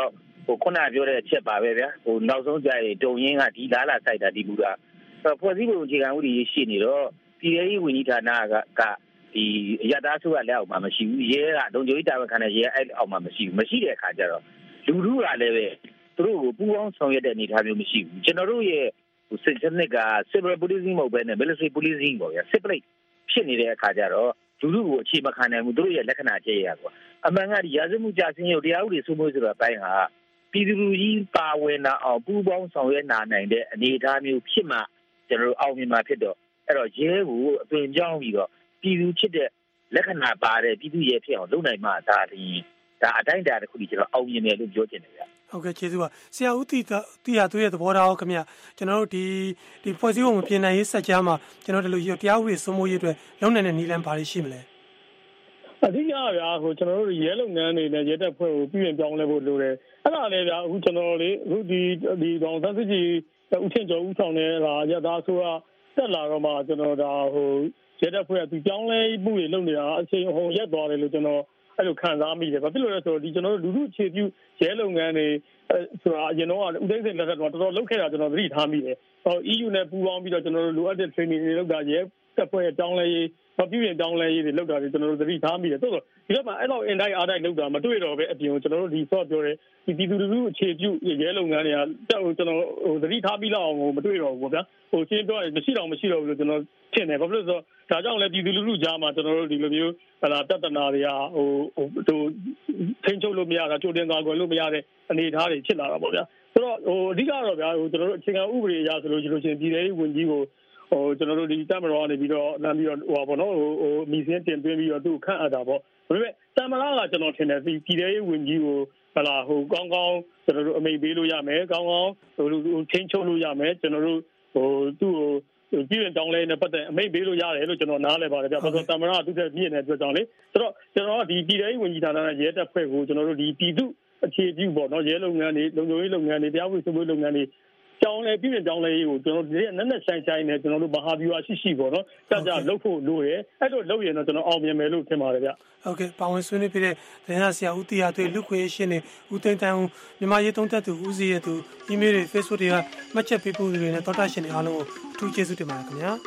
ခုနပြောတဲ့အချက်ပါပဲဗျာနောက်ဆုံးကြရင်တုံရင်းကဒီလားလာဆိုင်တာဒီဘူးလားဖွဲ့စည်းပုံအခြေခံဥပဒေရှိနေတော့ပြည်ထောင်စုဝန်ကြီးဌာနကဒီရတအစိုးရလက်အောက်မှာမရှိဘူးရဲကလုံခြုံရေးတာဝန်ခံတဲ့ရဲအဲ့အောက်မှာမရှိတဲ့အခါကျတော့လူထုကလည်းပဲသူတို့ကိုပူးပေါင်းဆောင်ရွက်တဲ့အနေအထားမျိုးမရှိဘူးကျွန်တော်တို့ရဲ့စစ်စနစ်က civil policing မဟုတ်ဘဲနဲ့ military policing ပေါ့ဗျာ separate ဖြစ်နေတဲ့အခါကျတော့လူထုကိုအခြေမခံနိုင်ဘူးသူတို့ရဲ့လက္ခဏာကျရကွာအမှန်ကဒီရာဇဝတ်မှုကြဆင်းရုပ်တရားဥပဒေစိုးမိုးဆိုတဲ့အပိုင်းဟာပြည်သူလူကြီးပါဝင်လာအောင်ပူးပေါင်းဆောင်ရွက်နိုင်တဲ့အနေအထားမျိုးဖြစ်မှကျွန်တော်တို့အောင်မြင်မှာဖြစ်တော့အဲ့တော့ရဲကိုအသွင်ပြောင်းပြီးတော့ပြည်သူချစ်တဲ့လက္ခဏာပါတဲ့ပြည်သူရဲဖြစ်အောင်လုပ်နိုင်မှဒါအတိုင်းအတာတစ်ခုကြီးကျွန်တော်အောင်မြင်တယ်လို့ပြောချင်တယ်ဗျာဟုတ်ကဲ့ကျေးဇူးပါဆရာဦးတီဟာသူရဲ့သဘောထားခင်ဗျကျွန်တော်တို့ဒီဖွဲ့စည်းပုံမပြင်နိုင်ရေးဆက်ကြားမှာကျွန်တော်တို့လိုတရားဥပဒေစိုးမိုးရေးအတွက်လုံနိုင်တဲ့နည်းလမ်းဘာတွေရှိမလဲအဓိကဗျာကျွန်တော်တို့ရဲလုပ်ငန်းတွေနဲ့ရဲတပ်ဖွဲ့ကိုပြည်ပြင်ပြောင်းလဲဖို့လိုတယ်အဲ့ဒါလည်းဗျာအခုကျွန်တော်လေအခုဒီကောင်သစစ်ကြီးဦးထင်ကျော်ဦးဆောင်တဲ့ရသားဆိုတော့တက်လာတော့မှကျွန်တော်ဒါရဲတပ်ဖွဲ့ကသူပြောင်းလဲမှုတွေလုပ်နေတာအချိန်ရက်သွားတယ်လို့ကျွန်တော်အဲ့လိုခံစားမိတယ်ဘာဖြစ်လို့လဲဆိုတော့ဒီကျွန်တော်တို့လူထုအခြေပြုရဲလုပ်ငန်းတွေဆိုတာအရင်တော့ဦးသိန်းစိန်လက်ထက်တော့တော်တော်လုပ်ခဲ့တာကျွန်တော်သတိထားမိတယ်EU နဲ့ပူးပေါင်းပြီးတော့ကျွန်တော်တို့လိုအပ်တဲ့ training တွေလုပ်တာရဲတပ်ဖွဲ့တောင်းလဲရေးပြုပြင်တောင်းလဲရေးတွေလုပ်တာတွေကျွန်တော်တို့သတိထားမိတယ်ဆိုတော့ဒီဘက်မှာအဲ့လောက် in die အားတိုင်းလုပ်တာမတွေ့တော့ပဲအပြင်ကိုကျွန်တော်တို့ဒီ short ပြောတဲ့ဒီပြည်သူလူထုအခြေပြုရဲလုပ်ငန်းတွေကတက်ကိုကျွန်တော်သတိထားပြီးလောက်အောင်မတွေ့တော့ဘူးဗျာရှင်းပြောရင်မရှိတော့ဘူးလို့ကျွန်တော်ထင်တယ်ဘာဖြစ်လို့ဆိုတော့ဒါကြောင့်လည်းပြည်သူလူထုကြားမှာကျွန်တော်တို့ဒီလိုမျိုးပြဿနာတွေကထိန်းချုပ်လို့မရတာကြိုတင်ကာကွယ်လို့မရတဲ့အနေအထားတွေဖြစ်လာတာပေါ့ဗျာဆိုတော့အဓိကတော့ဗျာကျွန်တော်တို့အခြေခံဥပဒေအရဆိုလို့ရှိရင်ပြည်ထောင်စုဝန်ကြီးကိုကျွန်တော်တို့ဒီတပ်မတော်ကနေပြီးတော့လမ်းပြီးတော့ပေါ့နော်မီစင်းတင်သွင်းပြီးတော့သူ့ခန့်အပ်တာပေါ့ဒါပေမဲ့တပ်မတော်ကကျွန်တော်ထင်တယ်ပြည်ထောင်စုဝန်ကြီးကိုကောင်းကောင်းကျွန်တော်တို့အမိန့်ပေးလို့ရမယ်ကောင်းကောင်းထိန်းချုပ်လို့ရမယ်ကျွန်တော်တို့သူ့ကိုပြည်ရင်တောင်းလဲနဲ့ပတ်သက်အမိန့်ပေးလို့ရတယ်လို့ကျွန်တော်နားလည်ပါတယ်ဗျာဘာလို့သမ္မတကသူ့တဲ့မြင့်တဲ့အတွက်ကြောင့်လေဆိုတော့ကျွန်တော်ကဒီပြည်ထောင်စုဝန်ကြီးဌာနနဲ့ရဲတပ်ဖွဲ့ကိုကျွန်တော်တို့ဒီပြည်သူအခြေပြုပေါ့နော်ရဲလုပ်ငန်းတွေလုံခြုံရေးလုပ်ငန်းတွေတရားဥပဒေစိုးမိုးလုပ်ငန်းတွေကြောင်းလဲပြည်ရင်တောင်းလဲရေးကိုကျွန်တော်တို့နက်နက်ဆိုင်ဆိုင်နဲ့ကျွန်တော်တို့မဟာဗျူဟာရှိပေါ့နော်ကြလုပ်ဖို့လိုတယ်အဲ့လိုလုပ်ရင်တော့ကျွန်တော်အောင်မြင်မယ်လို့ထင်ပါတယ်ဗျဟုတ်ကဲ့ပါဝင်ဆွေးနွေးပြတဲ့သတင်းစာဆရာဦးတီဟာတွေ့လူခွေရှင်းနေဦးသိန်းတန်းဦးမြန်မာရေးသုံးသက်သူဦးစီးရဲ့သူ email တွေ Facebook တွေကမှတ်ချက်ပေးပို့တွေနဲ့တော်တာရှင်တွေအားလုံးကိုအထူးကျေးဇူးတင်ပါတယ်ခင်ဗျာ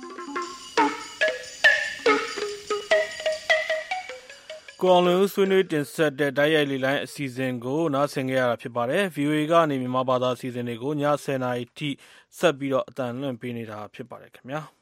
ကိုအောင်လွင်ဦးဆွေးနွေးတင်ဆက်တဲ့တိုက်ရိုက်လေလိုင်းအစီအစဉ်ကိုနားဆင်ကြရတာဖြစ်ပါတယ် VOA ကနေမြန်မာဘာသာအစီအစဉ်တွေကိုည10:00 နာရီထိဆက်ပြီးတော့အသံလွှင့်ပေးနေတာဖြစ်ပါတယ်ခင်ဗျာ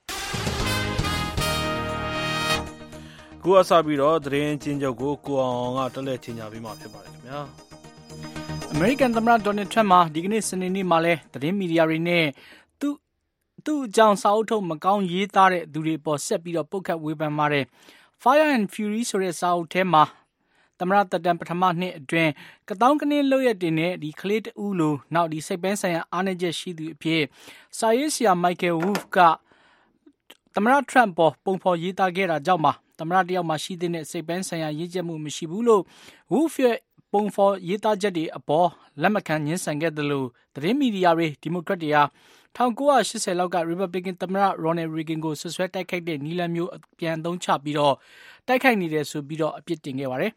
ကိုအစားပြီးတော့သတင်းချင်းချုပ်ကိုကိုအောင်ကတက်လက်ချင်းညာပေးမှာဖြစ်ပါတယ်ခင်ဗျာအမေရိကန်သမ္မတဒေါ်နယ်ထရမ့်မှာဒီကနေ့စနေနေ့မှာလဲသတင်းမီဒီယာတွေနဲ့သူ့အကြောင်းစာအုပ်ထုတ်မကောင်းရေးသားတဲ့သူတွေပေါ်ဆက်ပြီးတော့ပုတ်ခတ်ဝေဖန်ပါတယ်Fire and Fury ဆိုတဲ့စာအုပ်ထဲမှာသမ္မတသက်တမ်းပထမနှစ်အတွင်းကတောင်းကနင်းလုပ်ရတဲ့နဲ့ဒီကလေးတဦးလိုနောက်ဒီစိတ်ပိုင်းဆိုင်ရာအားနည်းချက်ရှိသူအဖြစ်စာရေးဆရာ Michael Wolff ကသမ္မတ Trump ပေါ်ပုံဖော်ရေးသားခဲ့တာကြောင့်သမ္မတတယောက်မှရှိတဲ့စိတ်ပိုင်းဆိုင်ရာရည်ကျက်မှုမရှိဘူးလို့ Wolff ရဲ့ပုံဖော်ရေးသားချက်တွေအပေါ်လက်မခံညှင်းဆန်ခဲ့တယ်လို့သတင်းမီဒီယာတွေဒီမိုကရက်တွေဟာ1980လောက်က Republican သမ္မတ Ronald Reagan ကိုဆွဆွဲတိုက်ခိုက်တဲ့နီလန်မျိုးပြန်သုံးချပြီးတော့တိုက်ခိုက်နေတယ်ဆိုပြီးတော့အပြစ်တင်ခဲ့ပါတယ်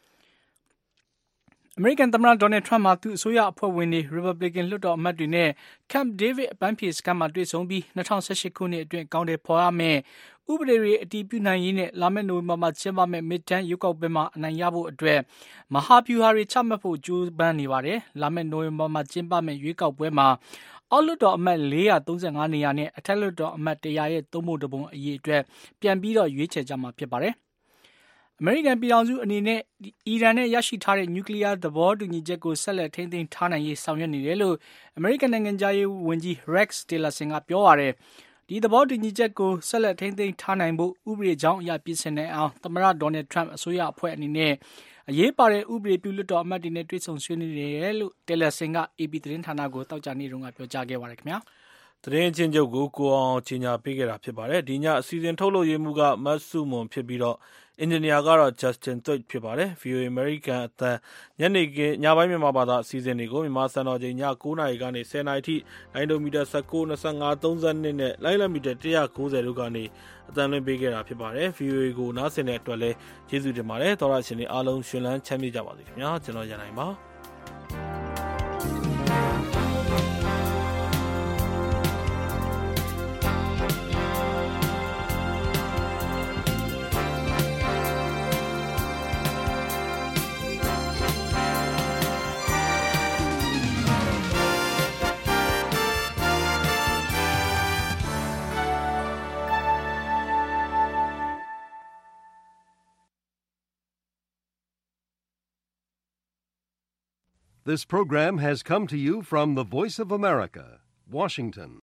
။ American သမ္မတ Donald Trump မှာသူ့အစိုးရအဖွဲ့ဝင်တွေ Republican လွှတ်တော်အမတ်တွေနဲ့ Camp David အပန်းဖြေစခန်းမှာတွေ့ဆုံပြီး2018ခုနှစ်အတွင်းကောင်းတယ်ဖော်ရမယ်ဥပဒေတွေအတည်ပြုနိုင်ရေးနဲ့လာမယ့်နိုဝင်ဘာမှာကျင်းပမယ့် midterm ရွေးကောက်ပွဲမှာအနိုင်ရဖို့အတွက်မဟာဗျူဟာတွေချမှတ်ဖို့ကြိုးပမ်းနေပါတယ်။လာမယ့်နိုဝင်ဘာမှာကျင်းပမယ့်ရွေးကောက်ပွဲမှာအောက်လွှတ်တော်အမတ်435နေရာနဲ့အထက်လွှတ်တော်အမတ်100ရဲ့သုံးဖို့တပုံအရေးအတွက်ပြန်ပြီးတော့ရွေးချယ်ကြမှာဖြစ်ပါတယ်။ American ပြည်ထောင်စုအနေနဲ့အီရန်နဲ့ရရှိထားတဲ့နျူကလ িয়ার သဘောတူညီချက်ကိုဆက်လက်ထိန်းသိမ်းထားနိုင်ရေးဆောင်ရွက်နေတယ်လို့ American နိုင်ငံသားရေးဝန်ကြီး Rex Tillerson ကပြောပါတယ်။ဒီသဘောတူညီချက်ကိုဆက်လက်ထိန်းသိမ်းထားနိုင်ဖို့ဥပဒေကြောင်းအရပြင်ဆင်နိုင်အောင်သမ္မတ Donald Trump အစိုးရအဖွဲ့အနေနဲ့အရေးပါတဲ့ဥပဒေပြုလွှတ်တော်အမတ်တွေနဲ့တွေ့ဆုံဆွေးနွေးနေတယ်လို့ Tillerson က AP သတင်းဌာနကိုတောက်ကြနေ့တုန်းကပြောကြားခဲ့ပါတယ်ခင်ဗျာ။သတင်းချင်းချုပ်ကိုကိုအောင်ကြီးညာပေးခဲ့တာဖြစ်ပါတယ်။ဒီညအစီအစဉ်ထုတ်လုပ်ရေးမှုကမတ်စုမွန်ဖြစ်ပြီးတော့အင်ဂျင်နီယာကတော့ Justin Thwaites ဖြစ်ပါတယ်။ VOA American အသံညပိုင်းမြန်မာဘာသာအစီအစဉ်တွေကိုမြန်မာစံတော်ချိန်ည9:00နာရီကနေ10:00နာရီထိလိုင်းဒိုမီတာ19 25 32နဲ့လိုင်းလမီတာ190တို့ကနေအသံလွှင့်ပေးခဲ့တာဖြစ်ပါတယ်။ VOA ကိုနားဆင်တဲ့အတွက်လည်းကျေးဇူးတင်ပါတယ်။သောရရှင်တွေအားလုံးရှင်လန်းချမ်းမြေ့ကြပါစေခင်ဗျာ။ကျွန်တော်ရန်နိုင်ပါ This program has come to you from the Voice of America, Washington.